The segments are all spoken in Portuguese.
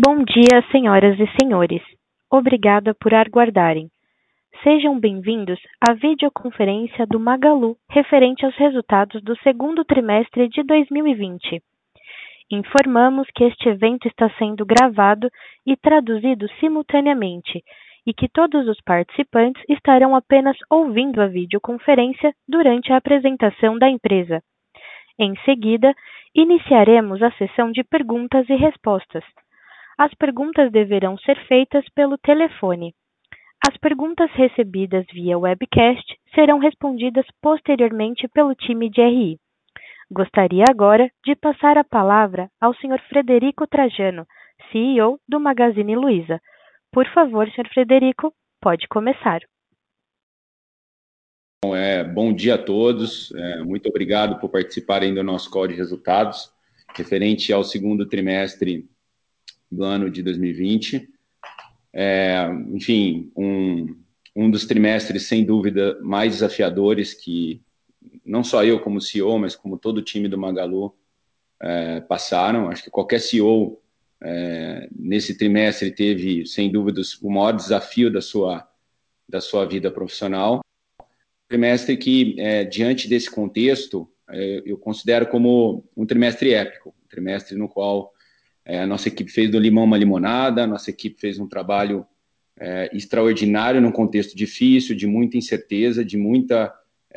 Bom dia, senhoras e senhores. Obrigada por aguardarem. Sejam bem-vindos à videoconferência do Magalu referente aos resultados do segundo trimestre de 2020. Informamos que este evento está sendo gravado e traduzido simultaneamente e que todos os participantes estarão apenas ouvindo a videoconferência durante a apresentação da empresa. Em seguida, iniciaremos a sessão de perguntas e respostas. As perguntas deverão ser feitas pelo telefone. As perguntas recebidas via webcast serão respondidas posteriormente pelo time de RI. Gostaria agora de passar a palavra ao Sr. Frederico Trajano, CEO do Magazine Luiza. Por favor, Sr. Frederico, pode começar. Bom dia a todos, muito obrigado por participarem do nosso call de resultados, referente ao segundo trimestre do ano de 2020. Enfim, um dos trimestres, sem dúvida, mais desafiadores que não só eu como CEO, mas como todo o time do Magalu passaram. Acho que qualquer CEO nesse trimestre teve, sem dúvidas, o maior desafio da sua vida profissional. Trimestre que, diante desse contexto, eu considero como um trimestre épico, um trimestre no qual a nossa equipe fez do limão uma limonada, a nossa equipe fez um trabalho extraordinário num contexto difícil, de muita incerteza, de muita,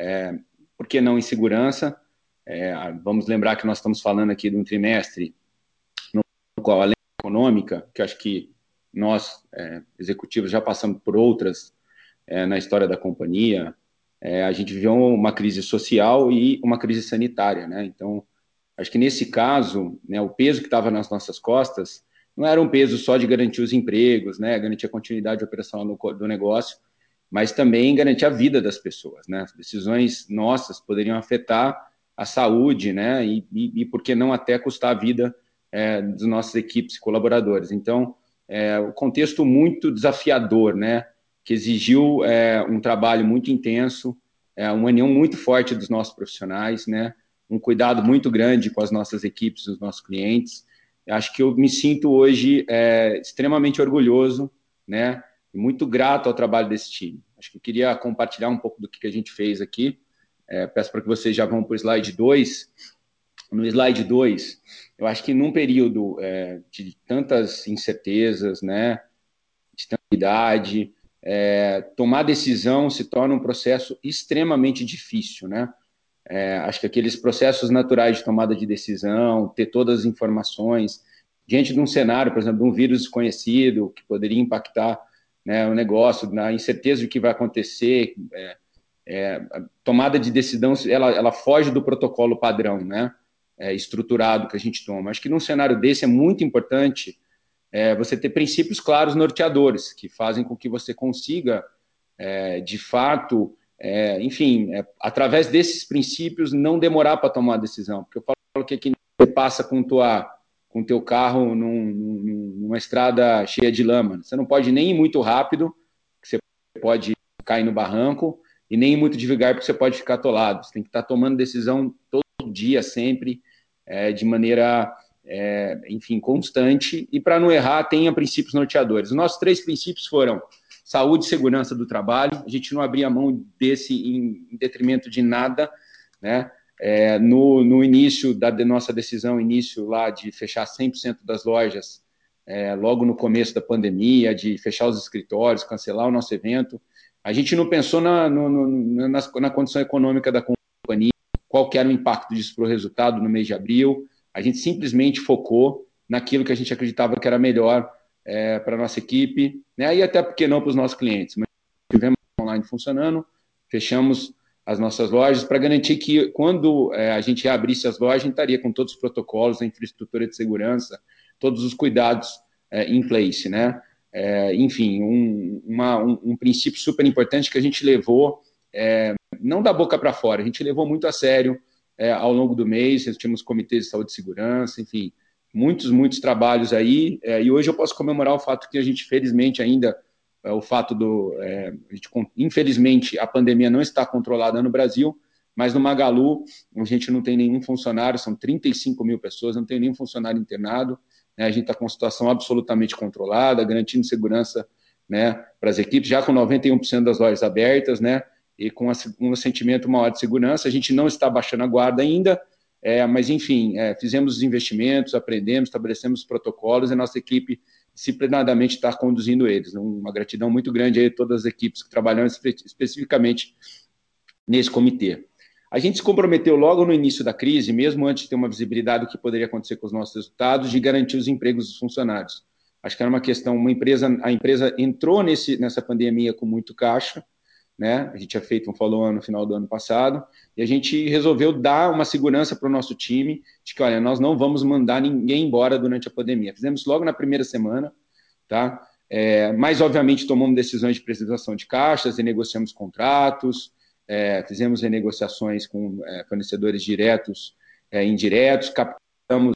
por que não, insegurança. Vamos lembrar que nós estamos falando aqui de um trimestre no qual a lei econômica, que eu acho que nós, executivos, já passamos por outras na história da companhia, a gente viveu uma crise social e uma crise sanitária, né? Então, acho que nesse caso, né, o peso que estava nas nossas costas não era um peso só de garantir os empregos, né, garantir a continuidade operacional do negócio, mas também garantir a vida das pessoas, né? As decisões nossas poderiam afetar a saúde, né, e por que não até custar a vida das nossas equipes e colaboradores. Então, o contexto muito desafiador, né, que exigiu um trabalho muito intenso, uma união muito forte dos nossos profissionais, né, um cuidado muito grande com as nossas equipes, os nossos clientes. Eu acho que eu me sinto hoje extremamente orgulhoso, né, e muito grato ao trabalho desse time. Acho que eu queria compartilhar um pouco do que a gente fez aqui. Peço para que vocês já vão para o slide 2. No slide 2, eu acho que num período de tantas incertezas, né, de tanta idade, tomar decisão se torna um processo extremamente difícil, né? Acho que aqueles processos naturais de tomada de decisão, ter todas as informações, diante de um cenário, por exemplo, de um vírus desconhecido que poderia impactar, né, o negócio, na incerteza do que vai acontecer, a tomada de decisão, ela foge do protocolo padrão, né, estruturado que a gente toma. Acho que num cenário desse é muito importante você ter princípios claros norteadores, que fazem com que você consiga, de fato, enfim, através desses princípios, não demorar para tomar a decisão. Porque eu falo que você passa com o teu carro numa estrada cheia de lama. Você não pode nem ir muito rápido, porque você pode cair no barranco, e nem ir muito devagar, porque você pode ficar atolado. Você tem que estar tomando decisão todo dia, sempre, de maneira enfim, constante, e para não errar, tenha princípios norteadores. Os nossos 3 princípios foram saúde e segurança do trabalho. A gente não abria mão desse em detrimento de nada, né? No início da nossa decisão, início lá de fechar 100% das lojas, logo no começo da pandemia, de fechar os escritórios, cancelar o nosso evento, a gente não pensou na condição econômica da companhia, qual que era o impacto disso para o resultado no mês de abril. A gente simplesmente focou naquilo que a gente acreditava que era melhor para a nossa equipe, né? E até porque não para os nossos clientes. Mas tivemos online funcionando, fechamos as nossas lojas para garantir que quando a gente reabrisse as lojas, a gente estaria com todos os protocolos, a infraestrutura de segurança, todos os cuidados in place, né? Enfim, um princípio super importante que a gente levou, não da boca para fora, a gente levou muito a sério ao longo do mês. Nós tínhamos comitês de saúde e segurança, enfim, muitos trabalhos aí, e hoje eu posso comemorar o fato que a gente, felizmente, ainda, o fato infelizmente, a pandemia não está controlada no Brasil, mas no Magalu a gente não tem nenhum funcionário, são 35 mil pessoas, não tem nenhum funcionário internado, né? A gente está com uma situação absolutamente controlada, garantindo segurança, né, para as equipes, já com 91% das lojas abertas, né, e com um sentimento maior de segurança. A gente não está baixando a guarda ainda, mas, enfim, fizemos os investimentos, aprendemos, estabelecemos os protocolos e a nossa equipe disciplinadamente está conduzindo eles. Uma gratidão muito grande a todas as equipes que trabalham especificamente nesse comitê. A gente se comprometeu logo no início da crise, mesmo antes de ter uma visibilidade do que poderia acontecer com os nossos resultados, de garantir os empregos dos funcionários. Acho que era uma questão, a empresa entrou nessa pandemia com muito caixa, né? A gente tinha feito um follow-on no final do ano passado, e a gente resolveu dar uma segurança para o nosso time, de que, olha, nós não vamos mandar ninguém embora durante a pandemia. Fizemos logo na primeira semana, tá? Mas, obviamente, tomamos decisões de preservação de caixas, renegociamos contratos, fizemos renegociações com fornecedores diretos e indiretos, captamos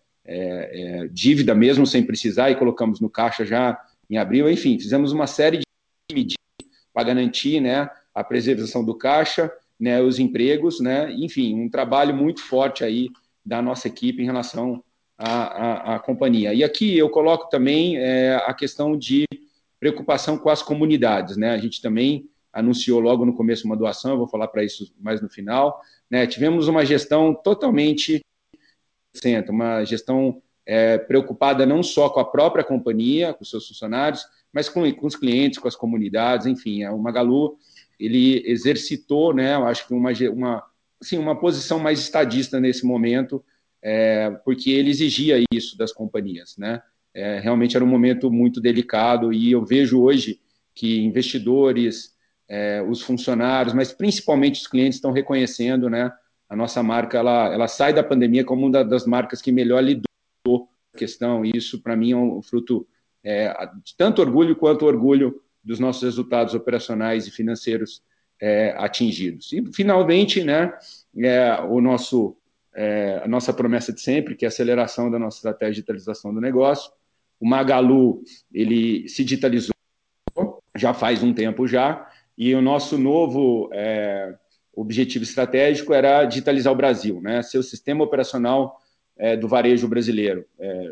dívida mesmo sem precisar e colocamos no caixa já em abril. Enfim, fizemos uma série de medidas para garantir, né, a preservação do caixa, né, os empregos, né, enfim, um trabalho muito forte aí da nossa equipe em relação à companhia. E aqui eu coloco também a questão de preocupação com as comunidades, né? A gente também anunciou logo no começo uma doação, eu vou falar para isso mais no final, né? Tivemos uma gestão totalmente uma gestão preocupada não só com a própria companhia, com seus funcionários, mas com os clientes, com as comunidades, enfim. O Magalu, ele exercitou, né, eu acho que uma posição mais estadista nesse momento, porque ele exigia isso das companhias, né? Realmente era um momento muito delicado e eu vejo hoje que investidores, os funcionários, mas principalmente os clientes estão reconhecendo, né, a nossa marca, ela sai da pandemia como uma das marcas que melhor lidou com a questão, e isso, para mim, é um fruto de tanto orgulho quanto orgulho dos nossos resultados operacionais e financeiros atingidos. E, finalmente, né, a nossa promessa de sempre, que é a aceleração da nossa estratégia de digitalização do negócio. O Magalu, ele se digitalizou já faz um tempo já, e o nosso novo objetivo estratégico era digitalizar o Brasil, né? Ser o sistema operacional do varejo brasileiro.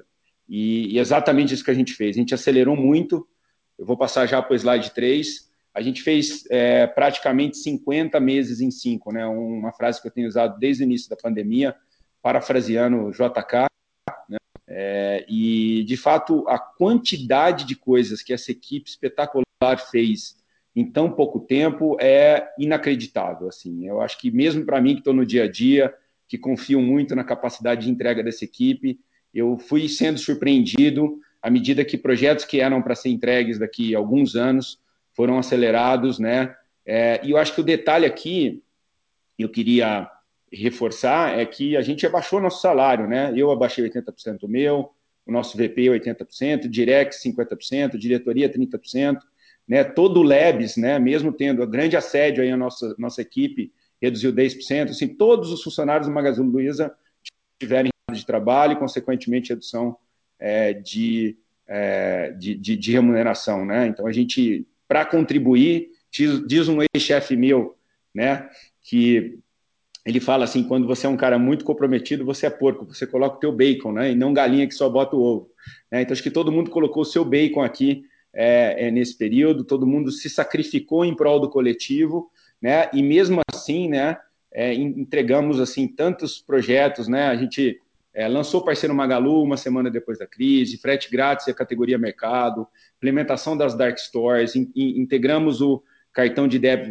E exatamente isso que a gente fez. A gente acelerou muito. Eu vou passar já para o slide 3. A gente fez praticamente 50 meses em 5, né? Uma frase que eu tenho usado desde o início da pandemia, parafraseando JK. Né? E, de fato, a quantidade de coisas que essa equipe espetacular fez em tão pouco tempo é inacreditável. Assim. Eu acho que mesmo para mim, que estou no dia a dia, que confio muito na capacidade de entrega dessa equipe, eu fui sendo surpreendido à medida que projetos que eram para ser entregues daqui a alguns anos foram acelerados, né? E eu acho que o detalhe aqui, eu queria reforçar, é que a gente abaixou nosso salário, né? Eu abaixei 80% do meu, o nosso VP 80%, Direct 50%, diretoria 30%, né? Todo o Labs, né? Mesmo tendo grande assédio aí a nossa equipe, reduziu 10%, assim, todos os funcionários do Magazine Luiza tiverem de trabalho e, consequentemente, redução de remuneração, né? Então, a gente, para contribuir, diz um ex-chefe meu, né, que ele fala assim, quando você é um cara muito comprometido, você é porco, você coloca o teu bacon, né, e não galinha que só bota o ovo. Então, acho que todo mundo colocou o seu bacon aqui nesse período, todo mundo se sacrificou em prol do coletivo, né, e mesmo assim, né, entregamos assim tantos projetos, né, a gente lançou o parceiro Magalu uma semana depois da crise, frete grátis e a categoria mercado, implementação das dark stores, integramos o cartão de débito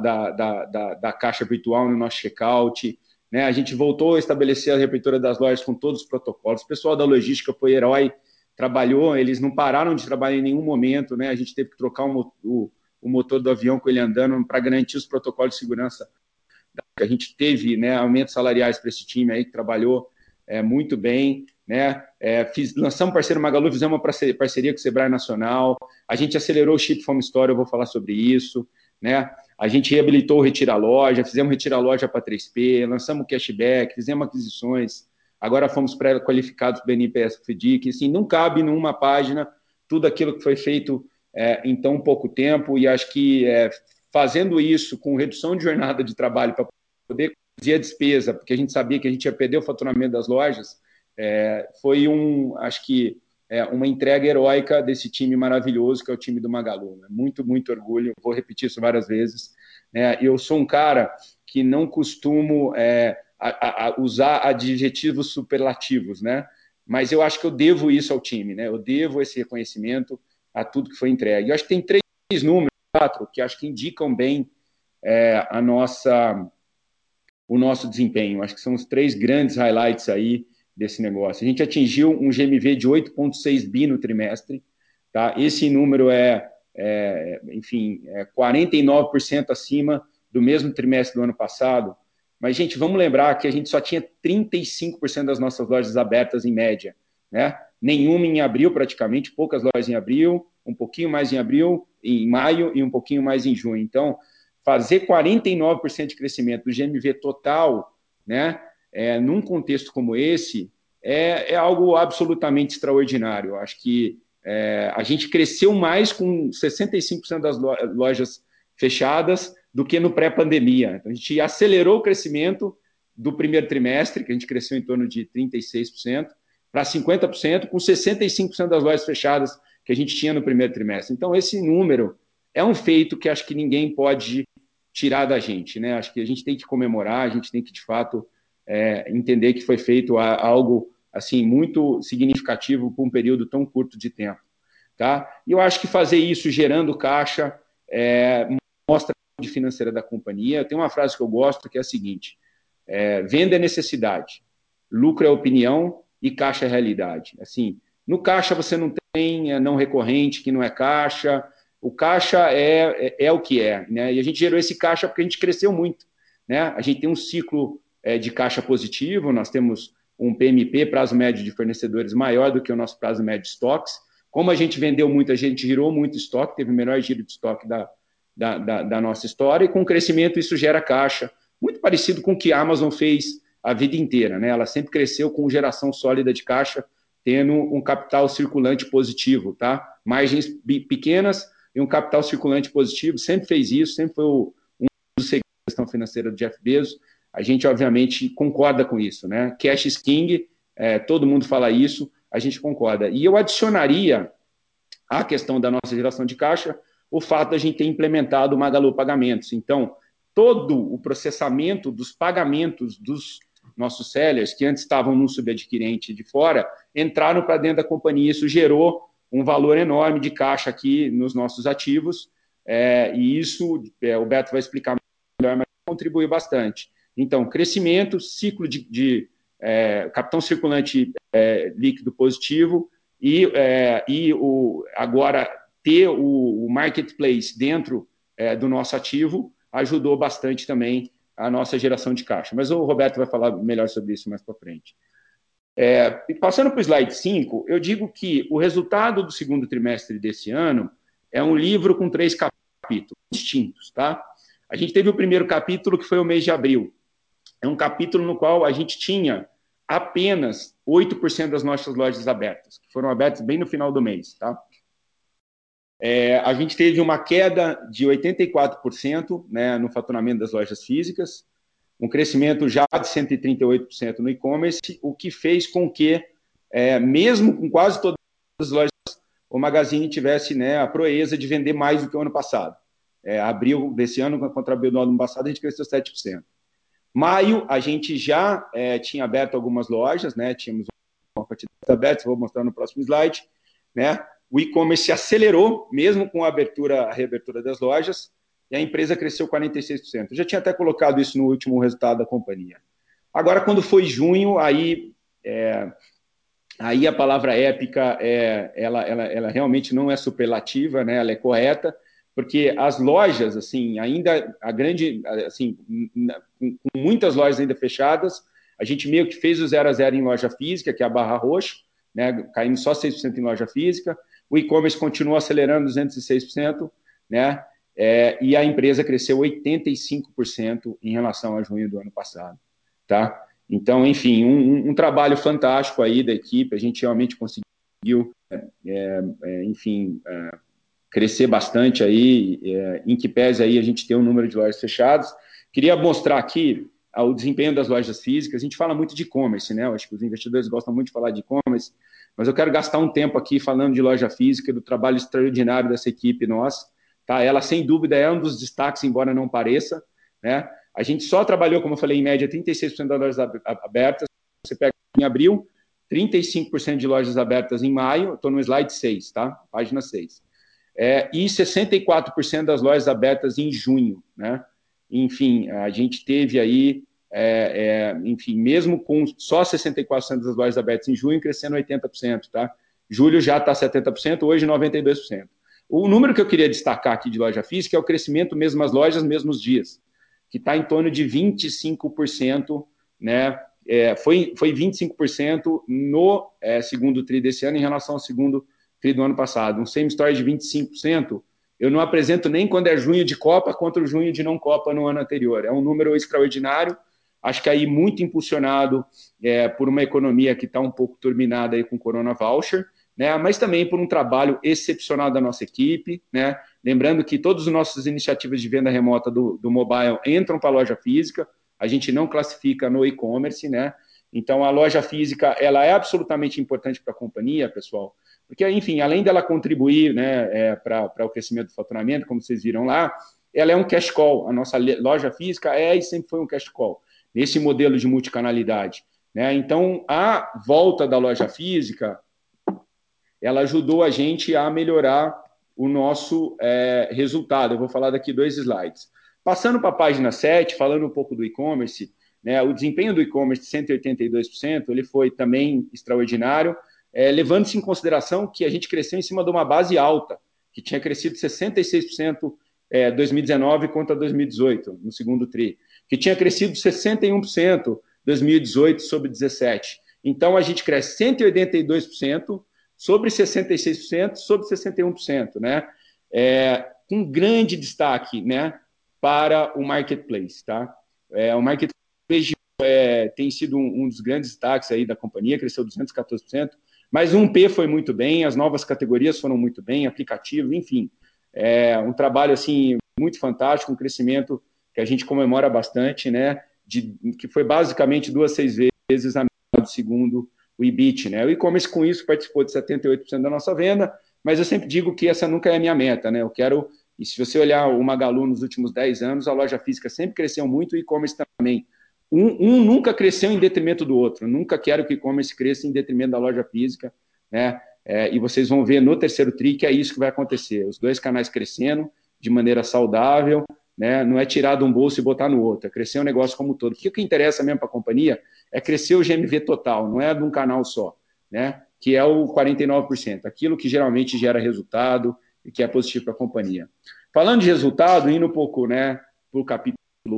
da caixa virtual no nosso checkout, né? A gente voltou a estabelecer a reabertura das lojas com todos os protocolos. O pessoal da logística foi herói, trabalhou, eles não pararam de trabalhar em nenhum momento, né? A gente teve que trocar o motor do avião com ele andando para garantir os protocolos de segurança. A gente teve, né, aumentos salariais para esse time aí que trabalhou muito bem, né? Lançamos parceiro Magalu, fizemos uma parceria com o Sebrae Nacional, a gente acelerou o Ship from Store, eu vou falar sobre isso, né? A gente reabilitou o Retira Loja, fizemos Retira Loja para 3P, lançamos cashback, fizemos aquisições, agora fomos pré-qualificados pelo BNPS FDIC, assim, não cabe numa página tudo aquilo que foi feito em tão pouco tempo, e acho que fazendo isso com redução de jornada de trabalho para poder reduzir a despesa, porque a gente sabia que a gente ia perder o faturamento das lojas, foi acho que uma entrega heróica desse time maravilhoso que é o time do Magalu. Né? Muito, muito orgulho, vou repetir isso várias vezes. Né? Eu sou um cara que não costumo usar adjetivos superlativos, né? Mas eu acho que eu devo isso ao time, né? Eu devo esse reconhecimento a tudo que foi entregue. Eu acho que tem 3 números, 4, que acho que indicam bem o nosso desempenho. Acho que são os 3 grandes highlights aí desse negócio. A gente atingiu um GMV de 8,6 bi no trimestre. Tá? Esse número enfim, 49% acima do mesmo trimestre do ano passado. Mas, gente, vamos lembrar que a gente só tinha 35% das nossas lojas abertas em média. Né? Nenhuma em abril, praticamente, poucas lojas em abril, um pouquinho mais em abril, em maio e um pouquinho mais em junho. Então, fazer 49% de crescimento do GMV total, né, num contexto como esse, é algo absolutamente extraordinário. Eu acho que a gente cresceu mais com 65% das lojas fechadas do que no pré-pandemia. Então, a gente acelerou o crescimento do primeiro trimestre, que a gente cresceu em torno de 36%, para 50%, com 65% das lojas fechadas que a gente tinha no primeiro trimestre. Então, esse número é um feito que acho que ninguém pode tirar da gente, né? Acho que a gente tem que comemorar, a gente tem que, de fato, entender que foi feito algo assim muito significativo por um período tão curto de tempo, tá? E eu acho que fazer isso gerando caixa mostra a saúde financeira da companhia. Tem uma frase que eu gosto que é a seguinte: venda é necessidade, lucro é opinião e caixa é realidade. Assim, no caixa você não tem não recorrente, que não é caixa. O caixa é o que é, né? E a gente gerou esse caixa porque a gente cresceu muito, né? A gente tem um ciclo de caixa positivo, nós temos um PMP, prazo médio de fornecedores, maior do que o nosso prazo médio de estoques. Como a gente vendeu muito, a gente girou muito estoque, teve o melhor giro de estoque da nossa história, e com o crescimento isso gera caixa, muito parecido com o que a Amazon fez a vida inteira, né? Ela sempre cresceu com geração sólida de caixa, tendo um capital circulante positivo, tá? Margens pequenas e um capital circulante positivo, sempre fez isso, sempre foi um dos segredos da gestão financeira do Jeff Bezos. A gente, obviamente, concorda com isso, né? Cash is king, todo mundo fala isso, a gente concorda. E eu adicionaria à questão da nossa geração de caixa o fato da gente ter implementado o Magalu Pagamentos. Então, todo o processamento dos pagamentos dos nossos sellers, que antes estavam num subadquirente de fora, entraram para dentro da companhia. Isso gerou um valor enorme de caixa aqui nos nossos ativos, e isso, o Beto vai explicar melhor, mas contribui bastante. Então, crescimento, ciclo de capitão circulante líquido positivo e agora ter o marketplace dentro do nosso ativo ajudou bastante também a nossa geração de caixa. Mas o Roberto vai falar melhor sobre isso mais para frente. Passando para o slide 5, eu digo que o resultado do segundo trimestre desse ano é um livro com 3 capítulos distintos, tá? A gente teve o primeiro capítulo, que foi o mês de abril. É um capítulo no qual a gente tinha apenas 8% das nossas lojas abertas, que foram abertas bem no final do mês, tá? A gente teve uma queda de 84%, né, no faturamento das lojas físicas, um crescimento já de 138% no e-commerce, o que fez com que, mesmo com quase todas as lojas, o Magazine tivesse, né, a proeza de vender mais do que o ano passado. Abril desse ano, contra abril do ano passado, a gente cresceu 7%. Maio, a gente já tinha aberto algumas lojas, né, tínhamos uma quantidade aberta, vou mostrar no próximo slide, né? O e-commerce acelerou, mesmo com a reabertura das lojas, e a empresa cresceu 46%. Eu já tinha até colocado isso no último resultado da companhia. Agora, quando foi junho, aí a palavra épica, ela realmente não é superlativa, né? Ela é correta, porque as lojas, assim, ainda, assim, com muitas lojas ainda fechadas, a gente meio que fez o 0 a 0 em loja física, que é a barra roxa, né? Caindo só 6% em loja física. O e-commerce continuou acelerando 206%, né? E a empresa cresceu 85% em relação a junho do ano passado, tá? Então, enfim, um trabalho fantástico aí da equipe, a gente realmente conseguiu, enfim, crescer bastante aí, em que pese aí a gente tem um número de lojas fechadas. Queria mostrar aqui ao desempenho das lojas físicas. A gente fala muito de e-commerce, né? Eu acho que os investidores gostam muito de falar de e-commerce, mas eu quero gastar um tempo aqui falando de loja física, do trabalho extraordinário dessa equipe nossa. Tá? Ela, sem dúvida, é um dos destaques, embora não pareça. Né? A gente só trabalhou, como eu falei, em média, 36% das lojas abertas. Você pega em abril, 35% de lojas abertas em maio, estou no slide 6, tá? Página 6. E 64% das lojas abertas em junho, né? Enfim, a gente teve aí, enfim, mesmo com só 64% das lojas abertas em junho, crescendo 80%, tá? Julho já está 70%, hoje 92%. O número que eu queria destacar aqui de loja física é o crescimento mesmas lojas, mesmos dias, que está em torno de 25%, né? Foi 25% no segundo TRI desse ano em relação ao segundo TRI do ano passado. Um same story de 25%, eu não apresento nem quando é junho de Copa contra o junho de não Copa no ano anterior. É um número extraordinário, acho que aí muito impulsionado por uma economia que está um pouco turbinada aí com o Corona Voucher, né, mas também por um trabalho excepcional da nossa equipe, né, lembrando que todas as nossas iniciativas de venda remota do mobile entram para a loja física, a gente não classifica no e-commerce, né, então a loja física ela é absolutamente importante para a companhia, pessoal, porque, enfim, além dela contribuir, né, para o crescimento do faturamento, como vocês viram lá, ela é um cash call, a nossa loja física e sempre foi um cash call, nesse modelo de multicanalidade, né, então a volta da loja física ela ajudou a gente a melhorar o nosso resultado. Eu vou falar daqui 2 slides. Passando para a página 7, falando um pouco do e-commerce, né, o desempenho do e-commerce de 182%, ele foi também extraordinário, levando-se em consideração que a gente cresceu em cima de uma base alta, que tinha crescido 66% em 2019 contra 2018, no segundo TRI, que tinha crescido 61% 2018 sobre 17. Então, a gente cresce 182%, sobre 66%, sobre 61%, né? Com grande destaque, né, para o marketplace, tá? O marketplace tem sido um dos grandes destaques aí da companhia, cresceu 214%, mas o 1P foi muito bem, as novas categorias foram muito bem, aplicativo, enfim, um trabalho assim muito fantástico, um crescimento que a gente comemora bastante, né? Que foi basicamente 2 a 6 vezes a média do segundo o EBIT, né? O e-commerce com isso participou de 78% da nossa venda, mas eu sempre digo que essa nunca é a minha meta, né? Eu quero, e se você olhar o Magalu nos últimos 10 anos, a loja física sempre cresceu muito, o e-commerce também. Um nunca cresceu em detrimento do outro, nunca quero que o e-commerce cresça em detrimento da loja física, né? E vocês vão ver no terceiro TRI que é isso que vai acontecer, os 2 canais crescendo de maneira saudável, né? Não é tirar de um bolso e botar no outro, é crescer o negócio como um todo. Porque o que interessa mesmo para a companhia é crescer o GMV total, não é de um canal só, né? Que é o 49%, aquilo que geralmente gera resultado e que é positivo para a companhia. Falando de resultado, indo um pouco, né, para o capítulo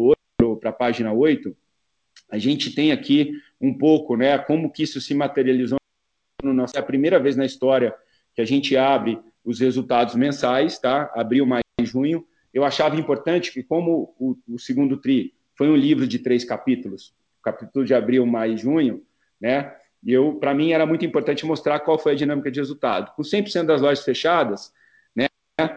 8, para a página 8, a gente tem aqui um pouco, né, como que isso se materializou no nosso. É a primeira vez na história que a gente abre os resultados mensais, tá? Abril, maio e junho. Eu achava importante que, como o segundo TRI foi um livro de 3 capítulos, capítulo de abril, maio e junho, né? E para mim era muito importante mostrar qual foi a dinâmica de resultado. Com 100% das lojas fechadas, né?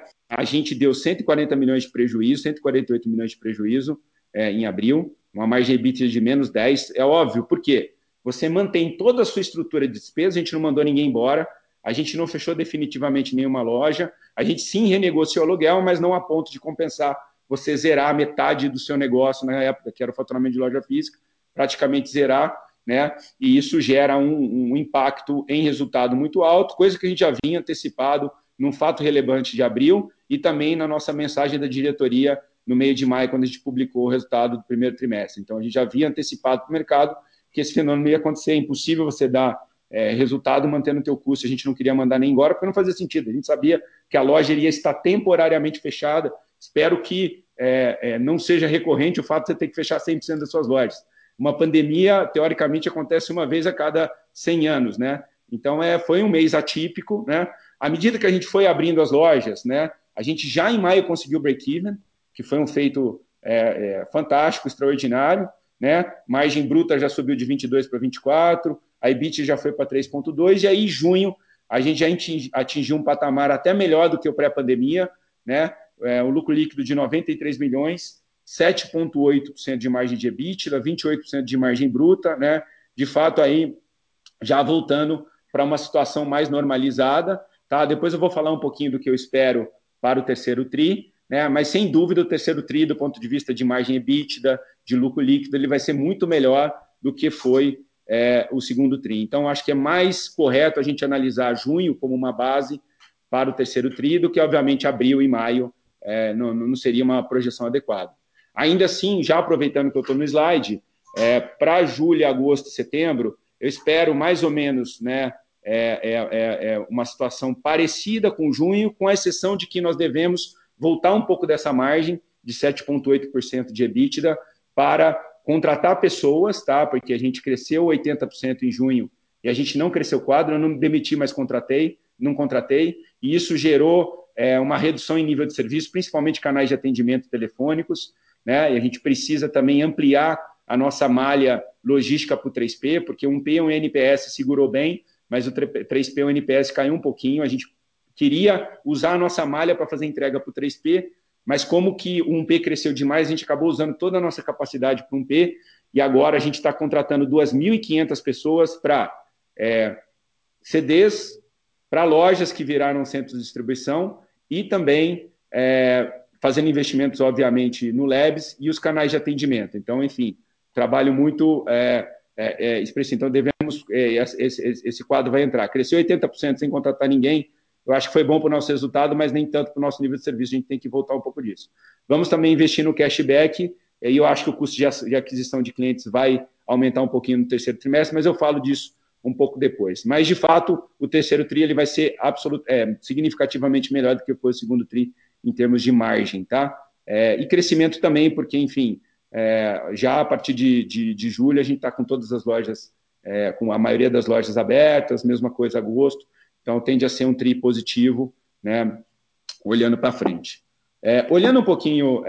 A gente deu 140 milhões de prejuízo, 148 milhões de prejuízo em abril, uma margem EBITDA de menos 10. É óbvio, por quê? Você mantém toda a sua estrutura de despesa, a gente não mandou ninguém embora, a gente não fechou definitivamente nenhuma loja, a gente sim renegociou o aluguel, mas não a ponto de compensar você zerar metade do seu negócio na época, que era o faturamento de loja física, praticamente zerar, né? E isso gera um impacto em resultado muito alto, coisa que a gente já vinha antecipado num fato relevante de abril e também na nossa mensagem da diretoria no meio de maio, quando a gente publicou o resultado do primeiro trimestre. Então, a gente já havia antecipado para o mercado que esse fenômeno ia acontecer, é impossível você dar resultado mantendo o teu custo, a gente não queria mandar nem embora, porque não fazia sentido, a gente sabia que a loja iria estar temporariamente fechada, espero que não seja recorrente o fato de você ter que fechar 100% das suas lojas. Uma pandemia, teoricamente, acontece uma vez a cada 100 anos, né? Então, foi um mês atípico, né? À medida que a gente foi abrindo as lojas, né, a gente já em maio conseguiu break-even, que foi um feito fantástico, extraordinário, né? Margem bruta já subiu de 22 para 24, a EBIT já foi para 3,2, e aí em junho a gente já atingiu um patamar até melhor do que o pré-pandemia, né? O lucro líquido de 93 milhões, 7,8% de margem de EBITDA, 28% de margem bruta, né? De fato, aí já voltando para uma situação mais normalizada, tá? Depois eu vou falar um pouquinho do que eu espero para o terceiro TRI, né? Mas sem dúvida o terceiro TRI, do ponto de vista de margem EBITDA, de lucro líquido, ele vai ser muito melhor do que foi o segundo TRI. Então, acho que é mais correto a gente analisar junho como uma base para o terceiro TRI do que, obviamente, abril e maio não seria uma projeção adequada. Ainda assim, já aproveitando que eu estou no slide, para julho, agosto e setembro, eu espero mais ou menos, né, uma situação parecida com junho, com a exceção de que nós devemos voltar um pouco dessa margem de 7,8% de EBITDA para contratar pessoas, tá? Porque a gente cresceu 80% em junho e a gente não cresceu quadro, eu não me demiti, mas não contratei, e isso gerou uma redução em nível de serviço, principalmente canais de atendimento telefônicos, né? E a gente precisa também ampliar a nossa malha logística para o 3P, porque o 1P e o NPS segurou bem, mas o 3P e o NPS caiu um pouquinho. A gente queria usar a nossa malha para fazer entrega para o 3P, mas como que o 1P cresceu demais, a gente acabou usando toda a nossa capacidade para o 1P, e agora a gente está contratando 2.500 pessoas para CDs, para lojas que viraram centros de distribuição, e também fazendo investimentos, obviamente, no Labs e os canais de atendimento. Então, enfim, trabalho muito expressivo. Então, devemos, esse quadro vai entrar. Cresceu 80% sem contratar ninguém, eu acho que foi bom para o nosso resultado, mas nem tanto para o nosso nível de serviço, a gente tem que voltar um pouco disso. Vamos também investir no cashback, e eu acho que o custo de aquisição de clientes vai aumentar um pouquinho no terceiro trimestre, mas eu falo disso um pouco depois. Mas, de fato, o terceiro TRI ele vai ser significativamente melhor do que foi o segundo TRI em termos de margem, tá? E crescimento também, porque, enfim, já a partir de julho a gente está com todas as lojas, com a maioria das lojas abertas, mesma coisa agosto, então tende a ser um TRI positivo, né, olhando para frente. Olhando um pouquinho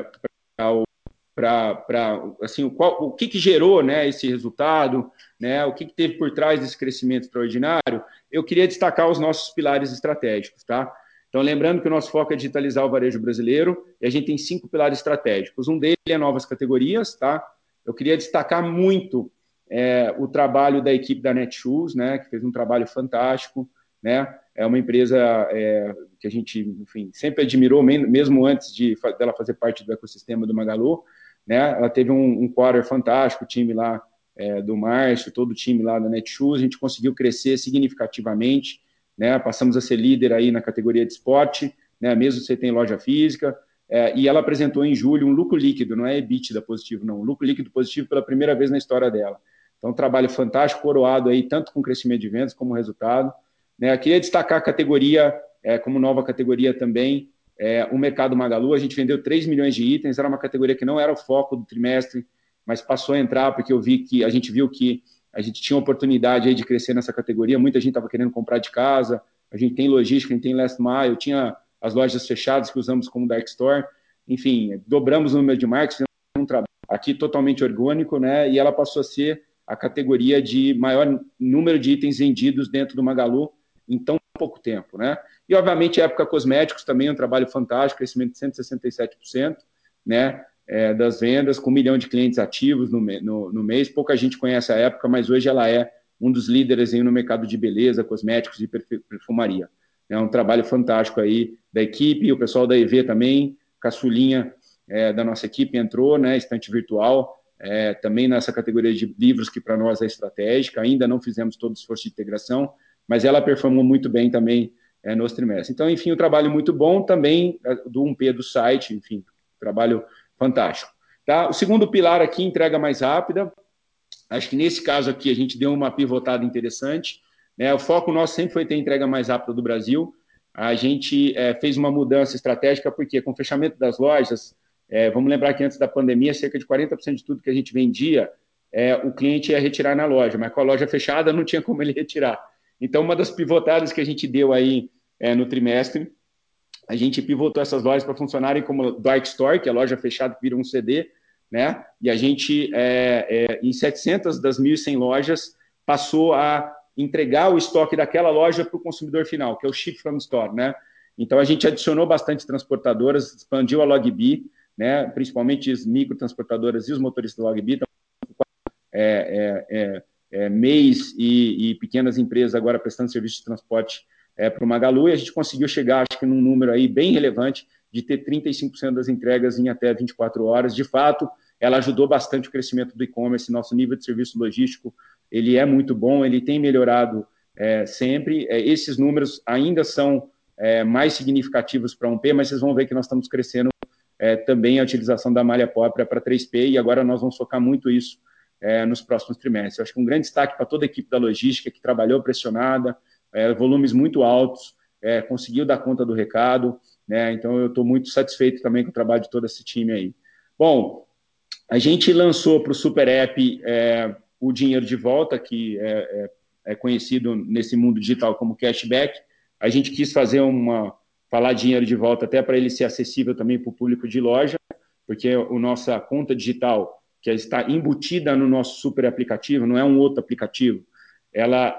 para assim, o que gerou, né, esse resultado, né, o que teve por trás desse crescimento extraordinário, eu queria destacar os nossos pilares estratégicos, tá? Então, lembrando que o nosso foco é digitalizar o varejo brasileiro e a gente tem 5 pilares estratégicos. Um deles é novas categorias, tá? Eu queria destacar muito o trabalho da equipe da Netshoes, né, que fez um trabalho fantástico, né? É uma empresa que a gente, enfim, sempre admirou, mesmo antes dela fazer parte do ecossistema do Magalu, né? Ela teve um quarter fantástico, o time lá do Márcio, todo o time lá da Netshoes, a gente conseguiu crescer significativamente, né? Passamos a ser líder aí na categoria de esporte, né? Mesmo você tem loja física, e ela apresentou em julho um lucro líquido, não é EBITDA positivo, não, um lucro líquido positivo pela primeira vez na história dela. Então, um trabalho fantástico, coroado aí, tanto com crescimento de vendas como resultado, né? Eu queria destacar a categoria, como nova categoria também, o Mercado Magalu. A gente vendeu 3 milhões de itens, era uma categoria que não era o foco do trimestre, mas passou a entrar porque a gente viu que a gente tinha oportunidade aí de crescer nessa categoria, muita gente estava querendo comprar de casa, a gente tem logística, a gente tem last mile, tinha as lojas fechadas que usamos como dark store, enfim, dobramos o número de marcas, um trabalho aqui totalmente orgânico, né? E ela passou a ser a categoria de maior número de itens vendidos dentro do Magalu em tão pouco tempo, né? E, obviamente, a época cosméticos também é um trabalho fantástico, crescimento de 167%, né? Das vendas, com 1 milhão de clientes ativos no mês. Pouca gente conhece a época, mas hoje ela é um dos líderes aí no mercado de beleza, cosméticos e perfumaria. É um trabalho fantástico aí da equipe, o pessoal da EV também, caçulinha da nossa equipe entrou, né? Estante virtual, também nessa categoria de livros que para nós é estratégica, ainda não fizemos todo o esforço de integração, mas ela performou muito bem também nos trimestres. Então, enfim, um trabalho muito bom também do 1P do site, enfim, trabalho fantástico. Tá? O segundo pilar aqui, entrega mais rápida. Acho que nesse caso aqui a gente deu uma pivotada interessante, né? O foco nosso sempre foi ter entrega mais rápida do Brasil. A gente fez uma mudança estratégica, porque com o fechamento das lojas, vamos lembrar que antes da pandemia, cerca de 40% de tudo que a gente vendia, o cliente ia retirar na loja, mas com a loja fechada não tinha como ele retirar. Então, uma das pivotadas que a gente deu aí no trimestre, a gente pivotou essas lojas para funcionarem como dark store, que é a loja fechada que vira um CD, né? E a gente, em 700 das 1.100 lojas, passou a entregar o estoque daquela loja para o consumidor final, que é o ship from store, né? Então, a gente adicionou bastante transportadoras, expandiu a Logbi, né, principalmente as microtransportadoras e os motoristas do Logbit, MEIs e pequenas empresas agora prestando serviço de transporte para o Magalu, e a gente conseguiu chegar, acho que num número aí bem relevante, de ter 35% das entregas em até 24 horas. De fato, ela ajudou bastante o crescimento do e-commerce, nosso nível de serviço logístico, ele é muito bom, ele tem melhorado sempre. Esses números ainda são mais significativos para 1P, mas vocês vão ver que nós estamos crescendo também a utilização da malha própria para 3P, e agora nós vamos focar muito isso nos próximos trimestres. Eu acho que um grande destaque para toda a equipe da logística, que trabalhou pressionada, volumes muito altos, conseguiu dar conta do recado, né? Então eu estou muito satisfeito também com o trabalho de todo esse time aí. Bom, a gente lançou para o Super App o dinheiro de volta, que é conhecido nesse mundo digital como cashback. A gente quis falar dinheiro de volta até para ele ser acessível também para o público de loja, porque a nossa conta digital, que está embutida no nosso super aplicativo, não é um outro aplicativo, ela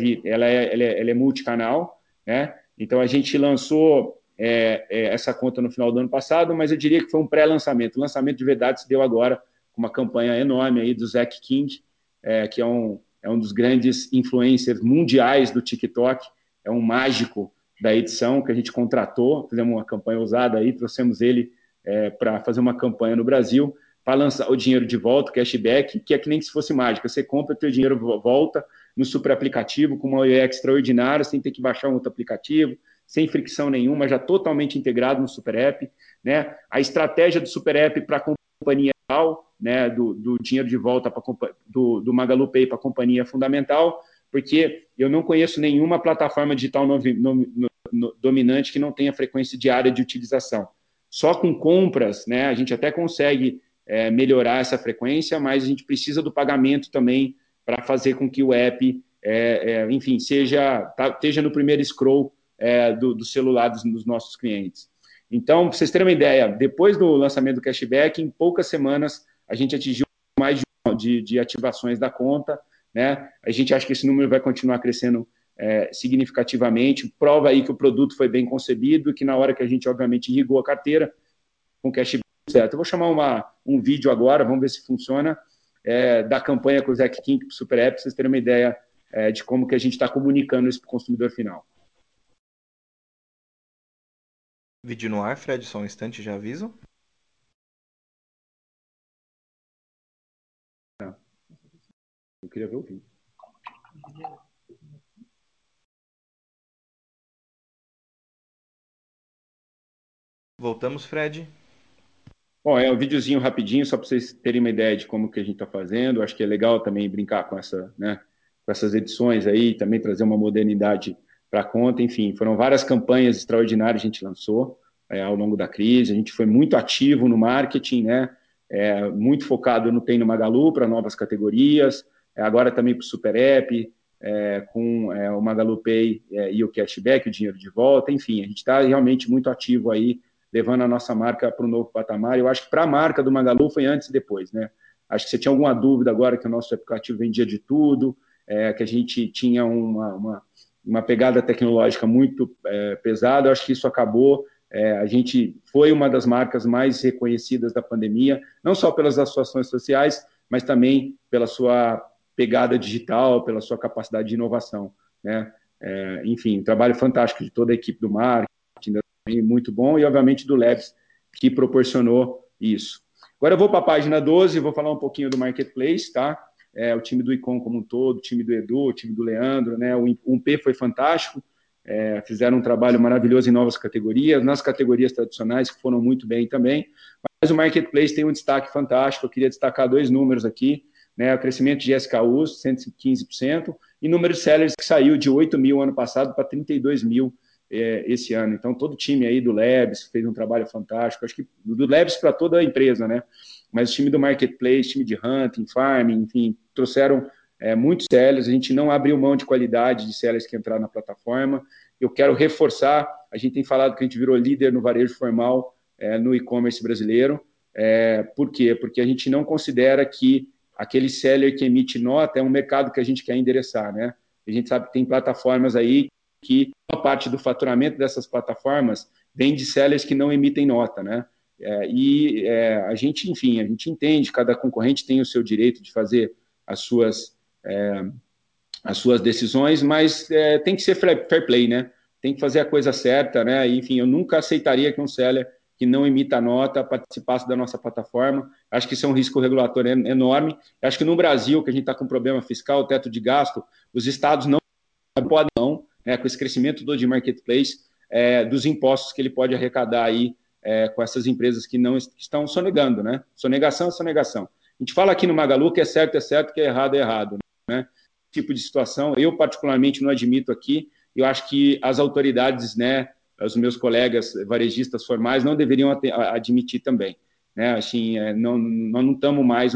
é multicanal, né? Então a gente lançou essa conta no final do ano passado, mas eu diria que foi um pré-lançamento. O lançamento de verdade se deu agora com uma campanha enorme aí do Zack King, que é um dos grandes influencers mundiais do TikTok, é um mágico da edição que a gente contratou, fizemos uma campanha ousada aí, trouxemos ele para fazer uma campanha no Brasil, para lançar o dinheiro de volta, o cashback, que é que nem se fosse mágica. Você compra, o teu dinheiro volta no super aplicativo, com uma UI extraordinária, sem ter que baixar um outro aplicativo, sem fricção nenhuma, já totalmente integrado no Super App, né? A estratégia do Super App para a companhia, né, do dinheiro de volta do Magalu Pay para a companhia é fundamental, porque eu não conheço nenhuma plataforma digital dominante que não tenha frequência diária de utilização. Só com compras, né, a gente até consegue melhorar essa frequência, mas a gente precisa do pagamento também para fazer com que o app, enfim, esteja no primeiro scroll do celular dos nossos clientes. Então, para vocês terem uma ideia, depois do lançamento do cashback, em poucas semanas, a gente atingiu mais de ativações da conta, né? A gente acha que esse número vai continuar crescendo significativamente, prova aí que o produto foi bem concebido e que na hora que a gente, obviamente, irrigou a carteira com cashback, certo. Eu vou chamar um vídeo agora, vamos ver se funciona, da campanha com o Zack King para o Super App, para vocês terem uma ideia de como que a gente está comunicando isso para o consumidor final. Vídeo no ar, Fred, só um instante, já aviso. Eu queria ver o vídeo. Voltamos, Fred. Bom, é um videozinho rapidinho, só para vocês terem uma ideia de como que a gente está fazendo. Acho que é legal também brincar com com essas edições aí, também trazer uma modernidade para a conta. Enfim, foram várias campanhas extraordinárias que a gente lançou ao longo da crise. A gente foi muito ativo no marketing, né? Muito focado no Tem no Magalu para novas categorias, agora também para o Super App, com o Magalu Pay e o cashback, o dinheiro de volta. Enfim, a gente está realmente muito ativo aí, levando a nossa marca para um novo patamar. Eu acho que para a marca do Magalu foi antes e depois, né? Acho que você tinha alguma dúvida agora que o nosso aplicativo vendia de tudo, que a gente tinha uma pegada tecnológica muito pesada. Eu acho que isso acabou. A gente foi uma das marcas mais reconhecidas da pandemia, não só pelas ações sociais, mas também pela sua pegada digital, pela sua capacidade de inovação, né? Enfim, um trabalho fantástico de toda a equipe do marketing, muito bom, e obviamente do Labs, que proporcionou isso. Agora eu vou para a página 12, vou falar um pouquinho do Marketplace, tá? O time do Icon como um todo, o time do Edu, o time do Leandro, né? O 1P foi fantástico, fizeram um trabalho maravilhoso em novas categorias, nas categorias tradicionais, que foram muito bem também, mas o Marketplace tem um destaque fantástico. Eu queria destacar dois números aqui, né? O crescimento de SKUs, 115%, e número de sellers que saiu de 8 mil ano passado para 32 mil esse ano. Então, todo o time aí do Labs fez um trabalho fantástico, acho que do Labs para toda a empresa, né? Mas o time do Marketplace, time de Hunting, Farming, enfim, trouxeram muitos sellers. A gente não abriu mão de qualidade de sellers que entraram na plataforma. Eu quero reforçar, a gente tem falado que a gente virou líder no varejo formal no e-commerce brasileiro. Por quê? Porque a gente não considera que aquele seller que emite nota é um mercado que a gente quer endereçar, né? A gente sabe que tem plataformas aí que a parte do faturamento dessas plataformas vem de sellers que não emitem nota, né? A gente, enfim, a gente entende, cada concorrente tem o seu direito de fazer as suas decisões, mas tem que ser fair play, né? Tem que fazer a coisa certa, né? Enfim, eu nunca aceitaria que um seller que não emita nota participasse da nossa plataforma. Acho que isso é um risco regulatório enorme. Acho que no Brasil, que a gente está com problema fiscal, teto de gasto, os estados não podem, né, com esse crescimento do marketplace, dos impostos que ele pode arrecadar aí com essas empresas que não estão sonegando, né? Sonegação é sonegação. A gente fala aqui no Magalu que é certo, que é errado, né? Tipo de situação, eu particularmente não admito aqui. Eu acho que as autoridades, né, os meus colegas varejistas formais não deveriam admitir também, né? Assim, nós não estamos mais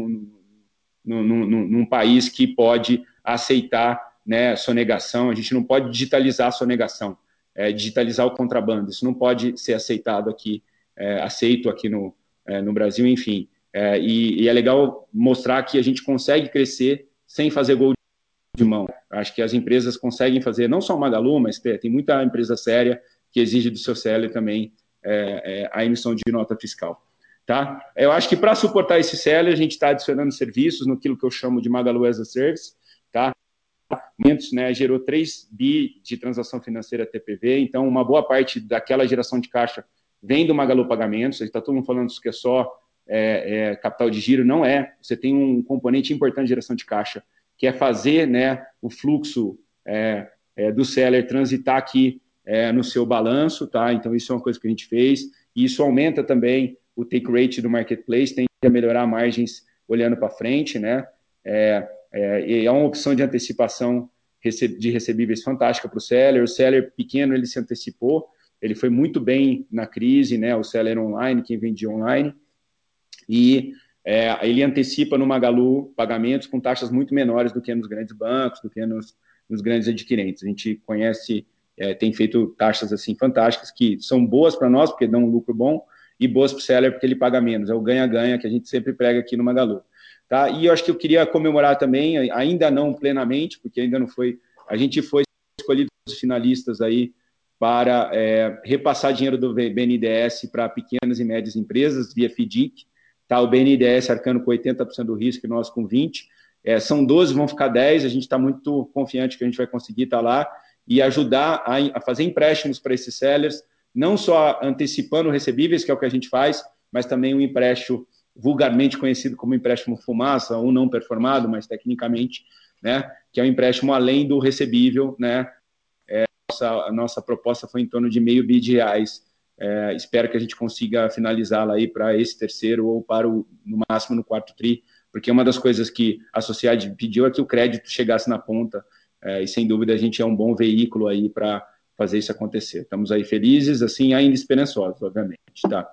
num país que pode aceitar, né, sonegação. A gente não pode digitalizar a sonegação, digitalizar o contrabando. Isso não pode ser aceitado aqui, aceito aqui no Brasil, enfim. E é legal mostrar que a gente consegue crescer sem fazer gol de mão. Acho que as empresas conseguem fazer, não só o Magalu, mas tem muita empresa séria que exige do seu seller também a emissão de nota fiscal. Tá? Eu acho que para suportar esse seller, a gente está adicionando serviços naquilo que eu chamo de Magalu as a Service. Tá? Né, gerou 3 bi de transação financeira TPV, então uma boa parte daquela geração de caixa vem do Magalu Pagamentos. Está todo mundo falando que é só capital de giro, não é. Você tem um componente importante de geração de caixa, que é fazer, né, o fluxo do seller transitar aqui no seu balanço, tá? Então isso é uma coisa que a gente fez, e isso aumenta também o take rate do marketplace, tende a melhorar margens olhando para frente, né? E é uma opção de antecipação de recebíveis fantástica para o seller pequeno, ele se antecipou, ele foi muito bem na crise, né? O seller online, quem vendia online, e ele antecipa no Magalu pagamentos com taxas muito menores do que nos grandes bancos, do que nos grandes adquirentes. A gente conhece, tem feito taxas assim fantásticas, que são boas para nós, porque dão um lucro bom, e boas para o seller, porque ele paga menos. É o ganha-ganha que a gente sempre prega aqui no Magalu. Tá? E eu acho que eu queria comemorar também, ainda não plenamente, porque ainda não foi, a gente foi escolhido os finalistas aí para repassar dinheiro do BNDES para pequenas e médias empresas, via FDIC. Tá, o BNDES arcando com 80% do risco e nós com 20%. São 12, vão ficar 10. A gente está muito confiante que a gente vai conseguir estar lá e ajudar a fazer empréstimos para esses sellers, não só antecipando recebíveis, que é o que a gente faz, mas também um empréstimo vulgarmente conhecido como empréstimo fumaça, ou não performado, mas tecnicamente, né, que é um empréstimo além do recebível, né? A nossa proposta foi em torno de R$0,5 bilhão. Espero que a gente consiga finalizá-la aí para esse terceiro ou no máximo no quarto tri, porque uma das coisas que a sociedade pediu é que o crédito chegasse na ponta, e sem dúvida a gente é um bom veículo aí para fazer isso acontecer. Estamos aí felizes, assim, ainda esperançosos, obviamente, tá?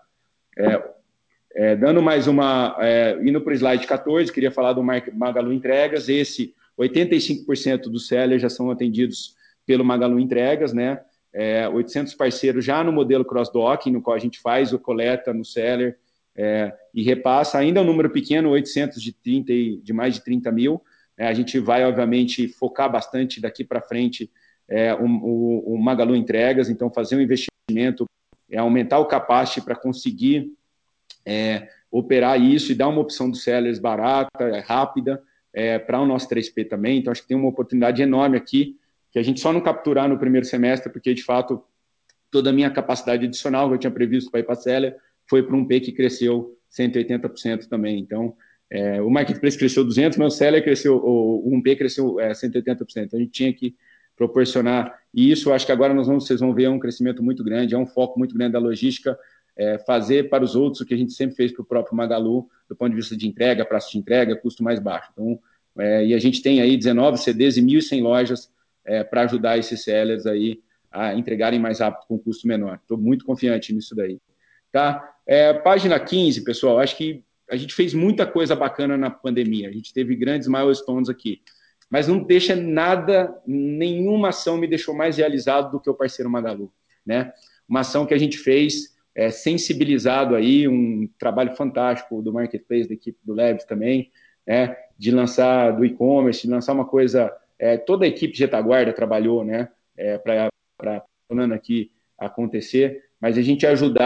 Dando mais indo para o slide 14, queria falar do Magalu Entregas. 85% dos sellers já são atendidos pelo Magalu Entregas, né? 800 parceiros já no modelo cross-docking, no qual a gente faz o coleta no seller e repassa. Ainda é um número pequeno, 800 de mais de 30 mil. A gente vai, obviamente, focar bastante daqui para frente o Magalu Entregas, então fazer um investimento, aumentar o capacity para conseguir operar isso e dar uma opção dos sellers barata, rápida, para o nosso 3P também. Então, acho que tem uma oportunidade enorme aqui, que a gente só não capturar no primeiro semestre, porque, de fato, toda a minha capacidade adicional que eu tinha previsto para ir para a seller foi para um P que cresceu 180% também. Então, o marketplace cresceu 200%, mas o seller cresceu, o 1P cresceu 180%. Então, a gente tinha que proporcionar isso. Acho que agora vocês vão ver um crescimento muito grande, um foco muito grande da logística, fazer para os outros o que a gente sempre fez para o próprio Magalu, do ponto de vista de entrega, prazo de entrega, custo mais baixo. Então, e a gente tem aí 19 CDs e 1.100 lojas para ajudar esses sellers aí a entregarem mais rápido com custo menor. Estou muito confiante nisso daí. Tá? Página 15, pessoal, acho que a gente fez muita coisa bacana na pandemia. A gente teve grandes milestones aqui. Mas não deixa nada, nenhuma ação me deixou mais realizado do que o parceiro Magalu, né? Uma ação que a gente fez sensibilizado aí, um trabalho fantástico do marketplace, da equipe do Labs também, né? De lançar do e-commerce, de lançar uma coisa, toda a equipe de retaguarda trabalhou, né? Para aqui acontecer, mas a gente ajudar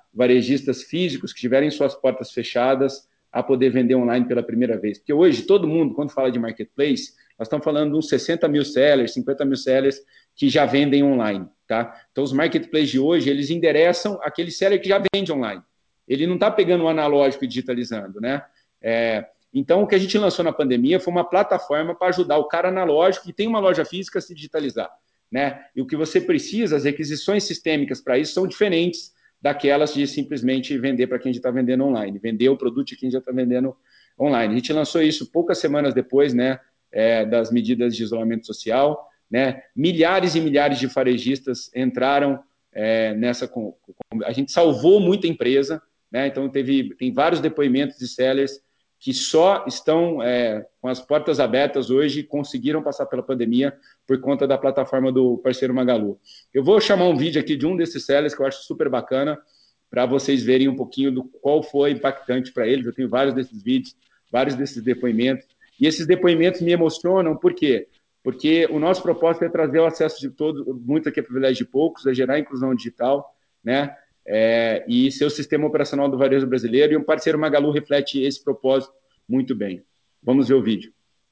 varejistas físicos que tiverem suas portas fechadas a poder vender online pela primeira vez. Porque hoje, todo mundo, quando fala de marketplace, nós estamos falando de uns 60 mil sellers, 50 mil sellers que já vendem online. Tá? Então, os marketplaces de hoje, eles endereçam aquele seller que já vende online. Ele não está pegando o analógico e digitalizando, né? Então, o que a gente lançou na pandemia foi uma plataforma para ajudar o cara analógico que tem uma loja física a se digitalizar, né? E o que você precisa, as requisições sistêmicas para isso são diferentes daquelas de simplesmente vender para quem já está vendendo online, vender o produto de quem já está vendendo online. A gente lançou isso poucas semanas depois, né, das medidas de isolamento social, né? Milhares e milhares de varejistas entraram nessa. A gente salvou muita empresa, né? Então tem vários depoimentos de sellers que só estão com as portas abertas hoje, conseguiram passar pela pandemia por conta da plataforma do parceiro Magalu. Eu vou chamar um vídeo aqui de um desses sellers que eu acho super bacana, para vocês verem um pouquinho do qual foi impactante para eles. Eu tenho vários desses vídeos, vários desses depoimentos, e esses depoimentos me emocionam, por quê? Porque o nosso propósito é trazer o acesso de todos, muito aqui é privilégio de poucos, é gerar inclusão digital, né? E ser o sistema operacional do varejo brasileiro, e o parceiro Magalu reflete esse propósito muito bem. Vamos ver o vídeo.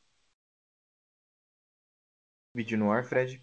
Vídeo no ar, Fred.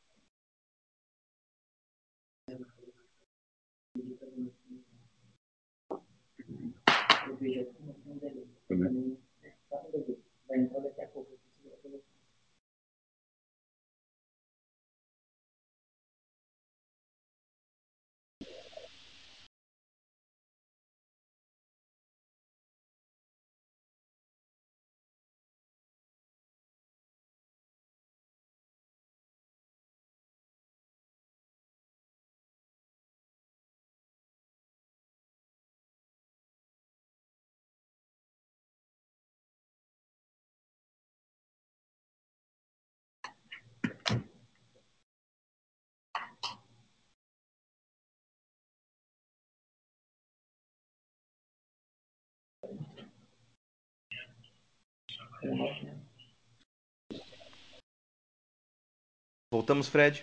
Voltamos, Fred.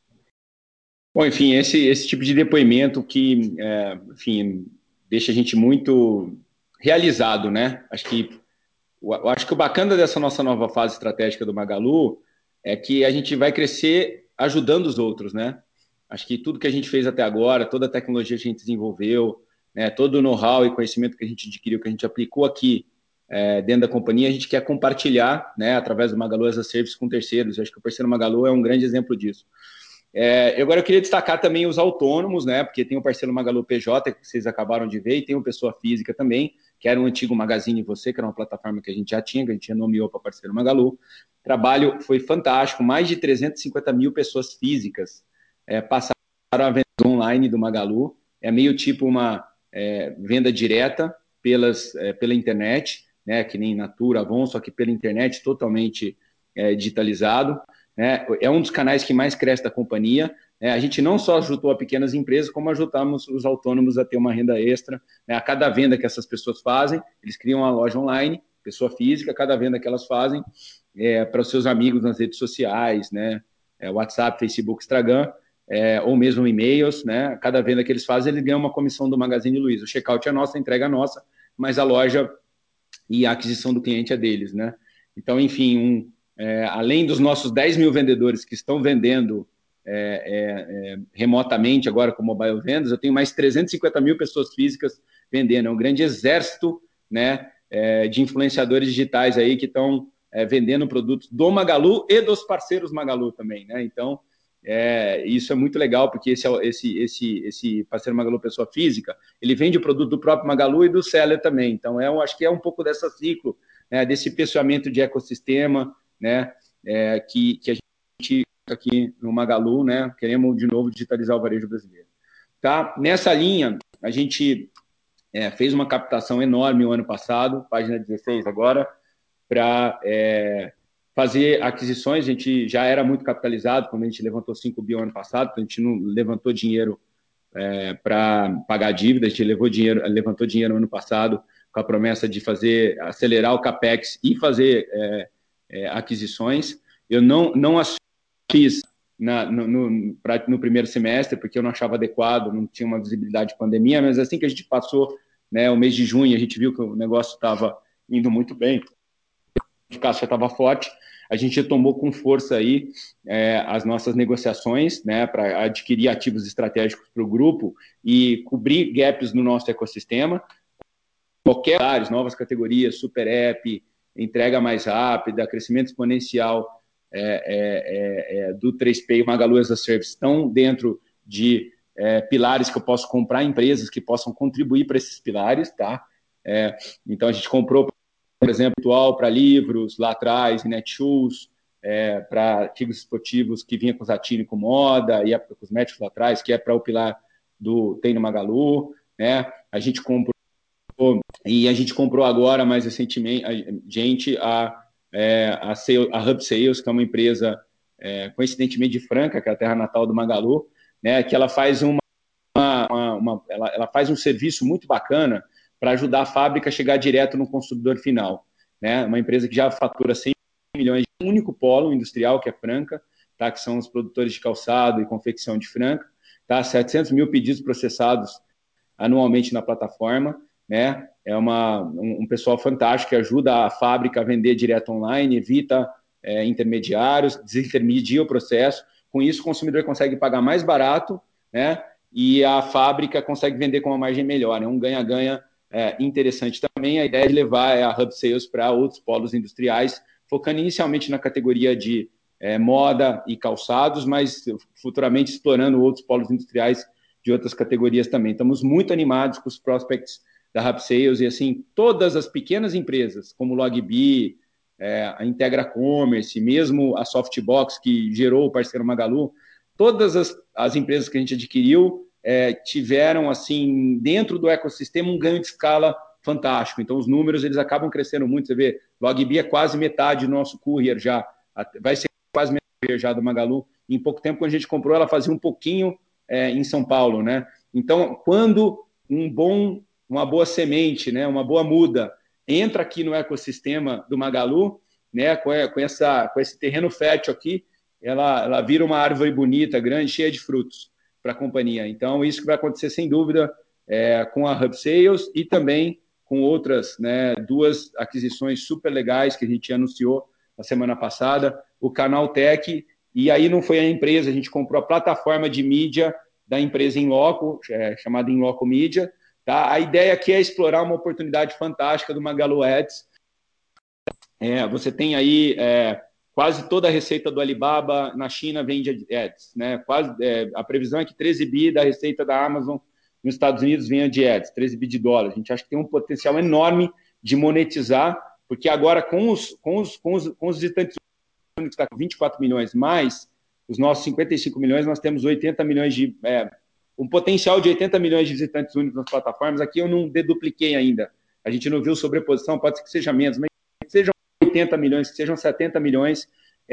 Bom, enfim, esse tipo de depoimento que, enfim, deixa a gente muito realizado, né? Eu acho que o bacana dessa nossa nova fase estratégica do Magalu é que a gente vai crescer ajudando os outros, né? Acho que tudo que a gente fez até agora, toda a tecnologia que a gente desenvolveu, né, todo o know-how e conhecimento que a gente adquiriu, que a gente aplicou aqui dentro da companhia, a gente quer compartilhar, né, através do Magalu as a Service com terceiros. Eu acho que o parceiro Magalu é um grande exemplo disso. Agora eu queria destacar também os autônomos, né? Porque tem o parceiro Magalu PJ, que vocês acabaram de ver, e tem o Pessoa Física também, que era um antigo Magazine Você, que era uma plataforma que a gente já tinha, que a gente nomeou para parceiro Magalu. O trabalho foi fantástico, mais de 350 mil pessoas físicas passaram a venda online do Magalu. É meio tipo uma venda direta pela internet, né? Que nem Natura, Avon, só que pela internet, totalmente digitalizado. É um dos canais que mais cresce da companhia. A gente não só ajudou a pequenas empresas, como ajudamos os autônomos a ter uma renda extra. A cada venda que essas pessoas fazem, eles criam uma loja online, pessoa física, cada venda que elas fazem para os seus amigos nas redes sociais, né? WhatsApp, Facebook, Instagram, ou mesmo e-mails, né? Cada venda que eles fazem, eles ganham uma comissão do Magazine Luiza. O checkout é nosso, a entrega é nossa, mas a loja e a aquisição do cliente é deles, né? Então, enfim, além dos nossos 10 mil vendedores que estão vendendo remotamente agora com mobile vendas, eu tenho mais 350 mil pessoas físicas vendendo. É um grande exército, né, de influenciadores digitais aí que estão vendendo produtos do Magalu e dos parceiros Magalu também, né? Então, isso é muito legal, porque esse parceiro Magalu pessoa física, ele vende o produto do próprio Magalu e do seller também. Então, eu acho que é um pouco desse ciclo, né, desse pensamento de ecossistema, né, que a gente aqui no Magalu, né, queremos de novo digitalizar o varejo brasileiro. Tá? Nessa linha, a gente fez uma captação enorme o ano passado, página 16 agora, para fazer aquisições. A gente já era muito capitalizado quando a gente levantou 5 bi ano passado, a gente não levantou dinheiro para pagar a dívida, a gente levantou dinheiro ano passado com a promessa de acelerar o CAPEX e fazer aquisições. Eu não fiz no primeiro semestre, porque eu não achava adequado, não tinha uma visibilidade de pandemia, mas assim que a gente passou, né, o mês de junho, a gente viu que o negócio estava indo muito bem, o caixa estava forte, a gente retomou com força aí as nossas negociações, né, para adquirir ativos estratégicos para o grupo e cobrir gaps no nosso ecossistema, qualquer áreas, novas categorias, super app, entrega mais rápida, crescimento exponencial do 3P e Magalu as a Service estão dentro de pilares que eu posso comprar, empresas que possam contribuir para esses pilares, tá? Então a gente comprou, por exemplo, para livros lá atrás, Netshoes, para artigos esportivos que vinha com Zatini com moda, e época cosméticos lá atrás, que é para o pilar do Tem no Magalu, né? A gente comprou agora, mais recentemente, a Hub Sales, que é uma empresa, coincidentemente de Franca, que é a terra natal do Magalu, né, que ela faz ela faz um serviço muito bacana para ajudar a fábrica a chegar direto no consumidor final. Né? Uma empresa que já fatura 100 milhões de um único polo industrial, que é Franca, tá? Que são os produtores de calçado e confecção de Franca, tá? 700 mil pedidos processados anualmente na plataforma, né? É um pessoal fantástico que ajuda a fábrica a vender direto online, evita intermediários, desintermedia o processo. Com isso, o consumidor consegue pagar mais barato, né? E a fábrica consegue vender com uma margem melhor. É um ganha-ganha interessante também. A ideia é de levar a Hub Sales para outros polos industriais, focando inicialmente na categoria de moda e calçados, mas futuramente explorando outros polos industriais de outras categorias também. Estamos muito animados com os prospects da Hub Sales e, assim, todas as pequenas empresas, como o Logbi, a Integra Commerce, mesmo a Softbox, que gerou o parceiro Magalu, todas as empresas que a gente adquiriu tiveram, assim, dentro do ecossistema, um ganho de escala fantástico. Então, os números, eles acabam crescendo muito. Você vê, Logbi é quase metade do nosso courier já, vai ser quase metade já do Magalu. Em pouco tempo, quando a gente comprou, ela fazia um pouquinho em São Paulo, né? Então, quando uma boa semente, né, uma boa muda, entra aqui no ecossistema do Magalu, né, com esse terreno fértil aqui, ela vira uma árvore bonita, grande, cheia de frutos para a companhia. Então, isso que vai acontecer, sem dúvida, com a Hub Sales e também com outras, né, 2 aquisições super legais que a gente anunciou na semana passada, o Canal Tech. E aí não foi a empresa, a gente comprou a plataforma de mídia da empresa Inloco, chamada Inloco Media. Tá? A ideia aqui é explorar uma oportunidade fantástica do Magalu Ads. Você tem aí quase toda a receita do Alibaba na China vende Ads. Né? A previsão é que 13 bi da receita da Amazon nos Estados Unidos venha de Ads, 13 bi de dólares. A gente acha que tem um potencial enorme de monetizar, porque agora com os visitantes que está com 24 milhões, mais os nossos 55 milhões, nós temos 80 milhões um potencial de 80 milhões de visitantes únicos nas plataformas. Aqui eu não dedupliquei ainda. A gente não viu sobreposição, pode ser que seja menos, mas que sejam 80 milhões, que sejam 70 milhões,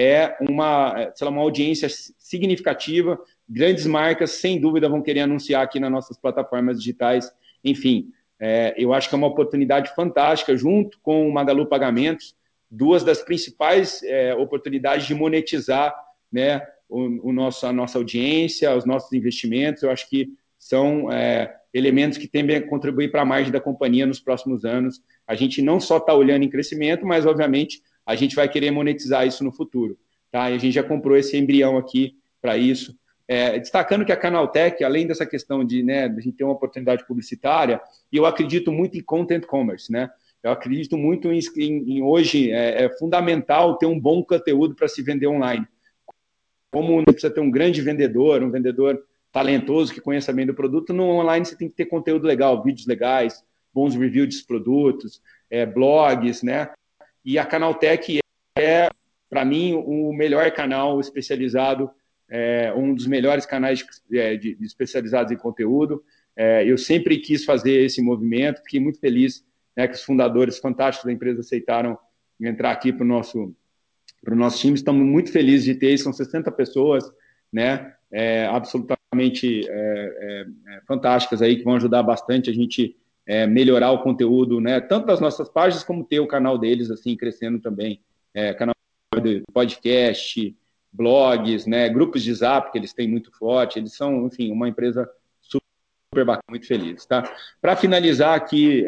uma audiência significativa. Grandes marcas, sem dúvida, vão querer anunciar aqui nas nossas plataformas digitais. Enfim, eu acho que é uma oportunidade fantástica, junto com o Magalu Pagamentos, 2 das principais oportunidades de monetizar, né, a nossa audiência, os nossos investimentos. Eu acho que são elementos que tendem a contribuir para a margem da companhia nos próximos anos. A gente não só está olhando em crescimento, mas, obviamente, a gente vai querer monetizar isso no futuro. Tá? E a gente já comprou esse embrião aqui para isso. Destacando que a Canaltech, além dessa questão de a gente ter uma oportunidade publicitária, e eu acredito muito em content commerce, né? Eu acredito muito em hoje é fundamental ter um bom conteúdo para se vender online. Como precisa ter um grande vendedor, um vendedor talentoso que conheça bem do produto, no online você tem que ter conteúdo legal, vídeos legais, bons reviews dos produtos, blogs, né? E a Canaltech para mim, o melhor canal especializado, um dos melhores canais especializados em conteúdo. Eu sempre quis fazer esse movimento, fiquei muito feliz, né, que os fundadores fantásticos da empresa aceitaram entrar aqui para o nosso time. Estamos muito felizes de ter, são 60 pessoas, né, absolutamente fantásticas aí, que vão ajudar bastante a gente melhorar o conteúdo, né, tanto das nossas páginas, como ter o canal deles, assim, crescendo também, canal de podcast, blogs, né, grupos de Zap que eles têm muito forte. Eles são, enfim, uma empresa super bacana, muito feliz, tá? Para finalizar aqui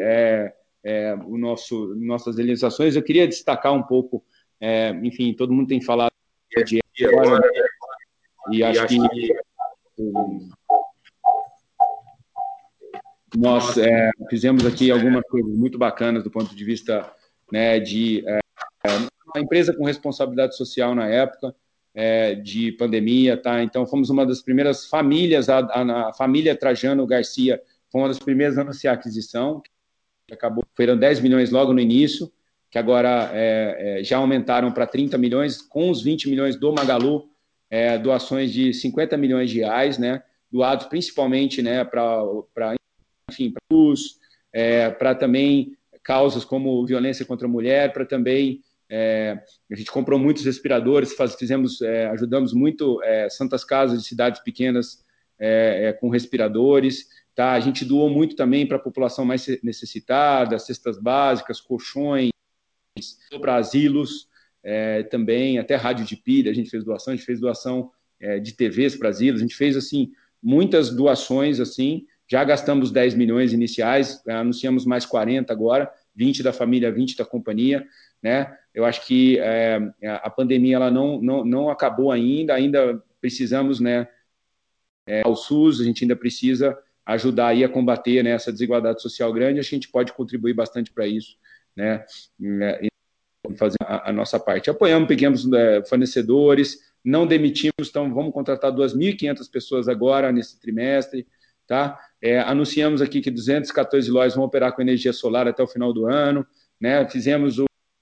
nossas realizações, eu queria destacar um pouco, enfim, todo mundo tem falado de agora, né? E acho que nós fizemos aqui algumas coisas muito bacanas do ponto de vista, né, de uma empresa com responsabilidade social na época de pandemia, tá? Então fomos uma das primeiras famílias, a família Trajano Garcia foi uma das primeiras a anunciar a aquisição, que acabou, foram 10 milhões logo no início, que agora já aumentaram para 30 milhões, com os 20 milhões do Magalu, doações de 50 milhões de reais, né, doados principalmente, né, para luz, para também causas como violência contra a mulher, para também a gente comprou muitos respiradores, ajudamos muito santas casas de cidades pequenas com respiradores, tá? A gente doou muito também para a população mais necessitada, cestas básicas, colchões, para asilos, também, até rádio de pilha, a gente fez doação de TVs para asilos, a gente fez, assim, muitas doações, assim, já gastamos 10 milhões iniciais, anunciamos mais 40 agora, 20 da família, 20 da companhia, né? Eu acho que a pandemia ela não acabou ainda precisamos, né, ao SUS, a gente ainda precisa ajudar aí a combater, né, essa desigualdade social grande, a gente pode contribuir bastante para isso, né, e fazer a nossa parte. Apoiamos pequenos fornecedores, não demitimos, então vamos contratar 2.500 pessoas agora nesse trimestre, tá? Anunciamos aqui que 214 lojas vão operar com energia solar até o final do ano, né? Fizemos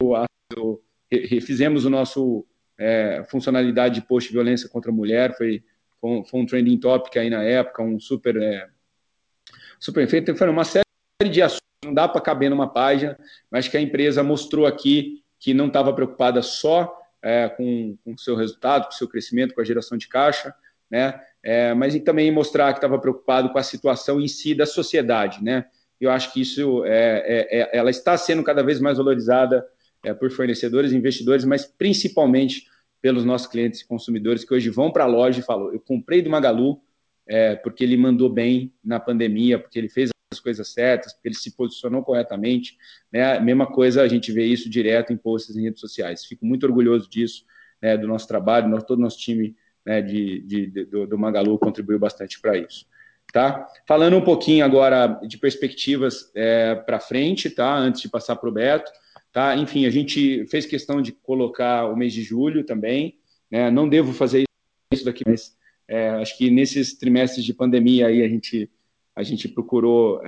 o nosso funcionalidade de post violência contra a mulher, foi um trending topic aí na época, um super feito. Foi uma série de ações, não dá para caber numa página, mas que a empresa mostrou aqui que não estava preocupada só com o seu resultado, com o seu crescimento, com a geração de caixa, né? Mas e também mostrar que estava preocupado com a situação em si da sociedade, né? Eu acho que isso ela está sendo cada vez mais valorizada por fornecedores, investidores, mas principalmente pelos nossos clientes e consumidores que hoje vão para a loja e falam: eu comprei do Magalu porque ele mandou bem na pandemia, porque ele fez as coisas certas, porque ele se posicionou corretamente, né? A mesma coisa, a gente vê isso direto em posts em redes sociais. Fico muito orgulhoso disso, né, do nosso trabalho, todo o nosso time, né, do Magalu contribuiu bastante para isso. Tá? Falando um pouquinho agora de perspectivas para frente, tá? Antes de passar para o Beto, tá? Enfim, a gente fez questão de colocar o mês de julho também, né? Não devo fazer isso daqui, mas acho que nesses trimestres de pandemia aí a gente procurou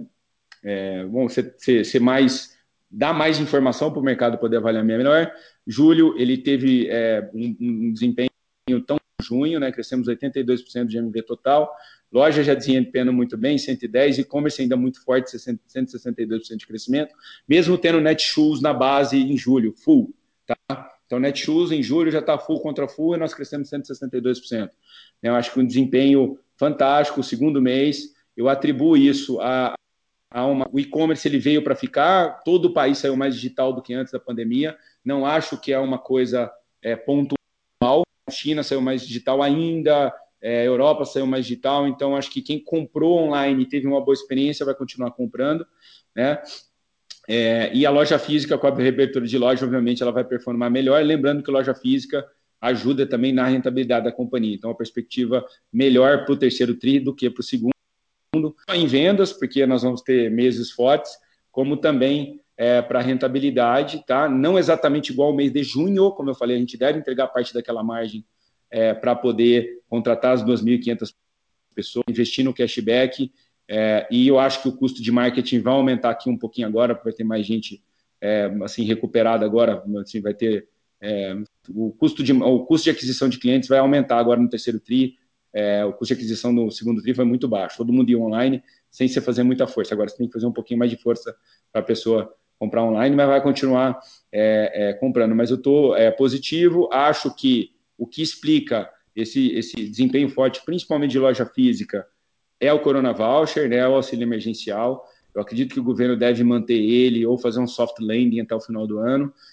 ser mais, dar mais informação para o mercado poder avaliar melhor. Julho, ele teve um desempenho tão junho, né? Crescemos 82% de GMV total. Loja já desempenhando muito bem, 110%, e-commerce ainda muito forte, 162% de crescimento, mesmo tendo Netshoes na base em julho, full. Tá? Então, Netshoes em julho já está full contra full e nós crescemos 162%. Eu acho que um desempenho fantástico, o segundo mês. Eu atribuo isso o e-commerce, ele veio para ficar, todo o país saiu mais digital do que antes da pandemia. Não acho que é uma coisa pontual. A China saiu mais digital ainda, a Europa saiu mais digital, então acho que quem comprou online e teve uma boa experiência vai continuar comprando, né? E a loja física, com a reabertura de loja, obviamente, ela vai performar melhor, lembrando que a loja física ajuda também na rentabilidade da companhia. Então, a perspectiva melhor para o terceiro TRI do que para o segundo, em vendas, porque nós vamos ter meses fortes, como também para rentabilidade, tá? Não exatamente igual ao mês de junho, como eu falei, a gente deve entregar parte daquela margem para poder contratar as 2.500 pessoas, investir no cashback, e eu acho que o custo de marketing vai aumentar aqui um pouquinho agora, porque vai ter mais gente assim, recuperada agora, assim, vai ter o custo de aquisição de clientes vai aumentar agora no terceiro TRI. O custo de aquisição no segundo TRI foi muito baixo, todo mundo ia online sem você fazer muita força. Agora você tem que fazer um pouquinho mais de força para a pessoa comprar online, mas vai continuar comprando. Mas eu estou positivo, acho que o que explica esse desempenho forte, principalmente de loja física, é o Corona Voucher, né, o auxílio emergencial. Eu acredito que o governo deve manter ele ou fazer um soft landing até o final do ano.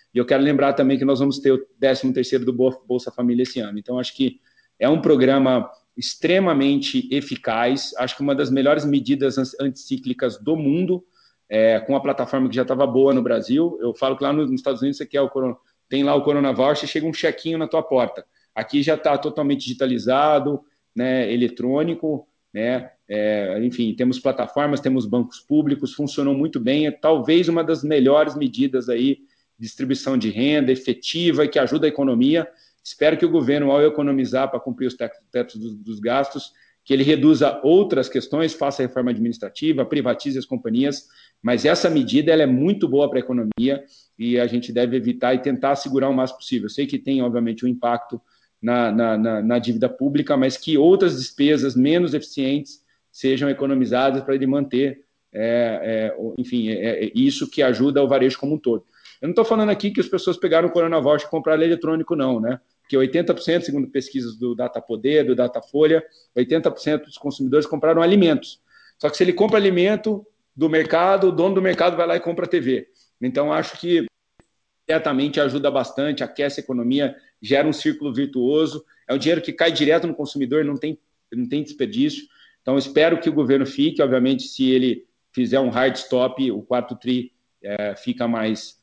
E eu quero lembrar também que nós vamos ter o 13º do Bolsa Família esse ano. Então, acho que é um programa extremamente eficaz, acho que uma das melhores medidas anticíclicas do mundo, com a plataforma que já estava boa no Brasil. Eu falo que lá nos Estados Unidos você quer tem lá o Corona Voucher, chega um chequinho na tua porta. Aqui já está totalmente digitalizado, né, eletrônico, né, enfim, temos plataformas, temos bancos públicos, funcionam muito bem, é talvez uma das melhores medidas aí, distribuição de renda efetiva e que ajuda a economia. Espero que o governo, ao economizar para cumprir os tetos dos gastos, que ele reduza outras questões, faça a reforma administrativa, privatize as companhias, mas essa medida ela é muito boa para a economia e a gente deve evitar e tentar segurar o máximo possível. Eu sei que tem, obviamente, um impacto na dívida pública, mas que outras despesas menos eficientes sejam economizadas para ele manter, enfim, isso que ajuda o varejo como um todo. Eu não estou falando aqui que as pessoas pegaram o Corona Voucher e compraram eletrônico, não, né? Porque 80%, segundo pesquisas do Datapoder, do Datafolha, 80% dos consumidores compraram alimentos. Só que se ele compra alimento do mercado, o dono do mercado vai lá e compra a TV. Então, acho que certamente ajuda bastante, aquece a economia, gera um círculo virtuoso. É um dinheiro que cai direto no consumidor, não tem desperdício. Então, espero que o governo fique. Obviamente, se ele fizer um hard stop, o quarto TRI fica mais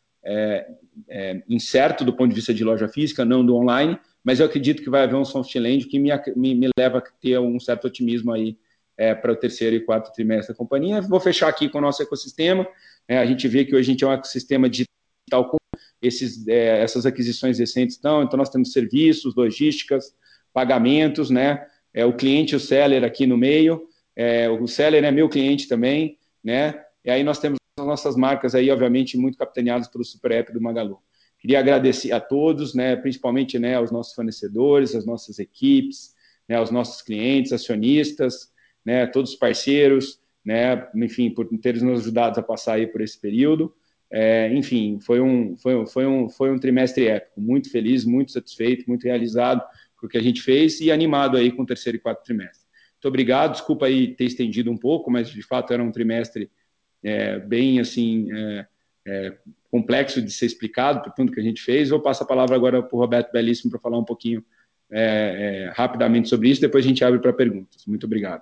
incerto do ponto de vista de loja física, não do online, mas eu acredito que vai haver um soft landing que me leva a ter um certo otimismo aí para o terceiro e quarto trimestre da companhia. Vou fechar aqui com o nosso ecossistema. A gente vê que hoje a gente é um ecossistema digital com essas aquisições recentes estão, então nós temos serviços, logísticas, pagamentos, né? O cliente e o seller aqui no meio, o seller é meu cliente também, né? E aí nós temos as nossas marcas aí, obviamente, muito capitaneadas pelo Super App do Magalu. Queria agradecer a todos, né, principalmente, né, aos nossos fornecedores, às nossas equipes, né, aos nossos clientes, acionistas, né, todos os parceiros, né, enfim, por terem nos ajudado a passar aí por esse período. Enfim, foi um trimestre épico, muito feliz, muito satisfeito, muito realizado com o que a gente fez e animado aí com o terceiro e quarto trimestre. Muito obrigado, desculpa aí ter estendido um pouco, mas de fato era um trimestre bem assim complexo de ser explicado por tudo que a gente fez. Vou passar a palavra agora para o Roberto Bellissimo para falar um pouquinho rapidamente sobre isso, depois a gente abre para perguntas. Muito obrigado.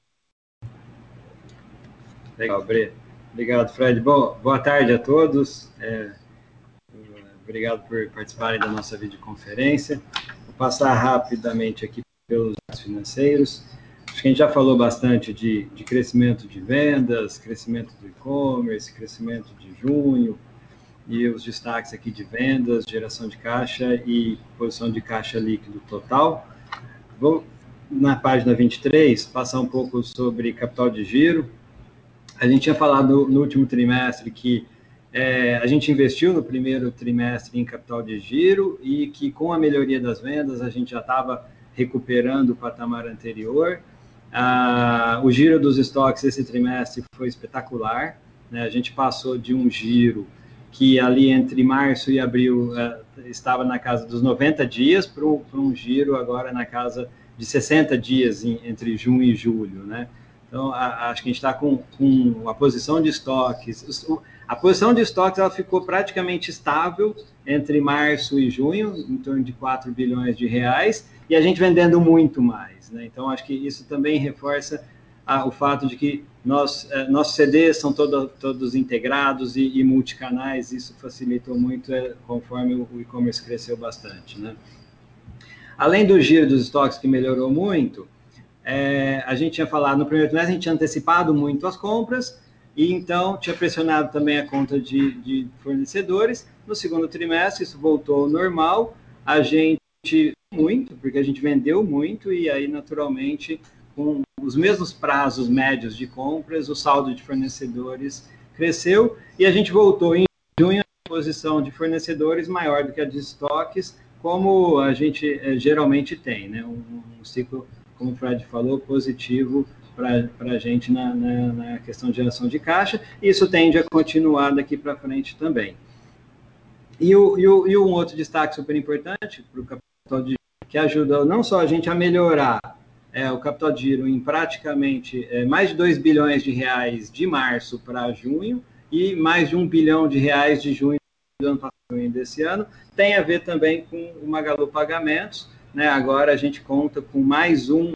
Legal, Bre. Obrigado, Fred. Bom, boa tarde a todos. Obrigado por participarem da nossa videoconferência. Vou passar rapidamente aqui pelos dados financeiros. Acho que a gente já falou bastante de crescimento de vendas, crescimento do e-commerce, crescimento de junho, e os destaques aqui de vendas, geração de caixa e posição de caixa líquido total. Vou, na página 23, passar um pouco sobre capital de giro. A gente tinha falado no último trimestre que a gente investiu no primeiro trimestre em capital de giro e que com a melhoria das vendas a gente já estava recuperando o patamar anterior. O giro dos estoques esse trimestre foi espetacular, né? A gente passou de um giro que ali entre março e abril estava na casa dos 90 dias para um giro agora na casa de 60 dias entre junho e julho, né? Então, acho que a gente está com a posição de estoques. A posição de estoques ela ficou praticamente estável entre março e junho, em torno de 4 bilhões de reais, e a gente vendendo muito mais, né? Então, acho que isso também reforça o fato de que nossos CDs são todos integrados e multicanais, isso facilitou muito conforme o e-commerce cresceu bastante, né? Além do giro dos estoques que melhorou muito, a gente tinha falado no primeiro trimestre, a gente tinha antecipado muito as compras, e então tinha pressionado também a conta de fornecedores. No segundo trimestre, isso voltou ao normal, a gente muito, porque a gente vendeu muito, e aí, naturalmente, com os mesmos prazos médios de compras, o saldo de fornecedores cresceu, e a gente voltou em junho a posição de fornecedores maior do que a de estoques, como a gente geralmente tem, né? Um ciclo, como o Fred falou, positivo para a gente na questão de geração de caixa, e isso tende a continuar daqui para frente também. E um outro destaque super importante para o capital de giro, que ajuda não só a gente a melhorar o capital de giro em praticamente mais de 2 bilhões de reais de março para junho, e mais de 1 bilhão de reais de junho do ano passado e desse ano, tem a ver também com o Magalu Pagamentos, né? Agora a gente conta com mais um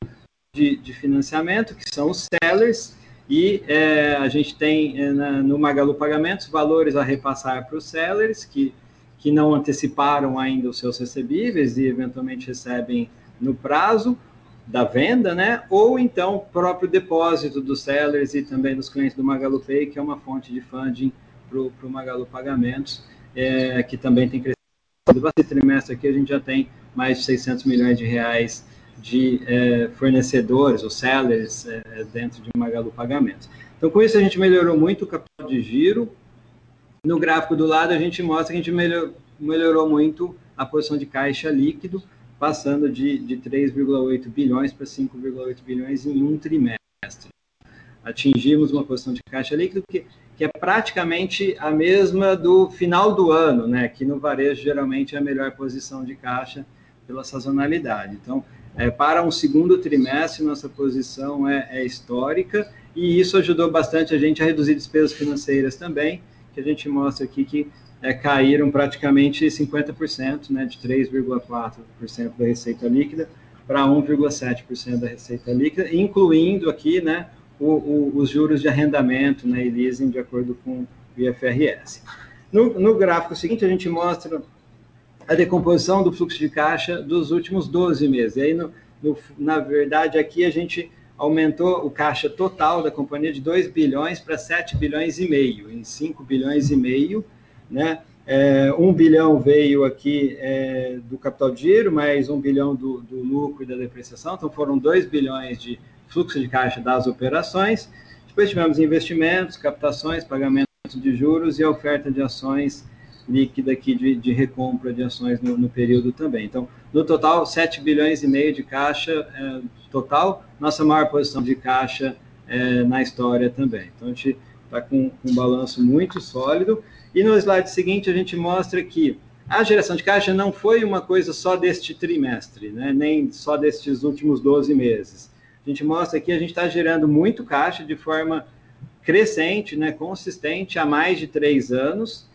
de financiamento, que são os sellers, e a gente tem no Magalu Pagamentos valores a repassar para os sellers que não anteciparam ainda os seus recebíveis e eventualmente recebem no prazo da venda, né? Ou então o próprio depósito dos sellers e também dos clientes do Magalu Pay, que é uma fonte de funding para o Magalu Pagamentos, que também tem crescido. Esse trimestre aqui a gente já tem mais de 600 milhões de reais de fornecedores ou sellers dentro de Magalu Pagamentos. Então, com isso, a gente melhorou muito o capital de giro. No gráfico do lado, a gente mostra que a gente melhorou muito a posição de caixa líquido, passando de 3,8 bilhões para 5,8 bilhões em um trimestre. Atingimos uma posição de caixa líquido que é praticamente a mesma do final do ano, né? Que no varejo geralmente é a melhor posição de caixa pela sazonalidade. Então, para um segundo trimestre, nossa posição é histórica, e isso ajudou bastante a gente a reduzir despesas financeiras também, que a gente mostra aqui que caíram praticamente 50%, né, de 3,4% da receita líquida para 1,7% da receita líquida, incluindo aqui, né, os juros de arrendamento, né, e leasing de acordo com o IFRS. No gráfico seguinte, a gente mostra a decomposição do fluxo de caixa dos últimos 12 meses. E aí, na verdade, aqui a gente aumentou o caixa total da companhia de 2 bilhões para 7 bilhões e meio, em 5 bilhões e meio, né? 1 bilhão veio aqui do capital de giro, mais 1 bilhão do lucro e da depreciação, então foram 2 bilhões de fluxo de caixa das operações. Depois tivemos investimentos, captações, pagamentos de juros e a oferta de ações líquida aqui de recompra de ações no período também. Então, no total, 7 bilhões e meio de caixa total, nossa maior posição de caixa na história também. Então, a gente está com um balanço muito sólido. E no slide seguinte, a gente mostra que a geração de caixa não foi uma coisa só deste trimestre, né? Nem só destes últimos 12 meses. A gente mostra aqui, a gente está gerando muito caixa de forma crescente, né? Consistente, há mais de 3 anos,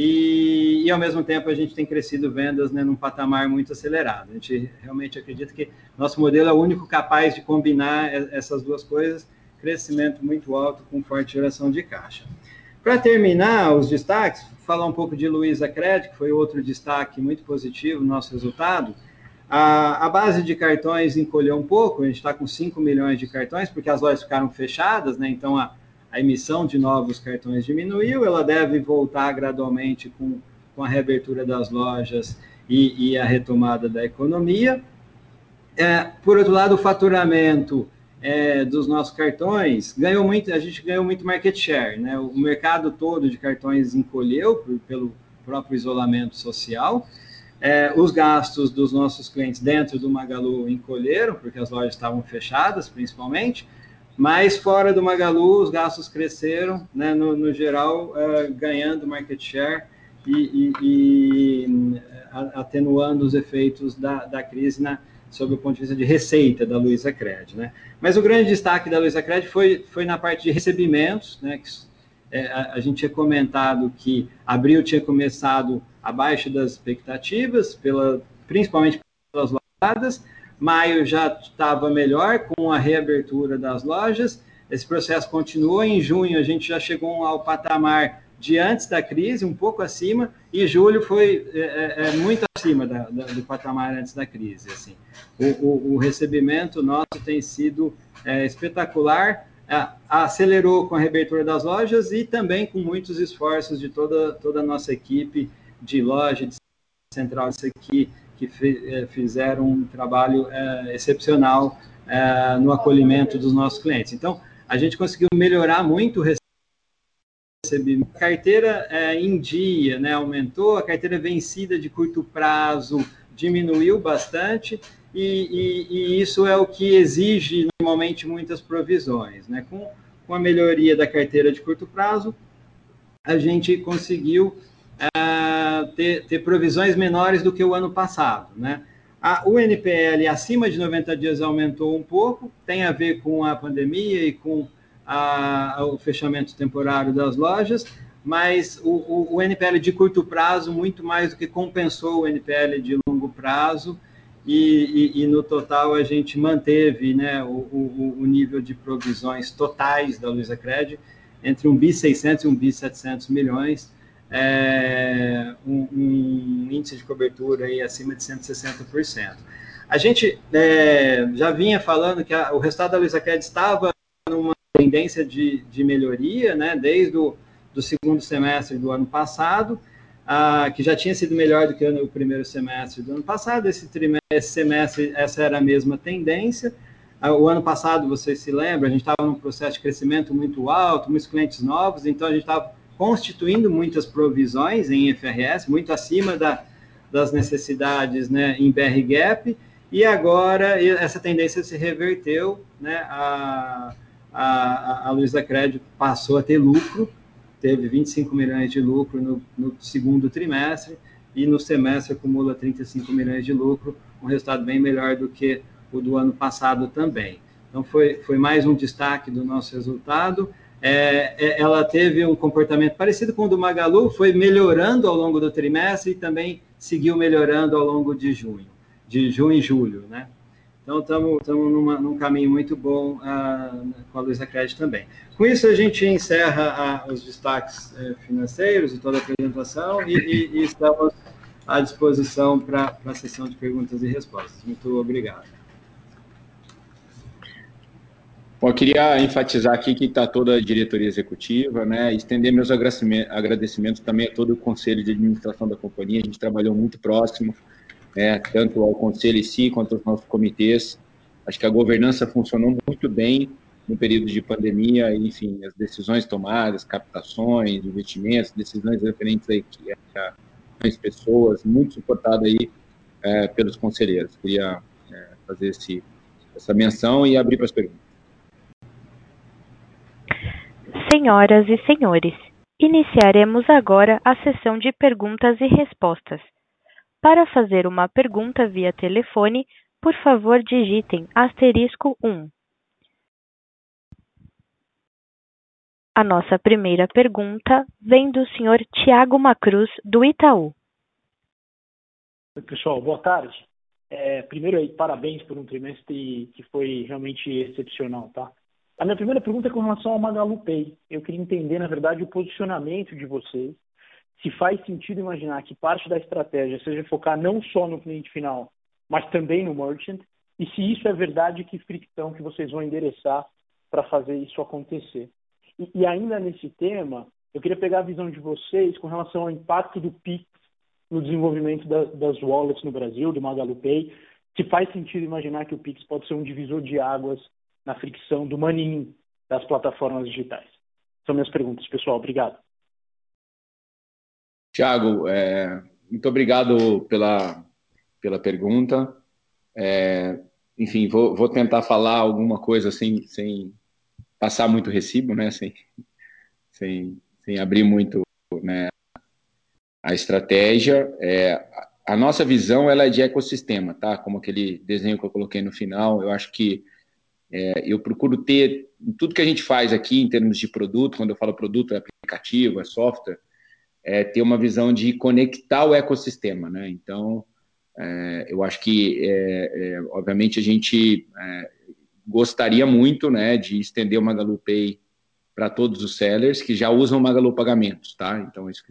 e ao mesmo tempo a gente tem crescido vendas, né, num patamar muito acelerado. A gente realmente acredita que nosso modelo é o único capaz de combinar essas duas coisas, crescimento muito alto com forte geração de caixa. Para terminar os destaques, falar um pouco de Luizacred, que foi outro destaque muito positivo no nosso resultado. A base de cartões encolheu um pouco, a gente está com 5 milhões de cartões, porque as lojas ficaram fechadas, né? Então a emissão de novos cartões diminuiu, ela deve voltar gradualmente com a reabertura das lojas e a retomada da economia. Por outro lado, o faturamento dos nossos cartões a gente ganhou muito market share, né? O mercado todo de cartões encolheu pelo próprio isolamento social. Os gastos dos nossos clientes dentro do Magalu encolheram, porque as lojas estavam fechadas, principalmente, mas fora do Magalu os gastos cresceram, né, no geral, ganhando market share e atenuando os efeitos da crise sob o ponto de vista de receita da Luizacred, né? Mas o grande destaque da Luizacred foi na parte de recebimentos, né, que a gente tinha comentado que abril tinha começado abaixo das expectativas, principalmente pelas lojadas. Maio já estava melhor com a reabertura das lojas. Esse processo continuou. Em junho, a gente já chegou ao patamar de antes da crise, um pouco acima, e julho foi muito acima do patamar antes da crise. Assim. O recebimento nosso tem sido espetacular, acelerou com a reabertura das lojas e também com muitos esforços de toda a nossa equipe de loja, de central, isso aqui, que fizeram um trabalho excepcional no acolhimento dos nossos clientes. Então, a gente conseguiu melhorar muito o recebimento. A carteira em dia, né, aumentou, a carteira vencida de curto prazo diminuiu bastante, e isso é o que exige normalmente muitas provisões, né? Com a melhoria da carteira de curto prazo, a gente conseguiu ter provisões menores do que o ano passado, né? O NPL acima de 90 dias aumentou um pouco, tem a ver com a pandemia e com o fechamento temporário das lojas. mas o NPL de curto prazo, muito mais do que compensou o NPL de longo prazo, e no total a gente manteve, né, o nível de provisões totais da Luizacred entre 1.600 e 1.700 milhões, um índice de cobertura aí acima de 160%. A gente já vinha falando que o resultado da Luizacred estava numa tendência de melhoria, né, desde do segundo semestre do ano passado, que já tinha sido melhor do que o primeiro semestre do ano passado. Esse semestre, essa era a mesma tendência. O ano passado, vocês se lembram, a gente estava num processo de crescimento muito alto, muitos clientes novos, então a gente estava constituindo muitas provisões em IFRS, muito acima das necessidades, né, em BR-GAAP, e agora essa tendência se reverteu, né, a Luizacred passou a ter lucro, teve 25 milhões de lucro no segundo trimestre, e no semestre acumula 35 milhões de lucro, um resultado bem melhor do que o do ano passado também. Então, foi mais um destaque do nosso resultado. Ela teve um comportamento parecido com o do Magalu, foi melhorando ao longo do trimestre e também seguiu melhorando ao longo de junho e julho, né? Então, estamos num caminho muito bom com a Luizacred também. Com isso, a gente encerra os destaques financeiros e toda a apresentação e estamos à disposição para a sessão de perguntas e respostas. Muito obrigado. Bom, eu queria enfatizar aqui que está toda a diretoria executiva, né? Estender meus agradecimentos também a todo o conselho de administração da companhia. A gente trabalhou muito próximo, tanto ao conselho em si quanto aos nossos comitês. Acho que a governança funcionou muito bem no período de pandemia, enfim, as decisões tomadas, captações, investimentos, decisões referentes às pessoas, muito suportado aí pelos conselheiros. Queria fazer essa menção e abrir para as perguntas. Senhoras e senhores, iniciaremos agora a sessão de perguntas e respostas. Para fazer uma pergunta via telefone, por favor, digitem *1. A nossa primeira pergunta vem do senhor Thiago Macruz, do Itaú. Oi, pessoal, boa tarde. Primeiro aí, parabéns por um trimestre que foi realmente excepcional, tá? A minha primeira pergunta é com relação ao Magalu Pay. Eu queria entender, na verdade, o posicionamento de vocês, se faz sentido imaginar que parte da estratégia seja focar não só no cliente final, mas também no merchant, e se isso é verdade, que fricção que vocês vão endereçar para fazer isso acontecer. E ainda nesse tema, eu queria pegar a visão de vocês com relação ao impacto do Pix no desenvolvimento das wallets no Brasil, do Magalu Pay, se faz sentido imaginar que o Pix pode ser um divisor de águas na fricção do money das plataformas digitais. São minhas perguntas, pessoal. Obrigado. Thiago, muito obrigado pela pergunta. Enfim, vou tentar falar alguma coisa sem passar muito recibo, né? Sem abrir muito, né, a estratégia. A nossa visão ela é de ecossistema, tá? Como aquele desenho que eu coloquei no final. Eu acho que eu procuro ter, em tudo que a gente faz aqui, em termos de produto, quando eu falo produto, é aplicativo, é software, ter uma visão de conectar o ecossistema, né? Então, eu acho que, obviamente, a gente gostaria muito, né, de estender o Magalu Pay para todos os sellers que já usam o Magalu Pagamentos, tá? Então, isso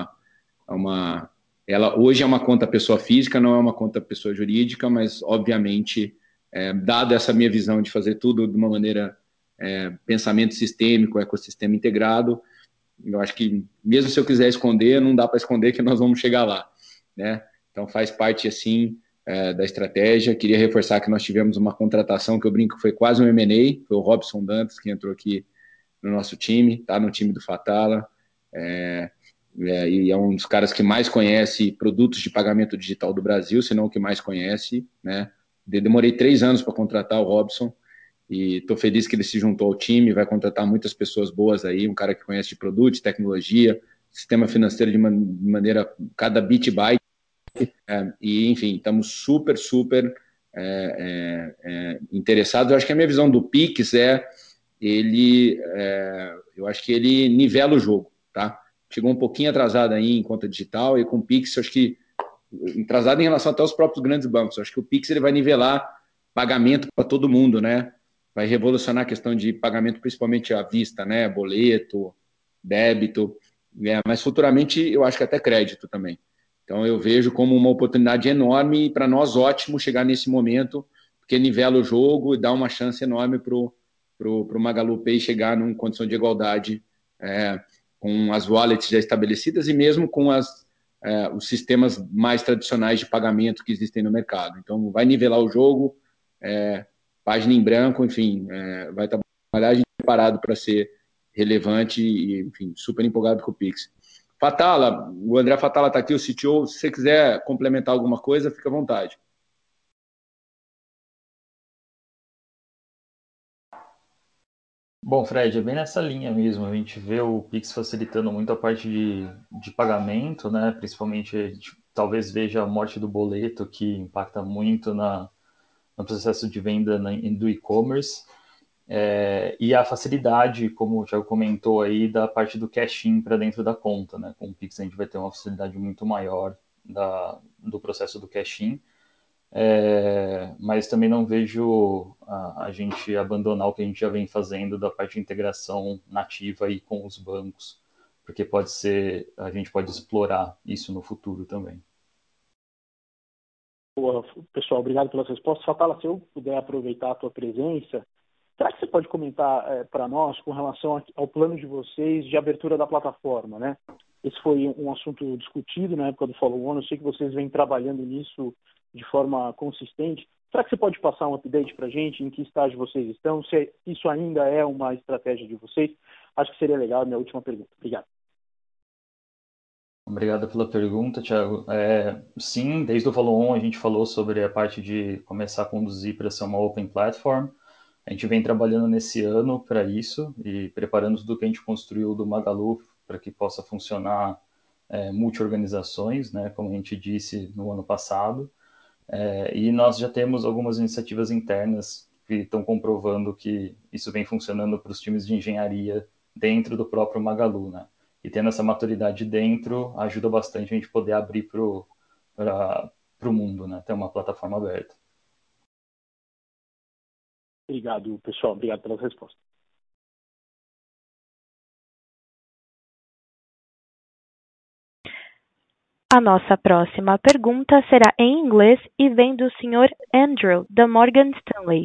ela hoje é uma conta pessoa física, não é uma conta pessoa jurídica, mas, obviamente, dada essa minha visão de fazer tudo de uma maneira, pensamento sistêmico, ecossistema integrado, eu acho que, mesmo se eu quiser esconder, não dá para esconder que nós vamos chegar lá, né? Então, faz parte, assim, da estratégia. Queria reforçar que nós tivemos uma contratação que eu brinco que foi quase um M&A, foi o Robson Dantas, que entrou aqui no nosso time, tá no time do Fatala, e é um dos caras que mais conhece produtos de pagamento digital do Brasil, se não o que mais conhece, né? Demorei 3 anos para contratar o Robson, e estou feliz que ele se juntou ao time, vai contratar muitas pessoas boas aí, um cara que conhece de produtos, tecnologia, sistema financeiro de maneira, cada bit byte, e enfim, estamos super interessados. Eu acho que a minha visão do Pix eu acho que ele nivela o jogo, tá? chegou um pouquinho atrasada aí em conta digital, e com o Pix, acho que atrasado em relação até aos próprios grandes bancos. Acho que o Pix ele vai nivelar pagamento para todo mundo, né? Vai revolucionar a questão de pagamento, principalmente à vista, né? Boleto, débito, mas futuramente eu acho que até crédito também. Então eu vejo como uma oportunidade enorme e para nós ótimo chegar nesse momento, porque nivela o jogo e dá uma chance enorme para o Magalu Pay chegar numa condição de igualdade com as wallets já estabelecidas e mesmo com os sistemas mais tradicionais de pagamento que existem no mercado. Então vai nivelar o jogo, página em branco, enfim, vai trabalhar a gente preparado para ser relevante e, enfim, super empolgado com o Pix. Fatala, o André Fatala está aqui, o CTO, se você quiser complementar alguma coisa, fica à vontade. Bom, Fred, é bem nessa linha mesmo. A gente vê o Pix facilitando muito a parte de pagamento, né? Principalmente, a gente talvez veja a morte do boleto, que impacta muito no processo de venda do e-commerce. E a facilidade, como o Thiago comentou aí, da parte do cash-in para dentro da conta, né? Com o Pix a gente vai ter uma facilidade muito maior do processo do cash-in. Mas também não vejo a gente abandonar o que a gente já vem fazendo da parte de integração nativa aí com os bancos, porque a gente pode explorar isso no futuro também. Boa, pessoal, obrigado pelas respostas. Fatala, se eu puder aproveitar a tua presença, será que você pode comentar para nós com relação ao plano de vocês de abertura da plataforma, né? Esse foi um assunto discutido na época do follow-on, eu sei que vocês vêm trabalhando nisso de forma consistente. Será que você pode passar um update para a gente, em que estágio vocês estão, se isso ainda é uma estratégia de vocês? Acho que seria legal a minha última pergunta. Obrigado. Obrigado pela pergunta, Thiago. Sim, desde o follow-on a gente falou sobre a parte de começar a conduzir para ser uma open platform. A gente vem trabalhando nesse ano para isso e preparando tudo que a gente construiu do Magalu para que possa funcionar multi-organizações, né, como a gente disse no ano passado. E nós já temos algumas iniciativas internas que estão comprovando que isso vem funcionando para os times de engenharia dentro do próprio Magalu, né? E tendo essa maturidade dentro, ajuda bastante a gente poder abrir para o mundo, né? Ter uma plataforma aberta. Obrigado, pessoal. Obrigado pelas respostas. A nossa próxima pergunta será em inglês e vem do Sr. Andrew, da Morgan Stanley.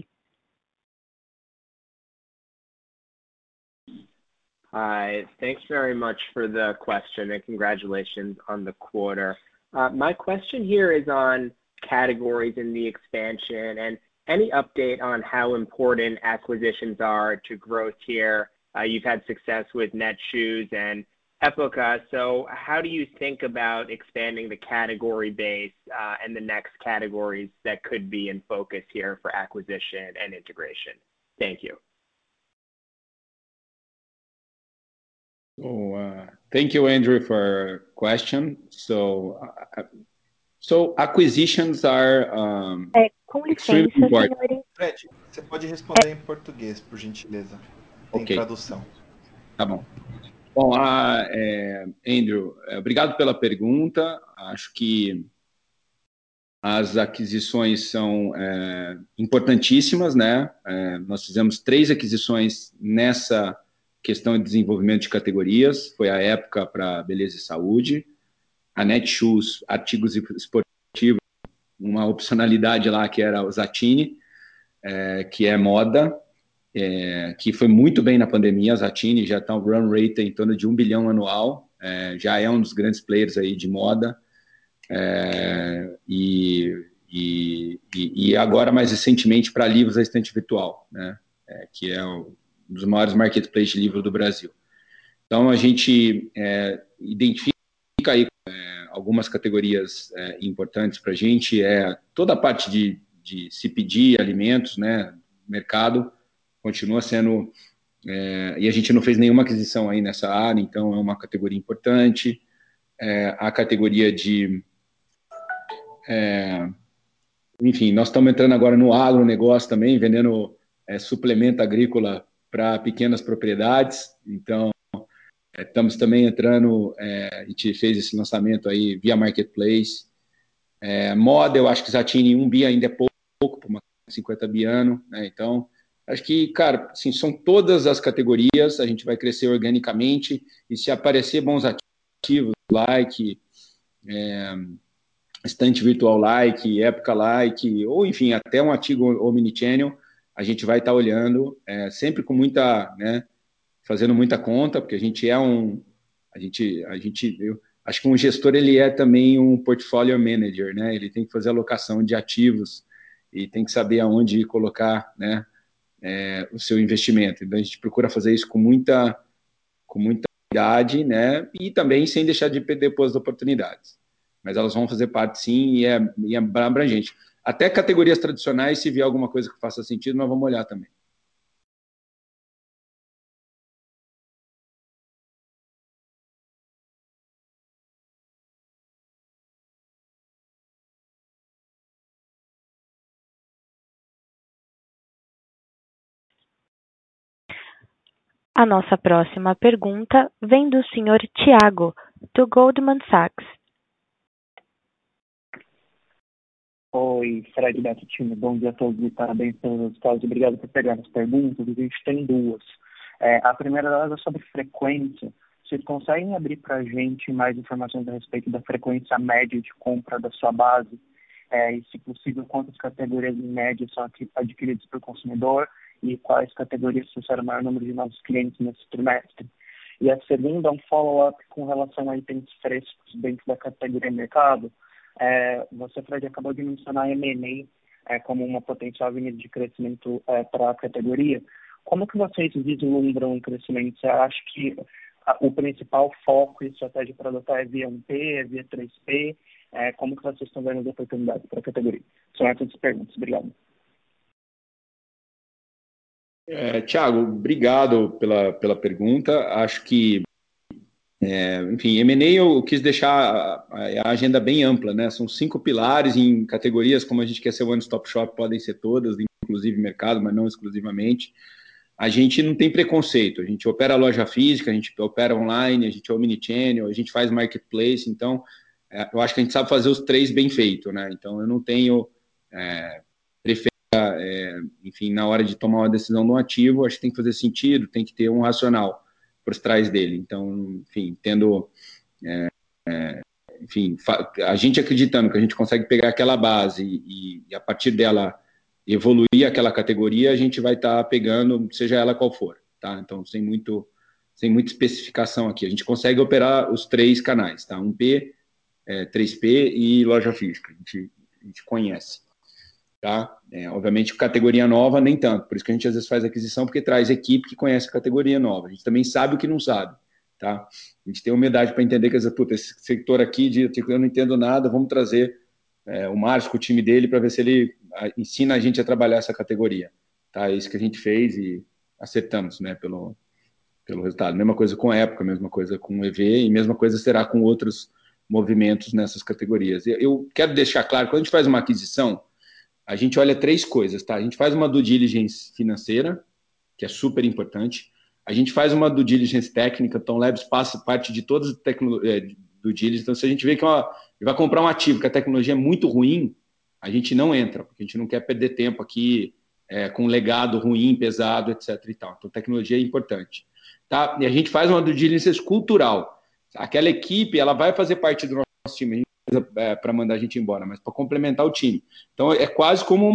Hi, thanks very much for the question and congratulations on the quarter. My question here is on categories in the expansion and any update on how important acquisitions are to growth here. You've had success with Netshoes and Epoca, so how do you think about expanding the category base and the next categories that could be in focus here for acquisition and integration? Thank you. Thank you, Andrew, for your question. So acquisitions are Com extremely licença, important. senhores. Fred, você pode responder em português, por gentileza. Tem Ok. tradução. Tá bom. Bom, Andrew, obrigado pela pergunta. Acho que as aquisições são importantíssimas, né? Nós fizemos 3 aquisições nessa questão de desenvolvimento de categorias. Foi a Época para beleza e saúde, a Netshoes, artigos esportivos, uma opcionalidade lá que era o Zattini, que é moda, que foi muito bem na pandemia. A Zattini já está um run rate em torno de 1 bilhão anual, já é um dos grandes players aí de moda, e agora mais recentemente para livros a estante virtual, né, que é um dos maiores marketplaces de livro do Brasil. Então a gente identifica aí algumas categorias importantes para a gente, toda a parte de CPG, alimentos, né, mercado, continua sendo, e a gente não fez nenhuma aquisição aí nessa área, então é uma categoria importante. A categoria de, enfim, nós estamos entrando agora no agronegócio também, vendendo suplemento agrícola para pequenas propriedades, então Estamos também entrando, a gente fez esse lançamento aí via Marketplace. Moda, eu acho que Zatini 1 bi ainda é pouco para uma 50 bi ano, né? Então, acho que, cara, assim, são todas as categorias, a gente vai crescer organicamente, e se aparecer bons ativos, like, estante virtual like, época like, ou enfim, até um ativo omnichannel, a gente vai estar olhando, sempre com muita, né, fazendo muita conta, porque a gente eu acho que um gestor, ele é também um portfolio manager, né, ele tem que fazer alocação de ativos e tem que saber aonde colocar, né, o seu investimento. Então, a gente procura fazer isso com muita cuidado, né, e também sem deixar de perder boas oportunidades. Mas elas vão fazer parte, sim, e é abrangente. Até categorias tradicionais, se vier alguma coisa que faça sentido, nós vamos olhar também. A nossa próxima pergunta vem do senhor Tiago, do Goldman Sachs. Oi, Fred Beto time, bom dia a todos e parabéns pelos resultados. Obrigado por pegar as perguntas. A gente tem duas. A primeira delas é sobre frequência. Vocês conseguem abrir para a gente mais informações a respeito da frequência média de compra da sua base? E, se possível, quantas categorias em média são adquiridas por consumidor e quais categorias trouxeram o maior número de novos clientes nesse trimestre? E a segunda é um follow-up com relação a itens frescos dentro da categoria mercado. Você, Fred, acabou de mencionar a M&A como uma potencial avenida de crescimento para a categoria. Como que vocês vislumbram o crescimento? Você acha que o principal foco e estratégia para adotar é via 1P, é via 3P? Como que vocês estão vendo as oportunidades para a categoria? São essas as perguntas. Obrigado. Tiago, obrigado pela pergunta. Acho que, enfim, M&A eu quis deixar a agenda bem ampla, né? São 5 pilares em categorias, como a gente quer ser One Stop Shop, podem ser todas, inclusive mercado, mas não exclusivamente. A gente não tem preconceito, a gente opera loja física, a gente opera online, a gente é omnichannel, a gente faz marketplace, então eu acho que a gente sabe fazer os 3 bem feito, né? Então eu não tenho enfim, na hora de tomar uma decisão de um ativo, acho que tem que fazer sentido, tem que ter um racional por trás dele. Então, enfim, enfim, a gente acreditando que a gente consegue pegar aquela base e a partir dela evoluir aquela categoria, a gente vai estar pegando, seja ela qual for, tá? Então, sem muita especificação aqui. A gente consegue operar os 3 canais, tá? 1P, 3P e loja física. A gente conhece. Tá? Obviamente, categoria nova, nem tanto. Por isso que a gente às vezes faz aquisição, porque traz equipe que conhece a categoria nova. A gente também sabe o que não sabe. Tá? A gente tem humildade para entender que esse setor aqui, eu não entendo nada, vamos trazer o Márcio com o time dele para ver se ele ensina a gente a trabalhar essa categoria. Tá? É isso que a gente fez e acertamos, né, pelo resultado. Mesma coisa com a Época, mesma coisa com o EV e mesma coisa será com outros movimentos nessas categorias. Eu quero deixar claro, quando a gente faz uma aquisição, a gente olha 3 coisas, tá? A gente faz uma due diligence financeira, que é super importante. A gente faz uma due diligence técnica, então Labs passa parte de todas as due diligence. Então, se a gente vê que vai comprar um ativo que a tecnologia é muito ruim, a gente não entra, porque a gente não quer perder tempo aqui com um legado ruim, pesado, etc. e tal. Então, tecnologia é importante. Tá? E a gente faz uma due diligence cultural. Aquela equipe, ela vai fazer parte do nosso time. Para mandar a gente embora, mas para complementar o time. Então, é quase como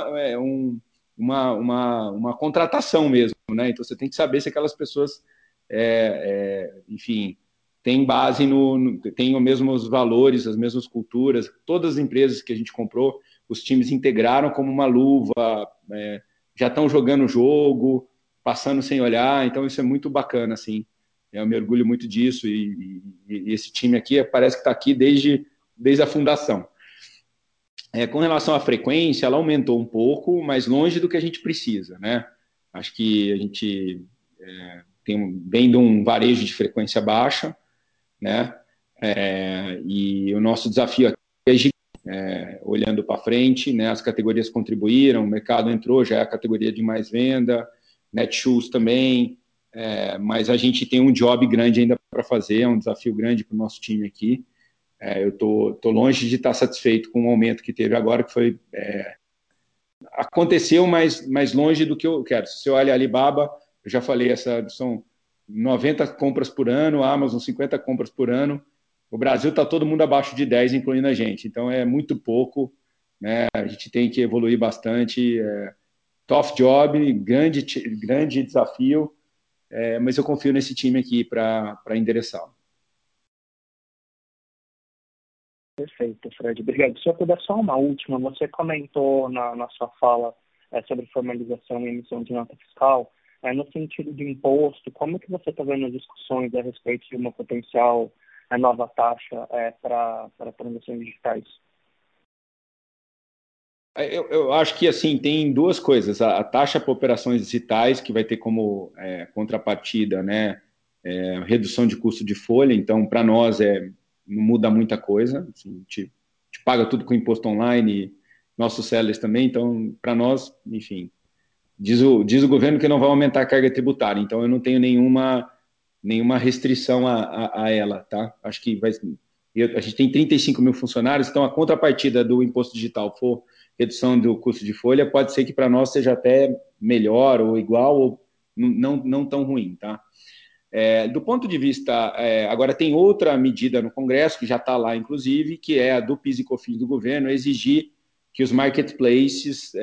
uma contratação mesmo, né? Então, você tem que saber se aquelas pessoas, enfim, têm base têm os mesmos valores, as mesmas culturas. Todas as empresas que a gente comprou, os times integraram como uma luva, já estão jogando o jogo, passando sem olhar, então isso é muito bacana, assim. Eu me orgulho muito disso e esse time aqui parece que está aqui desde a fundação. Com relação à frequência, ela aumentou um pouco, mas longe do que a gente precisa, né? Acho que a gente vem de um varejo de frequência baixa, né? E o nosso desafio aqui é gigante, olhando para frente, né? As categorias contribuíram, o mercado entrou, já é a categoria de mais venda, Netshoes também, mas a gente tem um job grande ainda para fazer, é um desafio grande para o nosso time aqui. Eu estou longe de estar satisfeito com o aumento que teve agora, que foi aconteceu, mais longe do que eu quero. Se você olha a Alibaba, eu já falei, são 90 compras por ano, a Amazon 50 compras por ano. O Brasil está todo mundo abaixo de 10, incluindo a gente. Então, é muito pouco, né? A gente tem que evoluir bastante. Tough job, grande desafio, mas eu confio nesse time aqui para endereçá-lo. Perfeito, Fred. Obrigado. Se eu puder só uma última, você comentou na sua fala sobre formalização e emissão de nota fiscal, no sentido de imposto, como que você está vendo as discussões a respeito de uma potencial nova taxa para transações digitais? Eu acho que assim tem duas coisas. A taxa para operações digitais, que vai ter como contrapartida, né, redução de custo de folha. Então, para nós não muda muita coisa. Assim, a gente paga tudo com imposto online, nossos sellers também. Então, para nós, enfim, diz o governo que não vai aumentar a carga tributária. Então, eu não tenho nenhuma restrição a ela, tá? Acho que a gente tem 35 mil funcionários, então a contrapartida do imposto digital for redução do custo de folha, pode ser que para nós seja até melhor ou igual, ou não tão ruim, tá? Do ponto de vista, agora tem outra medida no Congresso, que já está lá, inclusive, que é a do PIS e COFINS do governo, exigir que os marketplaces,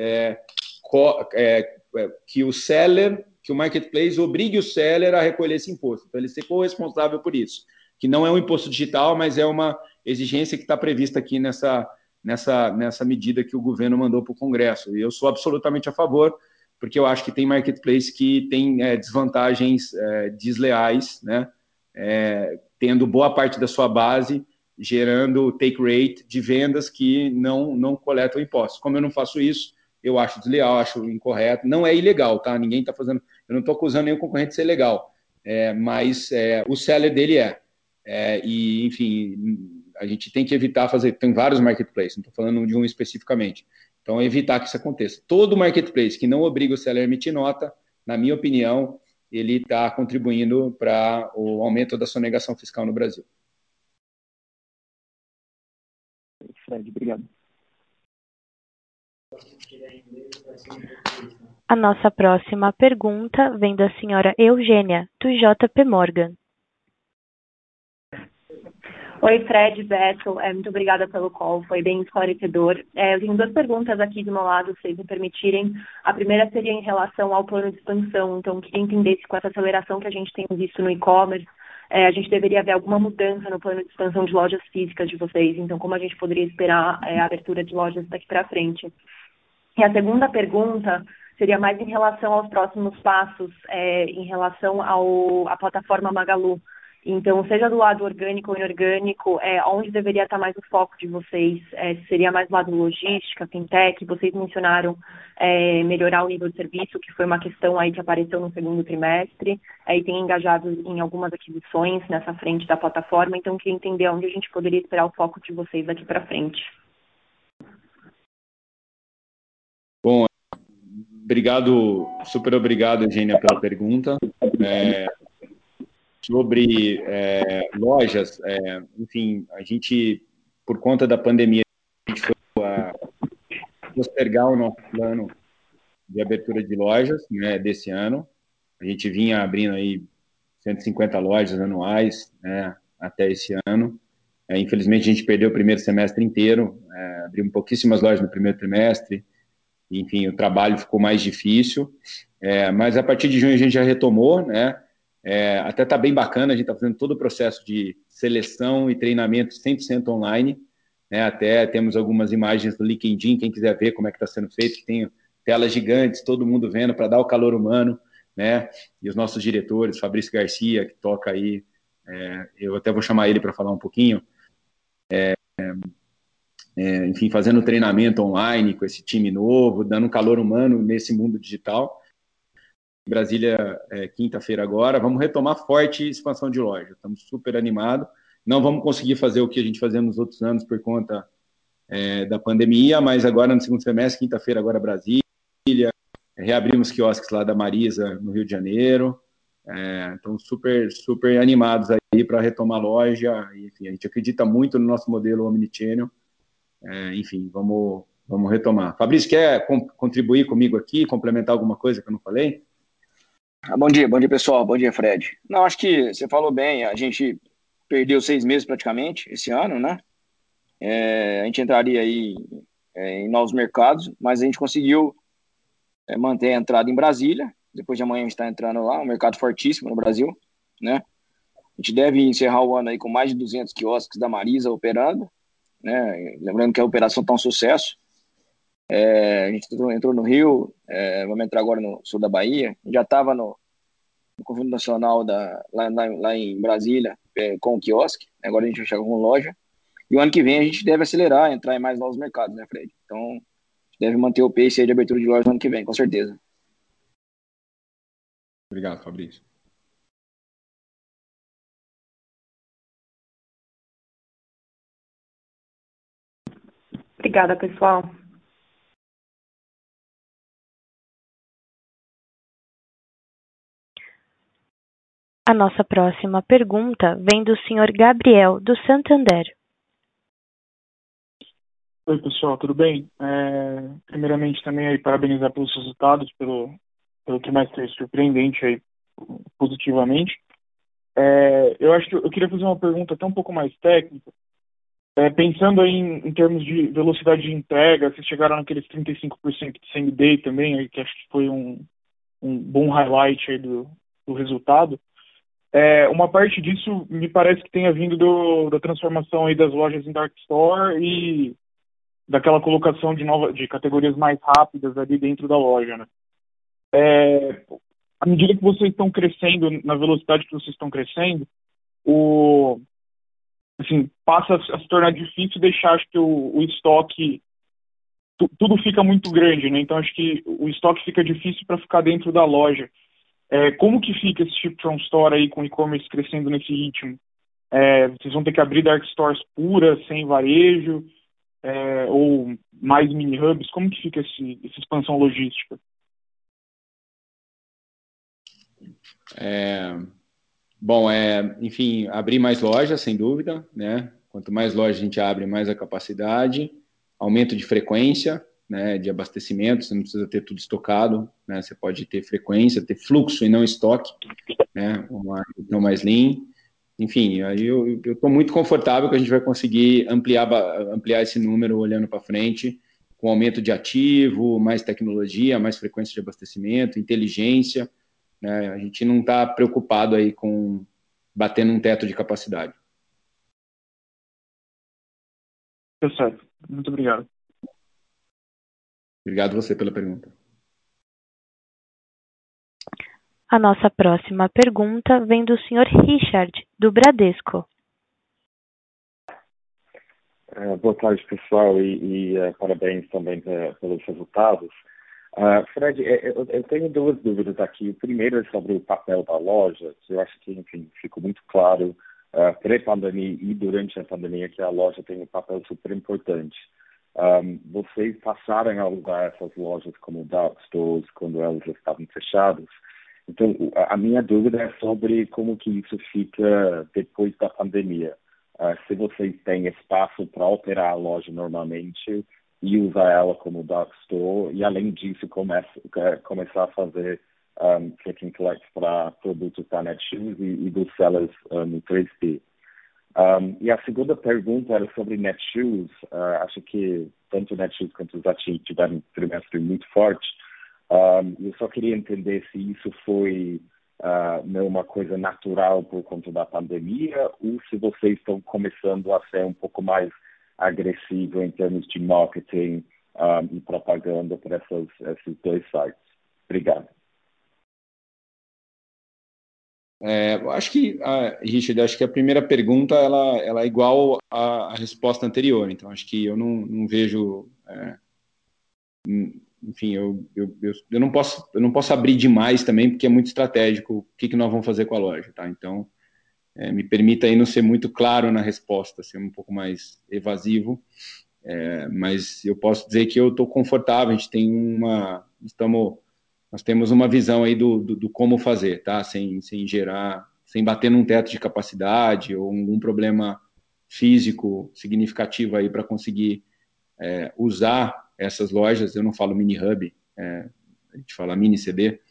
que o marketplace obrigue o seller a recolher esse imposto. Então, ele ser corresponsável por isso, que não é um imposto digital, mas é uma exigência que está prevista aqui nessa medida que o governo mandou para o Congresso. E eu sou absolutamente a favor, porque eu acho que tem marketplace que tem desvantagens desleais, né? Tendo boa parte da sua base gerando take rate de vendas que não coletam impostos. Como eu não faço isso, eu acho desleal, acho incorreto. Não é ilegal, tá? Ninguém está fazendo... Eu não estou acusando nenhum concorrente de ser legal, mas o seller dele e, enfim, a gente tem que evitar fazer... Tem vários marketplaces, não estou falando de um especificamente. Então, evitar que isso aconteça. Todo marketplace que não obriga o seller a emitir nota, na minha opinião, ele está contribuindo para o aumento da sonegação fiscal no Brasil. Fred, obrigado. A nossa próxima pergunta vem da senhora Eugênia, do JP Morgan. Oi, Fred, Beto, muito obrigada pelo call, foi bem esclarecedor. Eu tenho duas perguntas aqui do meu lado, se vocês me permitirem. A primeira seria em relação ao plano de expansão, então queria entender se com essa aceleração que a gente tem visto no e-commerce, a gente deveria ver alguma mudança no plano de expansão de lojas físicas de vocês, então como a gente poderia esperar a abertura de lojas daqui para frente. E a segunda pergunta seria mais em relação aos próximos passos, em relação à plataforma Magalu. Então, seja do lado orgânico ou inorgânico, onde deveria estar mais o foco de vocês? Seria mais do lado logística, fintech? Vocês mencionaram melhorar o nível de serviço, que foi uma questão aí que apareceu no segundo trimestre, e tem engajado em algumas aquisições nessa frente da plataforma, então queria entender onde a gente poderia esperar o foco de vocês daqui para frente. Bom, super obrigado, Eugênia, pela pergunta. Sobre lojas, enfim, a gente, por conta da pandemia, a gente foi postergar o nosso plano de abertura de lojas, né, desse ano. A gente vinha abrindo aí 150 lojas anuais, né, até esse ano. Infelizmente, a gente perdeu o primeiro semestre inteiro, abrimos pouquíssimas lojas no primeiro trimestre, enfim, o trabalho ficou mais difícil, mas a partir de junho a gente já retomou, né? Até está bem bacana, a gente está fazendo todo o processo de seleção e treinamento 100% online, né? Até temos algumas imagens do LinkedIn, quem quiser ver como é que está sendo feito, que tem telas gigantes, todo mundo vendo para dar o calor humano, né? E os nossos diretores, Fabrício Garcia, que toca aí, eu até vou chamar ele para falar um pouquinho, enfim, fazendo treinamento online com esse time novo, dando um calor humano nesse mundo digital. Brasília, quinta-feira agora, vamos retomar forte a expansão de loja, estamos super animados, não vamos conseguir fazer o que a gente fazia nos outros anos por conta da pandemia, mas agora no segundo semestre, quinta-feira agora Brasília, reabrimos quiosques lá da Marisa, no Rio de Janeiro, Então, super animados aí para retomar a loja. Enfim, a gente acredita muito no nosso modelo Omnichannel. Enfim, vamos retomar. Fabrício, quer contribuir comigo aqui, complementar alguma coisa que eu não falei? Bom dia, pessoal. Bom dia, Fred. Não, acho que você falou bem. A gente perdeu 6 meses praticamente esse ano, né? A gente entraria aí em novos mercados, mas a gente conseguiu manter a entrada em Brasília. Depois de amanhã a gente está entrando lá, um mercado fortíssimo no Brasil, né? A gente deve encerrar o ano aí com mais de 200 quiosques da Marisa operando, né? Lembrando que a operação está um sucesso. A gente entrou no Rio, vamos entrar agora no sul da Bahia. A gente já estava no Conjunto Nacional lá em Brasília com o quiosque. Agora a gente vai chegar com loja. E o ano que vem a gente deve acelerar, entrar em mais novos mercados, né, Fred? Então, a gente deve manter o pace aí de abertura de loja no ano que vem, com certeza. Obrigado, Fabrício. Obrigada, pessoal. A nossa próxima pergunta vem do senhor Gabriel, do Santander. Oi, pessoal, tudo bem? Primeiramente, também aí, parabenizar pelos resultados, pelo trimestre surpreendente aí, positivamente. Eu acho que eu queria fazer uma pergunta até um pouco mais técnica. Pensando aí em termos de velocidade de entrega, vocês chegaram naqueles 35% de same day também, aí, que acho que foi um bom highlight aí do resultado. Uma parte disso me parece que tenha vindo da transformação aí das lojas em Dark Store e daquela colocação de categorias mais rápidas ali dentro da loja, né? À medida que vocês estão crescendo, na velocidade que vocês estão crescendo, passa a se tornar difícil deixar, acho que o estoque, tudo fica muito grande, né? Então acho que o estoque fica difícil para ficar dentro da loja. Como que fica esse Ship from Store aí com o e-commerce crescendo nesse ritmo? Vocês vão ter que abrir dark stores puras, sem varejo, ou mais mini hubs? Como que fica essa expansão logística? Enfim, abrir mais lojas, sem dúvida, né? Quanto mais lojas a gente abre, mais a capacidade, aumento de frequência, né, de abastecimento, você não precisa ter tudo estocado, né, você pode ter frequência, ter fluxo e não estoque, né, uma gestão mais lean. Enfim, aí eu estou muito confortável que a gente vai conseguir ampliar esse número olhando para frente, com aumento de ativo, mais tecnologia, mais frequência de abastecimento, inteligência, né, a gente não está preocupado aí com batendo um teto de capacidade. Tá certo. Muito obrigado. Obrigado você pela pergunta. A nossa próxima pergunta vem do senhor Richard, do Bradesco. Boa tarde, pessoal, e parabéns também pelos resultados. Fred, eu tenho 2 dúvidas aqui. O primeiro é sobre o papel da loja, que eu acho que, enfim, ficou muito claro pré-pandemia e durante a pandemia que a loja tem um papel super importante. Vocês passaram a usar essas lojas como dark stores quando elas estavam fechadas. Então, a minha dúvida é sobre como que isso fica depois da pandemia. Se vocês têm espaço para operar a loja normalmente e usar ela como dark store, e além disso começar a fazer click and collect para produtos da Netshoes e dos sellers no 3P. E a segunda pergunta era sobre Netshoes. Acho que tanto Netshoes quanto os Zappos tiveram um trimestre muito forte. Eu só queria entender se isso foi uma coisa natural por conta da pandemia ou se vocês estão começando a ser um pouco mais agressivo em termos de marketing e propaganda para esses 2 sites. Obrigado. Acho que, Richard, acho que a primeira pergunta ela é igual à resposta anterior. Então, acho que eu não vejo... enfim, eu não posso abrir demais também, porque é muito estratégico o que nós vamos fazer com a loja, tá? Então, me permita aí não ser muito claro na resposta, ser um pouco mais evasivo, mas eu posso dizer que eu estou confortável, a gente tem estamos nós temos uma visão aí do como fazer, tá? Sem bater num teto de capacidade ou algum problema físico significativo aí para conseguir usar essas lojas. Eu não falo mini hub, a gente fala mini CB,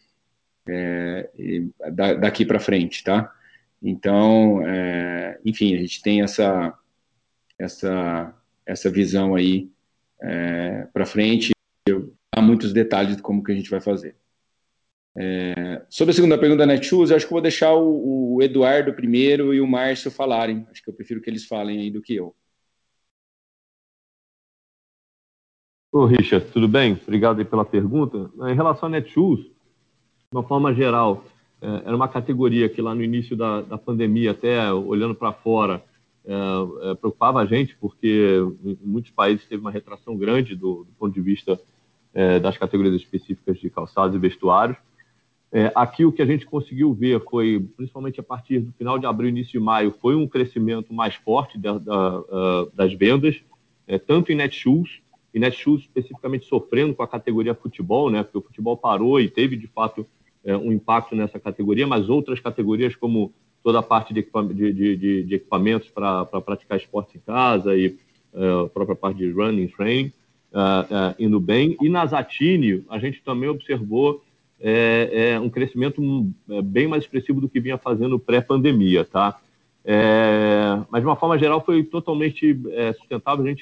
daqui para frente, tá? Então, enfim, a gente tem essa visão aí para frente. Há muitos detalhes de como que a gente vai fazer. Sobre a segunda pergunta da Netshoes, eu acho que eu vou deixar o Eduardo primeiro e o Márcio falarem. Acho que eu prefiro que eles falem aí do que eu. Ô, Richard, tudo bem? Obrigado aí pela pergunta. Em relação à Netshoes, de uma forma geral, era uma categoria que lá no início da pandemia, até olhando para fora, preocupava a gente, porque em muitos países teve uma retração grande do ponto de vista das categorias específicas de calçados e vestuários. Aqui o que a gente conseguiu ver foi, principalmente a partir do final de abril, início de maio, foi um crescimento mais forte das vendas, tanto em Netshoes, e Netshoes especificamente sofrendo com a categoria futebol, né, porque o futebol parou e teve, de fato, um impacto nessa categoria, mas outras categorias, como toda a parte de equipamentos para praticar esporte em casa e a própria parte de running, training, indo bem. E na Zatini, a gente também observou um crescimento bem mais expressivo do que vinha fazendo pré-pandemia, tá? Mas, de uma forma geral, foi totalmente sustentável. A gente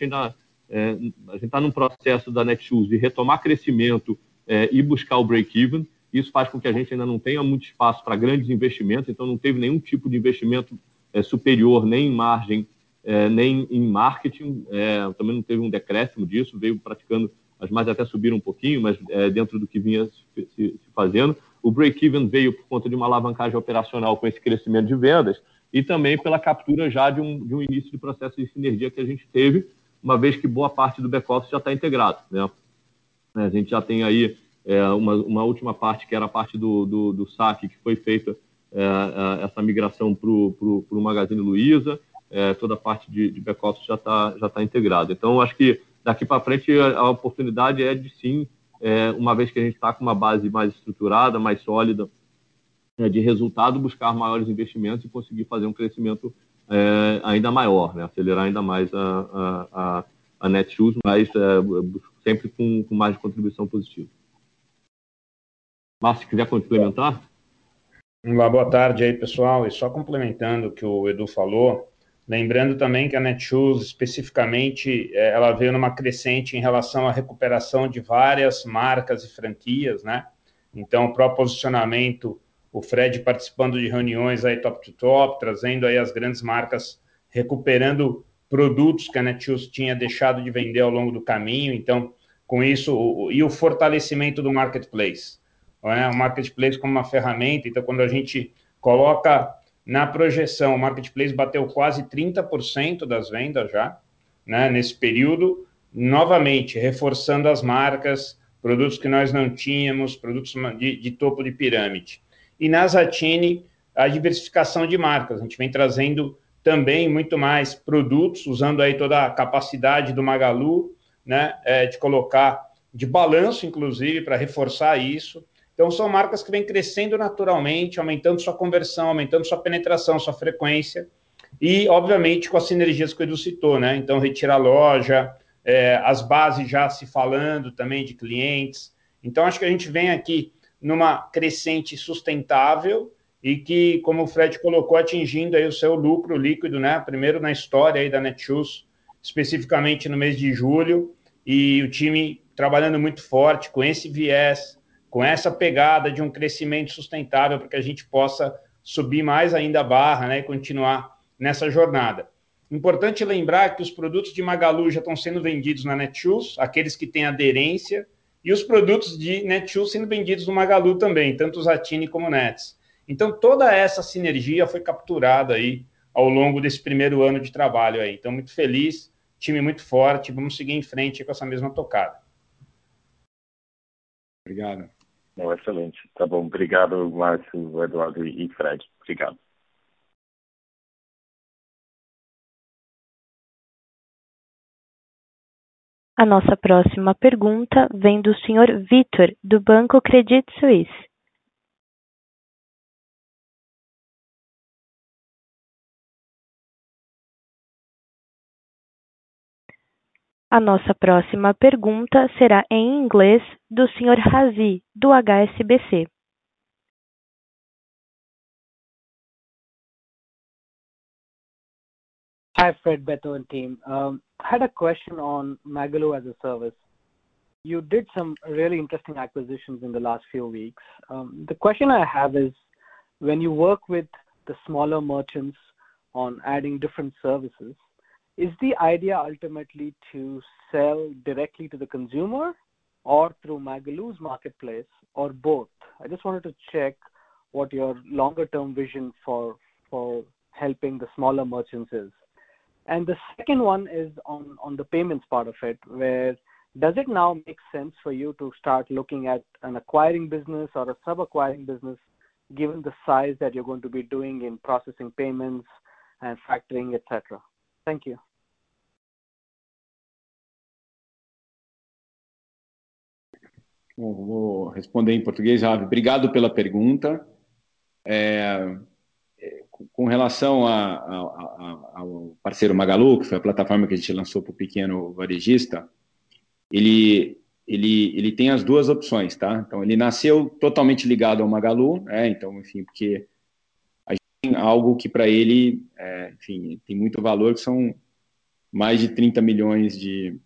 está num processo da Netshoes de retomar crescimento e buscar o break-even. Isso faz com que a gente ainda não tenha muito espaço para grandes investimentos, então não teve nenhum tipo de investimento superior, nem em margem, nem em marketing. Também não teve um decréscimo disso, veio praticando, as margens até subiram um pouquinho, mas dentro do que vinha se fazendo. O break-even veio por conta de uma alavancagem operacional com esse crescimento de vendas e também pela captura já de um início de processo de sinergia que a gente teve, uma vez que boa parte do back-office já está integrado, né? A gente já tem aí uma última parte, que era a parte do saque, que foi feita essa migração para o Magazine Luiza, toda a parte de back-office já está integrada. Então, acho que daqui para frente a oportunidade é de sim, uma vez que a gente está com uma base mais estruturada, mais sólida de resultado, buscar maiores investimentos e conseguir fazer um crescimento ainda maior, né? Acelerar ainda mais a Netshoes, mas sempre com mais de contribuição positiva. Márcio, se quiser complementar? Vamos lá, boa tarde aí, pessoal. E só complementando o que o Edu falou, lembrando também que a Netshoes, especificamente, ela veio numa crescente em relação à recuperação de várias marcas e franquias, né? Então, o próprio posicionamento, o Fred participando de reuniões aí top to top, trazendo aí as grandes marcas, recuperando produtos que a Netshoes tinha deixado de vender ao longo do caminho. Então, com isso, e o fortalecimento do marketplace. O marketplace como uma ferramenta. Então, quando a gente coloca na projeção, o marketplace bateu quase 30% das vendas já, né, nesse período, novamente, reforçando as marcas, produtos que nós não tínhamos, produtos de topo de pirâmide. E na Zatini, a diversificação de marcas. A gente vem trazendo também muito mais produtos, usando aí toda a capacidade do Magalu, né, de colocar de balanço, inclusive, para reforçar isso. Então, são marcas que vêm crescendo naturalmente, aumentando sua conversão, aumentando sua penetração, sua frequência, e, obviamente, com as sinergias que o Edu citou, né? Então, retirar a loja, as bases já se falando também de clientes. Então, acho que a gente vem aqui numa crescente sustentável e que, como o Fred colocou, atingindo aí o seu lucro líquido, né? Primeiro na história aí da Netshoes, especificamente no mês de julho, e o time trabalhando muito forte com esse viés, com essa pegada de um crescimento sustentável para que a gente possa subir mais ainda a barra, né, e continuar nessa jornada. Importante lembrar que os produtos de Magalu já estão sendo vendidos na Netshoes, aqueles que têm aderência, e os produtos de Netshoes sendo vendidos no Magalu também, tanto Zatini como Nets. Então, toda essa sinergia foi capturada aí ao longo desse primeiro ano de trabalho aí. Então, muito feliz, time muito forte, vamos seguir em frente com essa mesma tocada. Obrigado. Não, excelente. Tá bom. Obrigado, Márcio, Eduardo e Fred. Obrigado. A nossa próxima pergunta vem do Sr. Vitor, do Banco Credit Suisse. A nossa próxima pergunta será em inglês do Sr. Razi, do HSBC. Hi, Fred, Beto, and team. I had a question on Magalu as a service. You did some really interesting acquisitions in the last few weeks. The question I have is, when you work with the smaller merchants on adding different services, is the idea ultimately to sell directly to the consumer or through Magalu's marketplace, or both? I just wanted to check what your longer-term vision for helping the smaller merchants is. And the second one is on the payments part of it, where does it now make sense for you to start looking at an acquiring business or a sub-acquiring business, given the size that you're going to be doing in processing payments and factoring, etc.? Thank you. Bom, vou responder em português, Ravi. Obrigado pela pergunta. Com relação ao parceiro Magalu, que foi a plataforma que a gente lançou para o pequeno varejista, ele tem as duas opções, tá? Então, ele nasceu totalmente ligado ao Magalu, então, enfim, porque a gente tem algo que para ele, enfim, tem muito valor, que são mais de 30 milhões de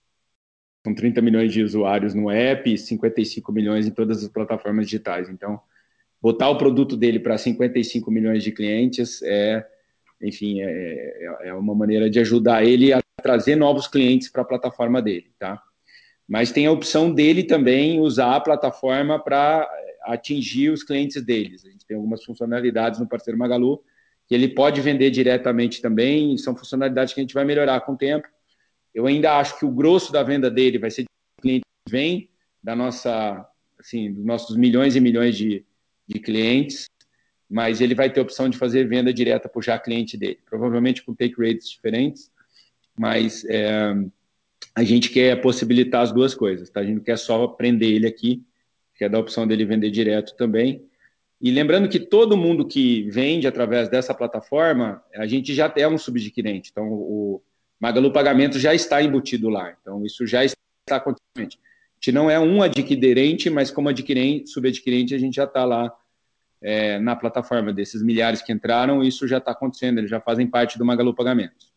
usuários no app e 55 milhões em todas as plataformas digitais. Então, botar o produto dele para 55 milhões de clientes enfim, é uma maneira de ajudar ele a trazer novos clientes para a plataforma dele, tá? Mas tem a opção dele também usar a plataforma para atingir os clientes deles. A gente tem algumas funcionalidades no parceiro Magalu que ele pode vender diretamente também, e são funcionalidades que a gente vai melhorar com o tempo. Eu ainda acho que o grosso da venda dele vai ser de cliente que vem dos nossos milhões e milhões de clientes, mas ele vai ter a opção de fazer venda direta para o já cliente dele, provavelmente com take rates diferentes, mas a gente quer possibilitar as duas coisas, tá? A gente não quer só prender ele aqui, quer dar a opção dele vender direto também. E lembrando que todo mundo que vende através dessa plataforma, a gente já é um subadquirente, então o Magalu Pagamentos já está embutido lá, então isso já está acontecendo. A gente não é um adquirente, mas como subadquirente a gente já está lá na plataforma desses milhares que entraram, isso já está acontecendo, eles já fazem parte do Magalu Pagamentos.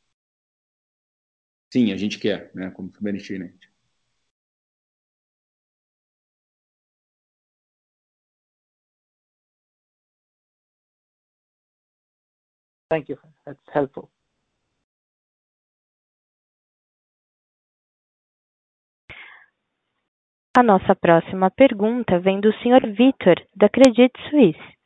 Sim, a gente quer, né, como subadquirente. Thank you. That's helpful. A nossa próxima pergunta vem do Sr. Vitor, da Credit Suisse.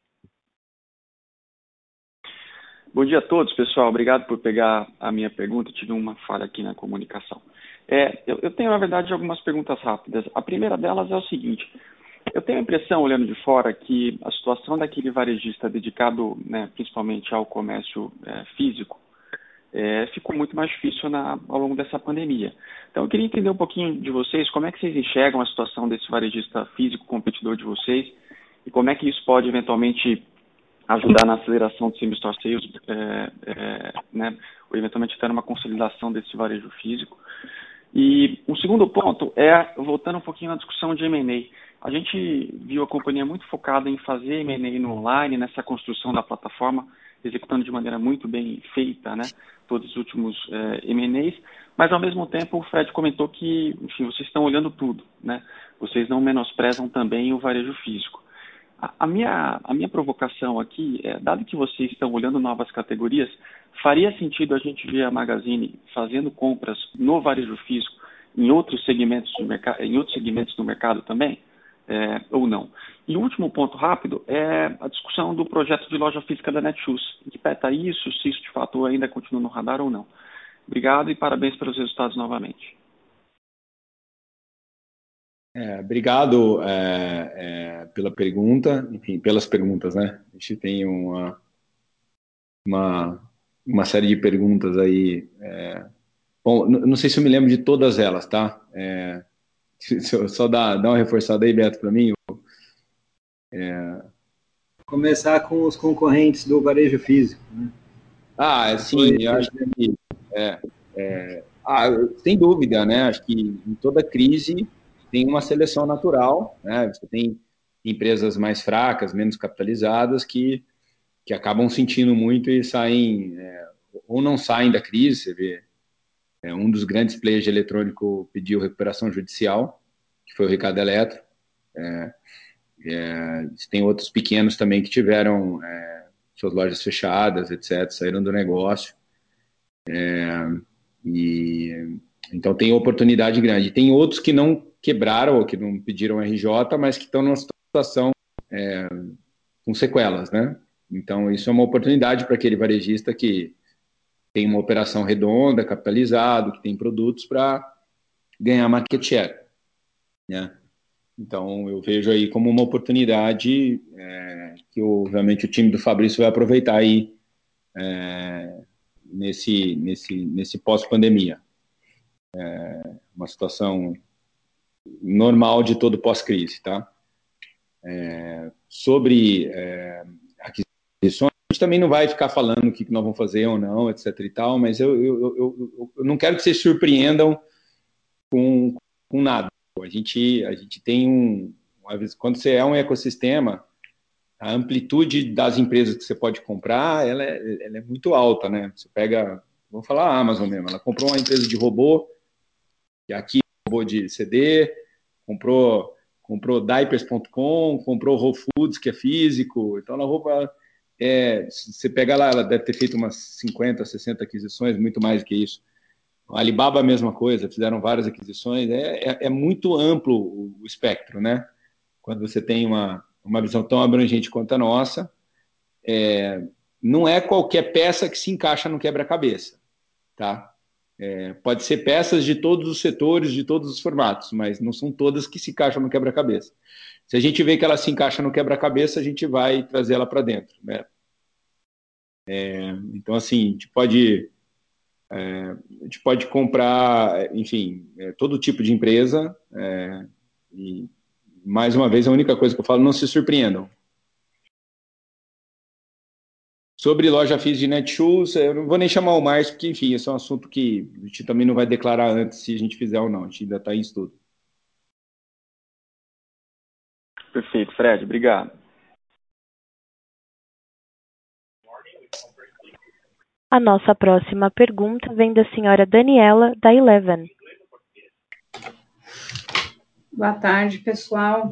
Bom dia a todos, pessoal. Obrigado por pegar a minha pergunta. Tive uma falha aqui na comunicação. Eu tenho, na verdade, algumas perguntas rápidas. A primeira delas é o seguinte. Eu tenho a impressão, olhando de fora, que a situação daquele varejista dedicado, né, principalmente ao comércio físico, ficou muito mais difícil ao longo dessa pandemia. Então, eu queria entender um pouquinho de vocês, como é que vocês enxergam a situação desse varejista físico, competidor de vocês, e como é que isso pode, eventualmente, ajudar na aceleração do same-store sales, né, ou eventualmente até numa consolidação desse varejo físico. E o segundo ponto voltando um pouquinho na discussão de M&A. A gente viu a companhia muito focada em fazer M&A no online, nessa construção da plataforma, executando de maneira muito bem feita, né, todos os últimos M&As, mas ao mesmo tempo o Fred comentou que, enfim, vocês estão olhando tudo, né, vocês não menosprezam também o varejo físico. A minha provocação aqui dado que vocês estão olhando novas categorias, faria sentido a gente ver a Magazine fazendo compras no varejo físico em outros segmentos do mercado também? Ou não? E o último ponto rápido é a discussão do projeto de loja física da Netshoes. Em que pé está isso, se isso de fato ainda continua no radar ou não. Obrigado e parabéns pelos resultados novamente. Obrigado pela pergunta, enfim, pelas perguntas, né? A gente tem uma série de perguntas aí Bom, não sei se eu me lembro de todas elas, tá? Só dá uma reforçada aí, Beto, para mim. Começar com os concorrentes do varejo físico, né? Sim, eu acho que sem dúvida, né? Acho que em toda crise tem uma seleção natural, né? Você tem empresas mais fracas, menos capitalizadas, que acabam sentindo muito e saem, ou não saem da crise. Você vê, um dos grandes players de eletrônico pediu recuperação judicial, que foi o Ricardo Eletro. Tem outros pequenos também que tiveram suas lojas fechadas, etc., saíram do negócio. Então tem oportunidade grande. Tem outros que não quebraram ou que não pediram RJ, mas que estão numa situação com sequelas, né? Então isso é uma oportunidade para aquele varejista que tem uma operação redonda, capitalizado, que tem produtos para ganhar market share, né? Então eu vejo aí como uma oportunidade que obviamente o time do Fabrício vai aproveitar aí nesse pós-pandemia. Uma situação normal de todo pós-crise, tá? Sobre aquisições, a gente também não vai ficar falando o que nós vamos fazer ou não, etc e tal, mas eu não quero que vocês surpreendam com nada. A gente tem quando você é um ecossistema, a amplitude das empresas que você pode comprar, ela é muito alta, né? Você pega, vamos falar a Amazon mesmo, ela comprou uma empresa de robô, e aqui robô de CD, comprou diapers.com, comprou Whole Foods, que é físico. Então, na roupa, você pega lá, ela deve ter feito umas 50, 60 aquisições, muito mais do que isso. A Alibaba, a mesma coisa, fizeram várias aquisições. É muito amplo o espectro, né? Quando você tem uma visão tão abrangente quanto a nossa, não é qualquer peça que se encaixa no quebra-cabeça, tá? Pode ser peças de todos os setores, de todos os formatos, mas não são todas que se encaixam no quebra-cabeça. Se a gente vê que ela se encaixa no quebra-cabeça, a gente vai trazer ela para dentro, né? Então, assim, a gente pode comprar, enfim, todo tipo de empresa, e, mais uma vez, a única coisa que eu falo, não se surpreendam. Sobre loja física de Netshoes, eu não vou nem chamar o Márcio, porque, enfim, esse é um assunto que a gente também não vai declarar antes se a gente fizer ou não, a gente ainda está em estudo. Perfeito, Fred, obrigado. A nossa próxima pergunta vem da senhora Daniela, da Eleven. Boa tarde, pessoal.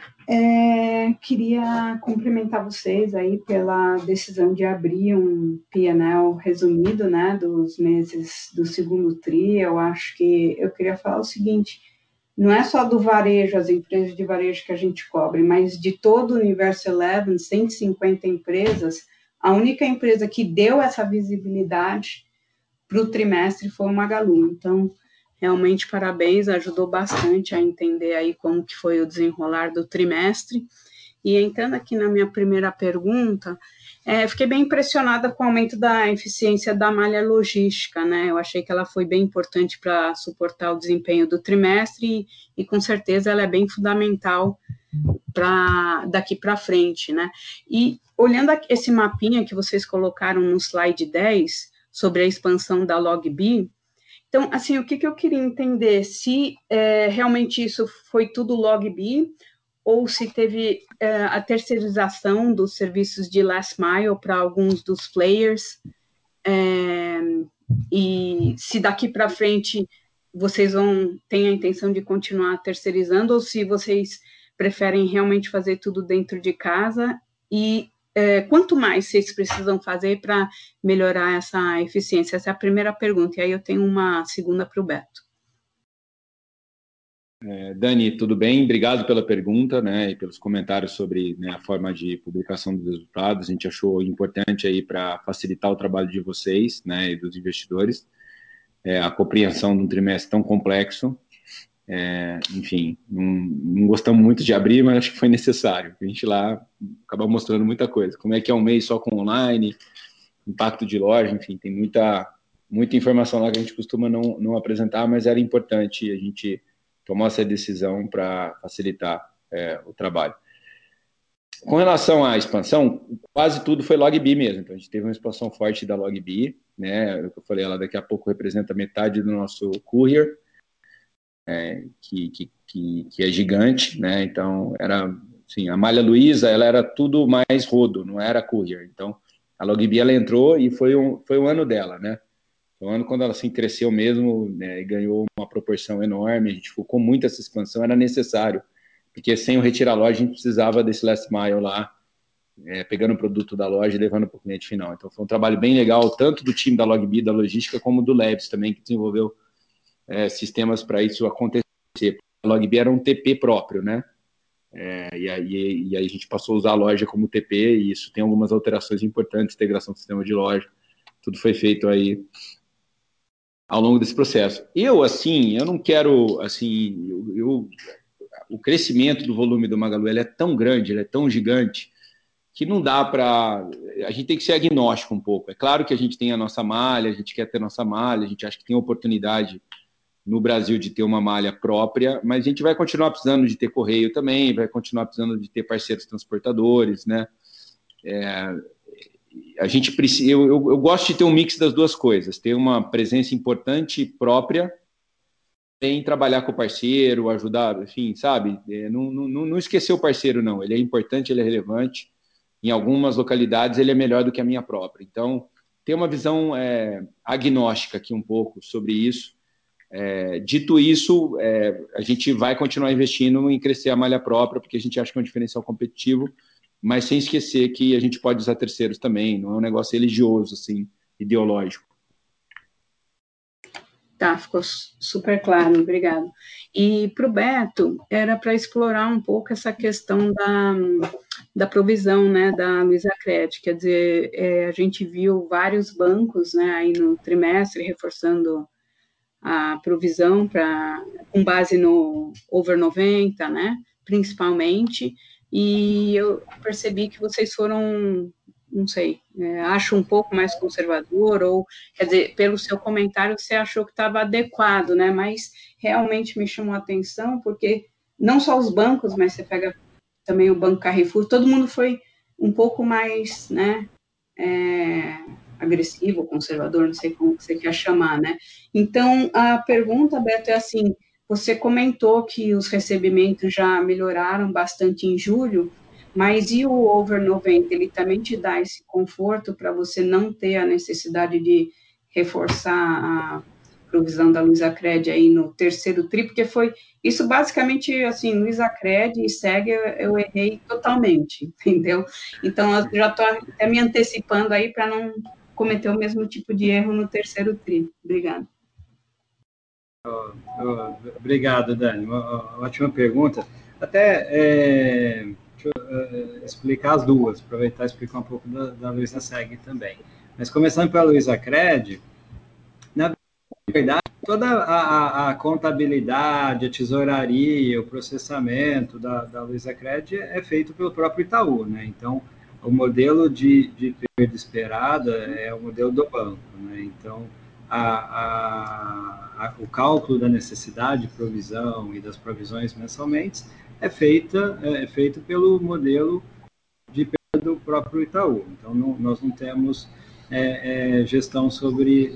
Queria cumprimentar vocês aí pela decisão de abrir um P&L resumido, né, dos meses do segundo tri. Eu acho que eu queria falar o seguinte: não é só do varejo, as empresas de varejo que a gente cobre, mas de todo o universo Eleven, 150 empresas, a única empresa que deu essa visibilidade para o trimestre foi o Magalu. Então, realmente, parabéns, ajudou bastante a entender aí como que foi o desenrolar do trimestre. E entrando aqui na minha primeira pergunta, fiquei bem impressionada com o aumento da eficiência da malha logística, né? Eu achei que ela foi bem importante para suportar o desempenho do trimestre e com certeza ela é bem fundamental para daqui para frente, né? E olhando esse mapinha que vocês colocaram no slide 10 sobre a expansão da LogBee, então, assim, o que eu queria entender, se realmente isso foi tudo LogBee, ou se teve a terceirização dos serviços de last mile para alguns dos players, e se daqui para frente vocês têm a intenção de continuar terceirizando, ou se vocês preferem realmente fazer tudo dentro de casa, e quanto mais vocês precisam fazer para melhorar essa eficiência? Essa é a primeira pergunta, e aí eu tenho uma segunda para o Beto. Dani, tudo bem? Obrigado pela pergunta, né, e pelos comentários sobre, né, a forma de publicação dos resultados. A gente achou importante aí para facilitar o trabalho de vocês, né, e dos investidores, a compreensão de um trimestre tão complexo. Enfim, não gostamos muito de abrir, mas acho que foi necessário. A gente lá acaba mostrando muita coisa. Como é que é um mês só com online, impacto de loja, enfim, tem muita muita informação lá que a gente costuma não apresentar, mas era importante a gente tomar essa decisão para facilitar o trabalho. Com relação à expansão, quase tudo foi LogBee mesmo. Então, a gente teve uma expansão forte da LogBee, né? Eu falei, ela daqui a pouco representa metade do nosso courier, que é gigante, né? Então, era, assim, a Malha Luiza, ela era tudo mais rodo, não era courier. Então, a LogBee, ela entrou e foi um ano dela, né? Foi um ano quando ela, assim, cresceu mesmo, né? E ganhou uma proporção enorme. A gente focou muito essa expansão, era necessário. Porque sem o retirar loja, a gente precisava desse last mile lá, pegando o produto da loja e levando para o cliente final. Então, foi um trabalho bem legal, tanto do time da LogBee, da logística, como do Labs também, que desenvolveu sistemas para isso acontecer. A LogBee era um TP próprio, né? E aí a gente passou a usar a loja como TP, e isso tem algumas alterações importantes, integração do sistema de loja, tudo foi feito aí ao longo desse processo. Eu não quero, assim, o crescimento do volume do Magalu, ele é tão grande, ele é tão gigante, que não dá para... A gente tem que ser agnóstico um pouco. É claro que a gente tem a nossa malha, a gente quer ter nossa malha, a gente acha que tem oportunidade no Brasil de ter uma malha própria, mas a gente vai continuar precisando de ter correio também, vai continuar precisando de ter parceiros transportadores, né? A gente precisa... Eu gosto de ter um mix das duas coisas, ter uma presença importante própria, em trabalhar com o parceiro, ajudar, enfim, sabe? Não esquecer o parceiro, não. Ele é importante, ele é relevante. Em algumas localidades, ele é melhor do que a minha própria. Então, ter uma visão agnóstica aqui um pouco sobre isso. Dito isso, a gente vai continuar investindo em crescer a malha própria, porque a gente acha que é um diferencial competitivo, mas sem esquecer que a gente pode usar terceiros também. Não é um negócio religioso, assim, ideológico. Tá, ficou super claro, obrigado. E para o Beto, era para explorar um pouco essa questão da provisão, né, da Luizacred, quer dizer, a gente viu vários bancos, né, aí no trimestre, reforçando a provisão com base no over 90, né, principalmente, e eu percebi que vocês foram... não sei, acho um pouco mais conservador, ou, quer dizer, pelo seu comentário, você achou que estava adequado, né, mas realmente me chamou a atenção, porque não só os bancos, mas você pega também o Banco Carrefour, todo mundo foi um pouco mais, né, agressivo, conservador, não sei como você quer chamar, né. Então, a pergunta, Beto, é assim, você comentou que os recebimentos já melhoraram bastante em julho, mas e o over 90, ele também te dá esse conforto para você não ter a necessidade de reforçar a provisão da Luizacred aí no terceiro tri, porque foi isso basicamente, assim, Luizacred e SEG eu errei totalmente, entendeu? Então, eu já estou até me antecipando aí para não cometer o mesmo tipo de erro no terceiro tri. Obrigada. Obrigado, Dani. Uma ótima pergunta. Até... deixa eu explicar as duas, aproveitar e explicar um pouco da Luizacred também. Mas começando pela Luizacred, na verdade, toda a contabilidade, a tesouraria, o processamento da Luizacred é feito pelo próprio Itaú, né? Então, o modelo de perda esperada é o modelo do banco, né? Então, o cálculo da necessidade de provisão e das provisões mensalmente é feito pelo modelo de perda do próprio Itaú. Então, nós não temos gestão sobre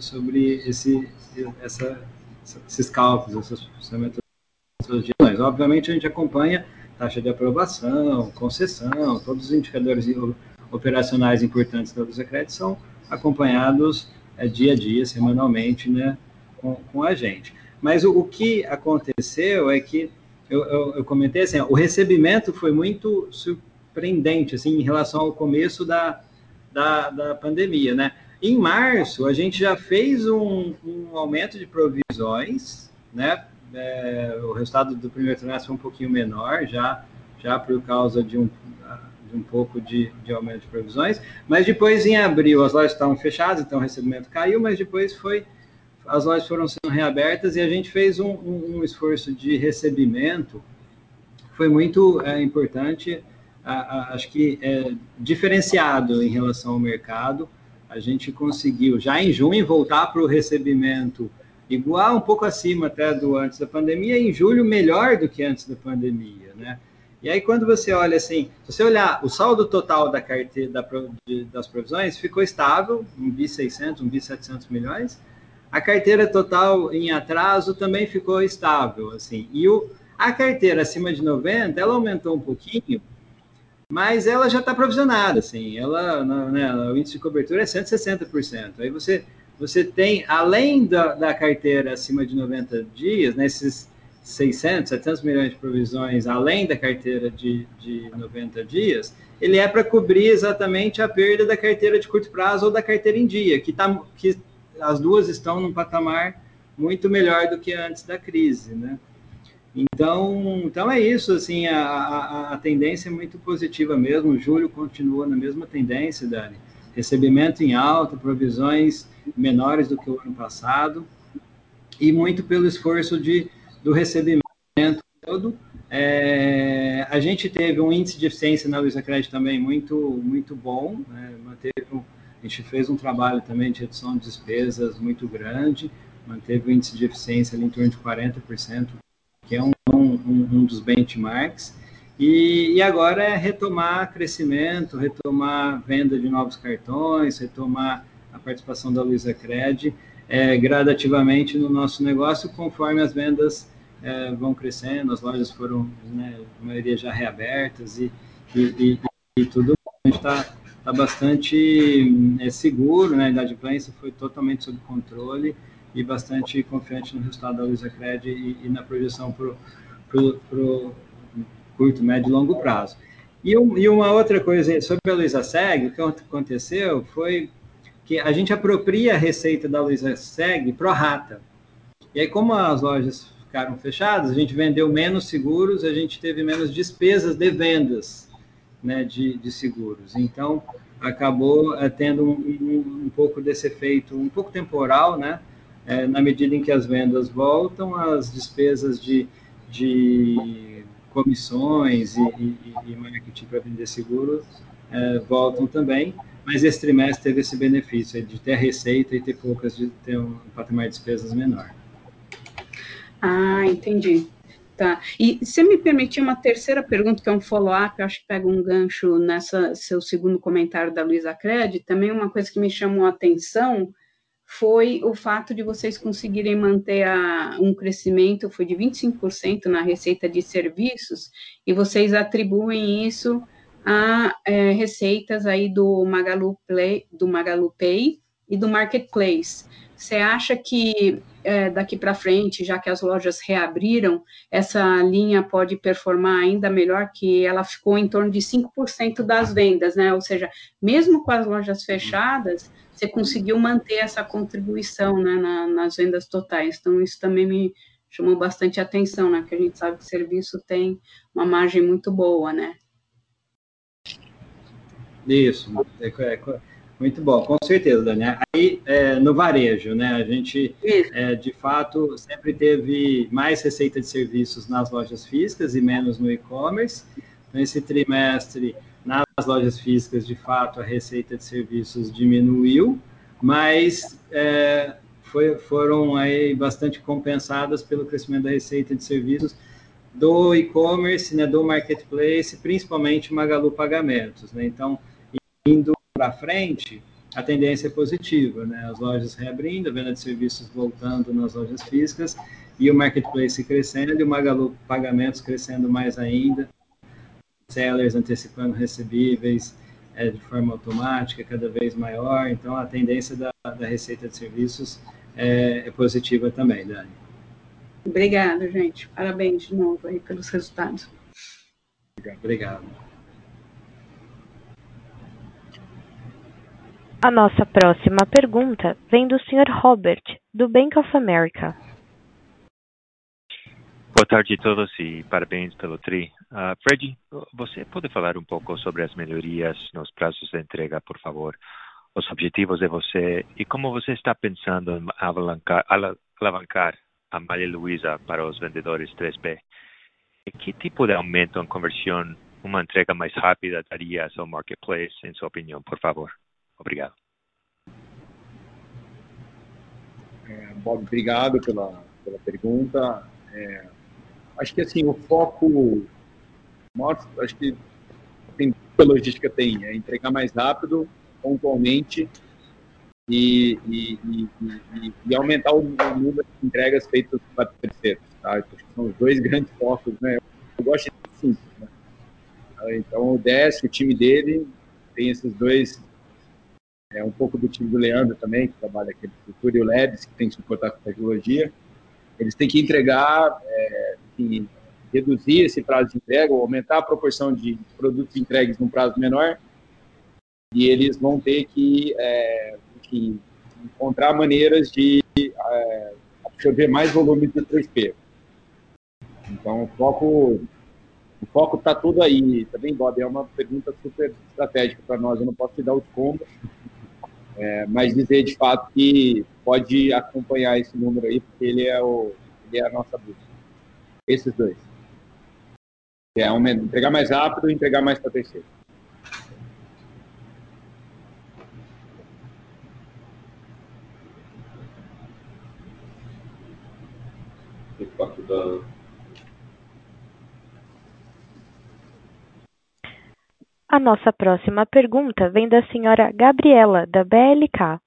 esses cálculos, essas metodologias. Obviamente, a gente acompanha taxa de aprovação, concessão, todos os indicadores operacionais importantes da Luizacred são acompanhados dia a dia, semanalmente, né, com a gente. Mas o que aconteceu é que eu comentei assim, o recebimento foi muito surpreendente, assim, em relação ao começo da pandemia, né? Em março, a gente já fez um aumento de provisões, né? O resultado do primeiro trimestre foi um pouquinho menor, já por causa de um pouco de aumento de provisões, mas depois, em abril, as lojas estavam fechadas, então o recebimento caiu, mas depois as lojas foram sendo reabertas e a gente fez um esforço de recebimento, foi muito importante, acho que diferenciado em relação ao mercado, a gente conseguiu, já em junho, voltar para o recebimento igual, um pouco acima até do antes da pandemia, e em julho melhor do que antes da pandemia, né? E aí, quando você olha assim, se você olhar o saldo total da carteira das provisões, ficou estável, 1.600, 1.700 milhões. A carteira total em atraso também ficou estável, assim. E a carteira acima de 90, ela aumentou um pouquinho, mas ela já está provisionada, assim. Ela, né, o índice de cobertura é 160%. Aí você tem, além da carteira acima de 90 dias, nesses 600, 700 milhões de provisões, além da carteira de 90 dias, ele é para cobrir exatamente a perda da carteira de curto prazo ou da carteira em dia, que as duas estão num patamar muito melhor do que antes da crise, né? Então é isso, assim, a tendência é muito positiva mesmo. O julho continua na mesma tendência, Dani. Recebimento em alta, provisões menores do que o ano passado, e muito pelo esforço do recebimento todo. A gente teve um índice de eficiência na Luizacred também muito bom, né? A gente fez um trabalho também de redução de despesas muito grande, manteve o índice de eficiência ali em torno de 40%, que é um dos benchmarks, e agora é retomar crescimento, retomar venda de novos cartões, retomar a participação da Luizacred gradativamente no nosso negócio, conforme as vendas vão crescendo, as lojas foram, né, a maioria já reabertas e tudo. A gente está bastante seguro, né? A inadimplência foi totalmente sob controle e bastante confiante no resultado da Luizacred e na projeção para o curto, médio e longo prazo. E uma outra coisa sobre a Luizaseg, o que aconteceu foi que a gente apropria a receita da Luizaseg pro rata. E aí, como as lojas ficaram fechadas, a gente vendeu menos seguros, a gente teve menos despesas de vendas, né, de seguros. Então, acabou tendo um pouco desse efeito, um pouco temporal, né? Na medida em que as vendas voltam, as despesas de comissões e marketing para vender seguros voltam também, mas esse trimestre teve esse benefício de ter receita e ter ter um patamar de despesas menor. Ah, entendi. Tá. E se me permitir uma terceira pergunta, que é um follow-up, eu acho que pega um gancho nessa seu segundo comentário da Luizacred, também uma coisa que me chamou a atenção foi o fato de vocês conseguirem manter um crescimento, foi de 25% na receita de serviços, e vocês atribuem isso a receitas aí do Magalu Pay e do Marketplace. Você acha que daqui para frente, já que as lojas reabriram, essa linha pode performar ainda melhor, que ela ficou em torno de 5% das vendas, né? Ou seja, mesmo com as lojas fechadas, você conseguiu manter essa contribuição, né, nas vendas totais. Então, isso também me chamou bastante atenção, né? Porque a gente sabe que o serviço tem uma margem muito boa, né? Isso, muito bom, com certeza, Dani. Aí, no varejo, né, a gente, de fato, sempre teve mais receita de serviços nas lojas físicas e menos no e-commerce. Nesse trimestre, nas lojas físicas, de fato, a receita de serviços diminuiu, mas foram aí bastante compensadas pelo crescimento da receita de serviços do e-commerce, né, do marketplace, principalmente Magalu Pagamentos, né? Então, indo para frente, a tendência é positiva, né? As lojas reabrindo, a venda de serviços voltando nas lojas físicas e o marketplace crescendo e o Magalu Pagamentos crescendo mais ainda, sellers antecipando recebíveis de forma automática, cada vez maior. Então, a tendência da receita de serviços é positiva também, Dani. Obrigada, gente. Parabéns de novo aí pelos resultados. Obrigado. A nossa próxima pergunta vem do Sr. Robert, do Bank of America. Boa tarde a todos e parabéns pelo TRI. Fred, você pode falar um pouco sobre as melhorias nos prazos de entrega, por favor? Os objetivos de você e como você está pensando em alavancar a Maria Luiza para os vendedores 3P? E que tipo de aumento em conversão uma entrega mais rápida daria ao marketplace, em sua opinião, por favor? Obrigado. Bob, obrigado pela pergunta. Acho que assim, o foco, acho que a logística tem, é entregar mais rápido, pontualmente, e aumentar o número de entregas feitas para terceiros. Tá? Acho que são os dois grandes focos, né? Eu gosto de simples, né? Então, o Décio, o time dele, tem esses dois, um pouco do time do Leandro também, que trabalha aqui na estrutura, e o Leves, que tem que suportar com tecnologia. Eles têm que entregar, reduzir esse prazo de entrega, ou aumentar a proporção de produtos entregues num prazo menor, e eles vão ter que encontrar maneiras de absorver mais volume de 3P. Então, o foco está tudo aí. Também, Bob, é uma pergunta super estratégica para nós. Eu não posso te dar os combos, mas dizer de fato que pode acompanhar esse número aí, porque ele é a nossa busca. Esses dois. Entregar mais rápido e entregar mais para terceiro. A nossa próxima pergunta vem da senhora Gabriela, da BLK.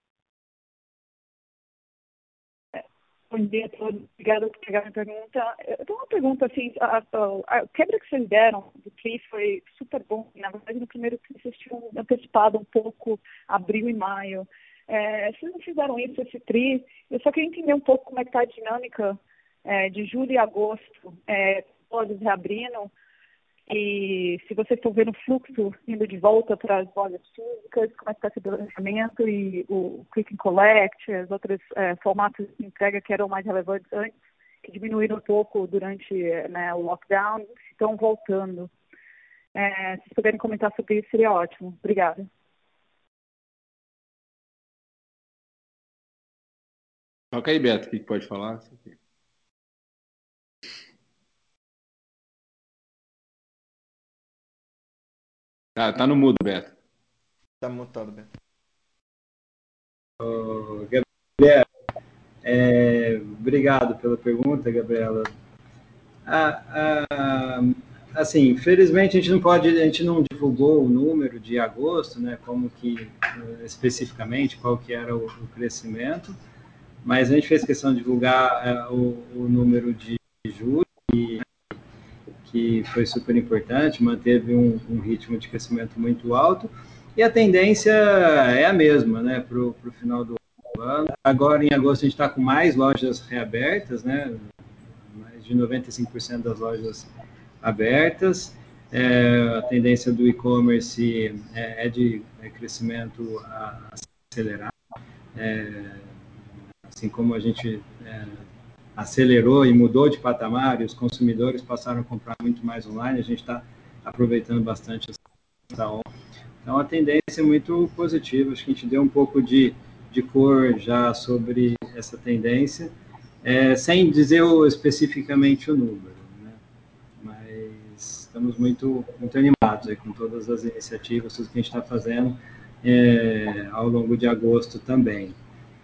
Bom dia a todos, obrigada por pegar minha pergunta. Eu tenho uma pergunta, assim, a quebra que vocês deram do TRI foi super bom. Na verdade, no primeiro TRI vocês tinham antecipado um pouco abril e maio. Vocês não fizeram isso, esse TRI. Eu só queria entender um pouco como é que está a dinâmica de julho e agosto, lojas reabrindo, e se vocês estão vendo o fluxo indo de volta para as lojas físicas, como é que está esse lançamento e o Click and Collect, os outros formatos de entrega que eram mais relevantes antes, que diminuíram um pouco durante o lockdown, estão voltando. Se vocês puderem comentar sobre isso, seria ótimo. Obrigada. Toca aí, Beto, o que pode falar? Tá no mudo, Beto. Tá mutado, Beto. Gabriela, obrigado pela pergunta, Gabriela. Assim, infelizmente a gente não divulgou o número de agosto, né? Como que especificamente qual que era o crescimento, mas a gente fez questão de divulgar o número de julho, que foi super importante, manteve um ritmo de crescimento muito alto, e a tendência é a mesma, né, para o final do ano. Agora, em agosto, a gente está com mais lojas reabertas, né, mais de 95% das lojas abertas. A tendência do e-commerce é de crescimento acelerado, assim como a gente acelerou e mudou de patamar, e os consumidores passaram a comprar muito mais online, a gente está aproveitando bastante essa onda. Então, a tendência é muito positiva, acho que a gente deu um pouco de cor já sobre essa tendência, sem dizer especificamente o número, né? Mas estamos muito animados aí com todas as iniciativas, tudo que a gente está fazendo ao longo de agosto também.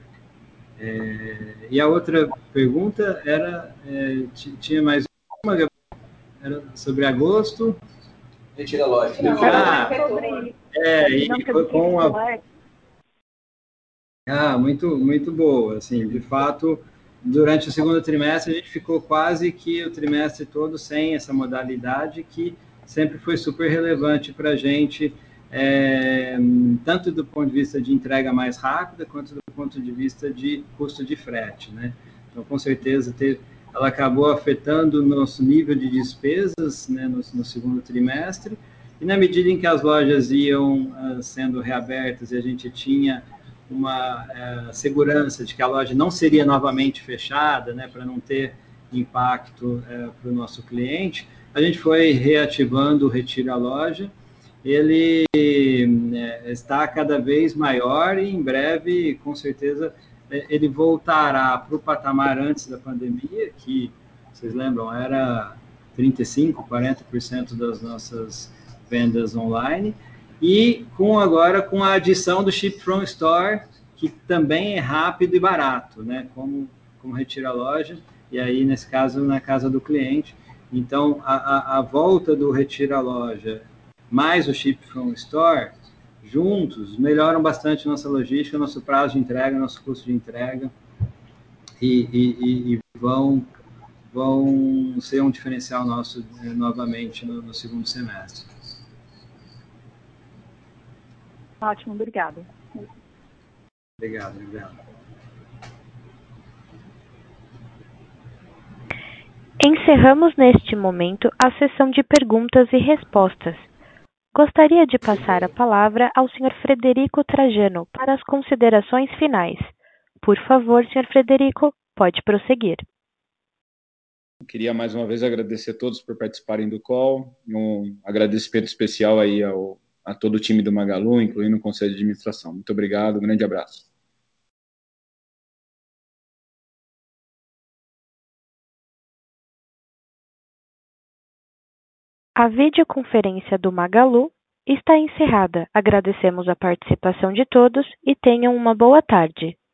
E a outra pergunta era, tinha mais uma, era sobre agosto. Retira a loja. Muito boa, assim, de fato, durante o segundo trimestre a gente ficou quase que o trimestre todo sem essa modalidade que sempre foi super relevante para a gente, tanto do ponto de vista de entrega mais rápida, quanto do ponto de vista de custo de frete, né? Então, com certeza, ela acabou afetando o nosso nível de despesas, né, no segundo trimestre, e na medida em que as lojas iam sendo reabertas e a gente tinha uma segurança de que a loja não seria novamente fechada, né, para não ter impacto para o nosso cliente, a gente foi reativando o Retira a Loja. Ele está cada vez maior e em breve, com certeza, ele voltará para o patamar antes da pandemia, que, vocês lembram, era 35%, 40% das nossas vendas online, e agora com a adição do Ship from Store, que também é rápido e barato, né? Como Retira Loja, e aí, nesse caso, na casa do cliente. Então, a volta do Retira Loja mais o Ship from Store, juntos, melhoram bastante nossa logística, nosso prazo de entrega, nosso custo de entrega, e vão ser um diferencial nosso novamente no segundo semestre. Ótimo, obrigada. Obrigado. Encerramos neste momento a sessão de perguntas e respostas. Gostaria de passar a palavra ao Sr. Frederico Trajano para as considerações finais. Por favor, Sr. Frederico, pode prosseguir. Queria mais uma vez agradecer a todos por participarem do call. Um agradecimento especial aí a todo o time do Magalu, incluindo o Conselho de Administração. Muito obrigado, um grande abraço. A videoconferência do Magalu está encerrada. Agradecemos a participação de todos e tenham uma boa tarde.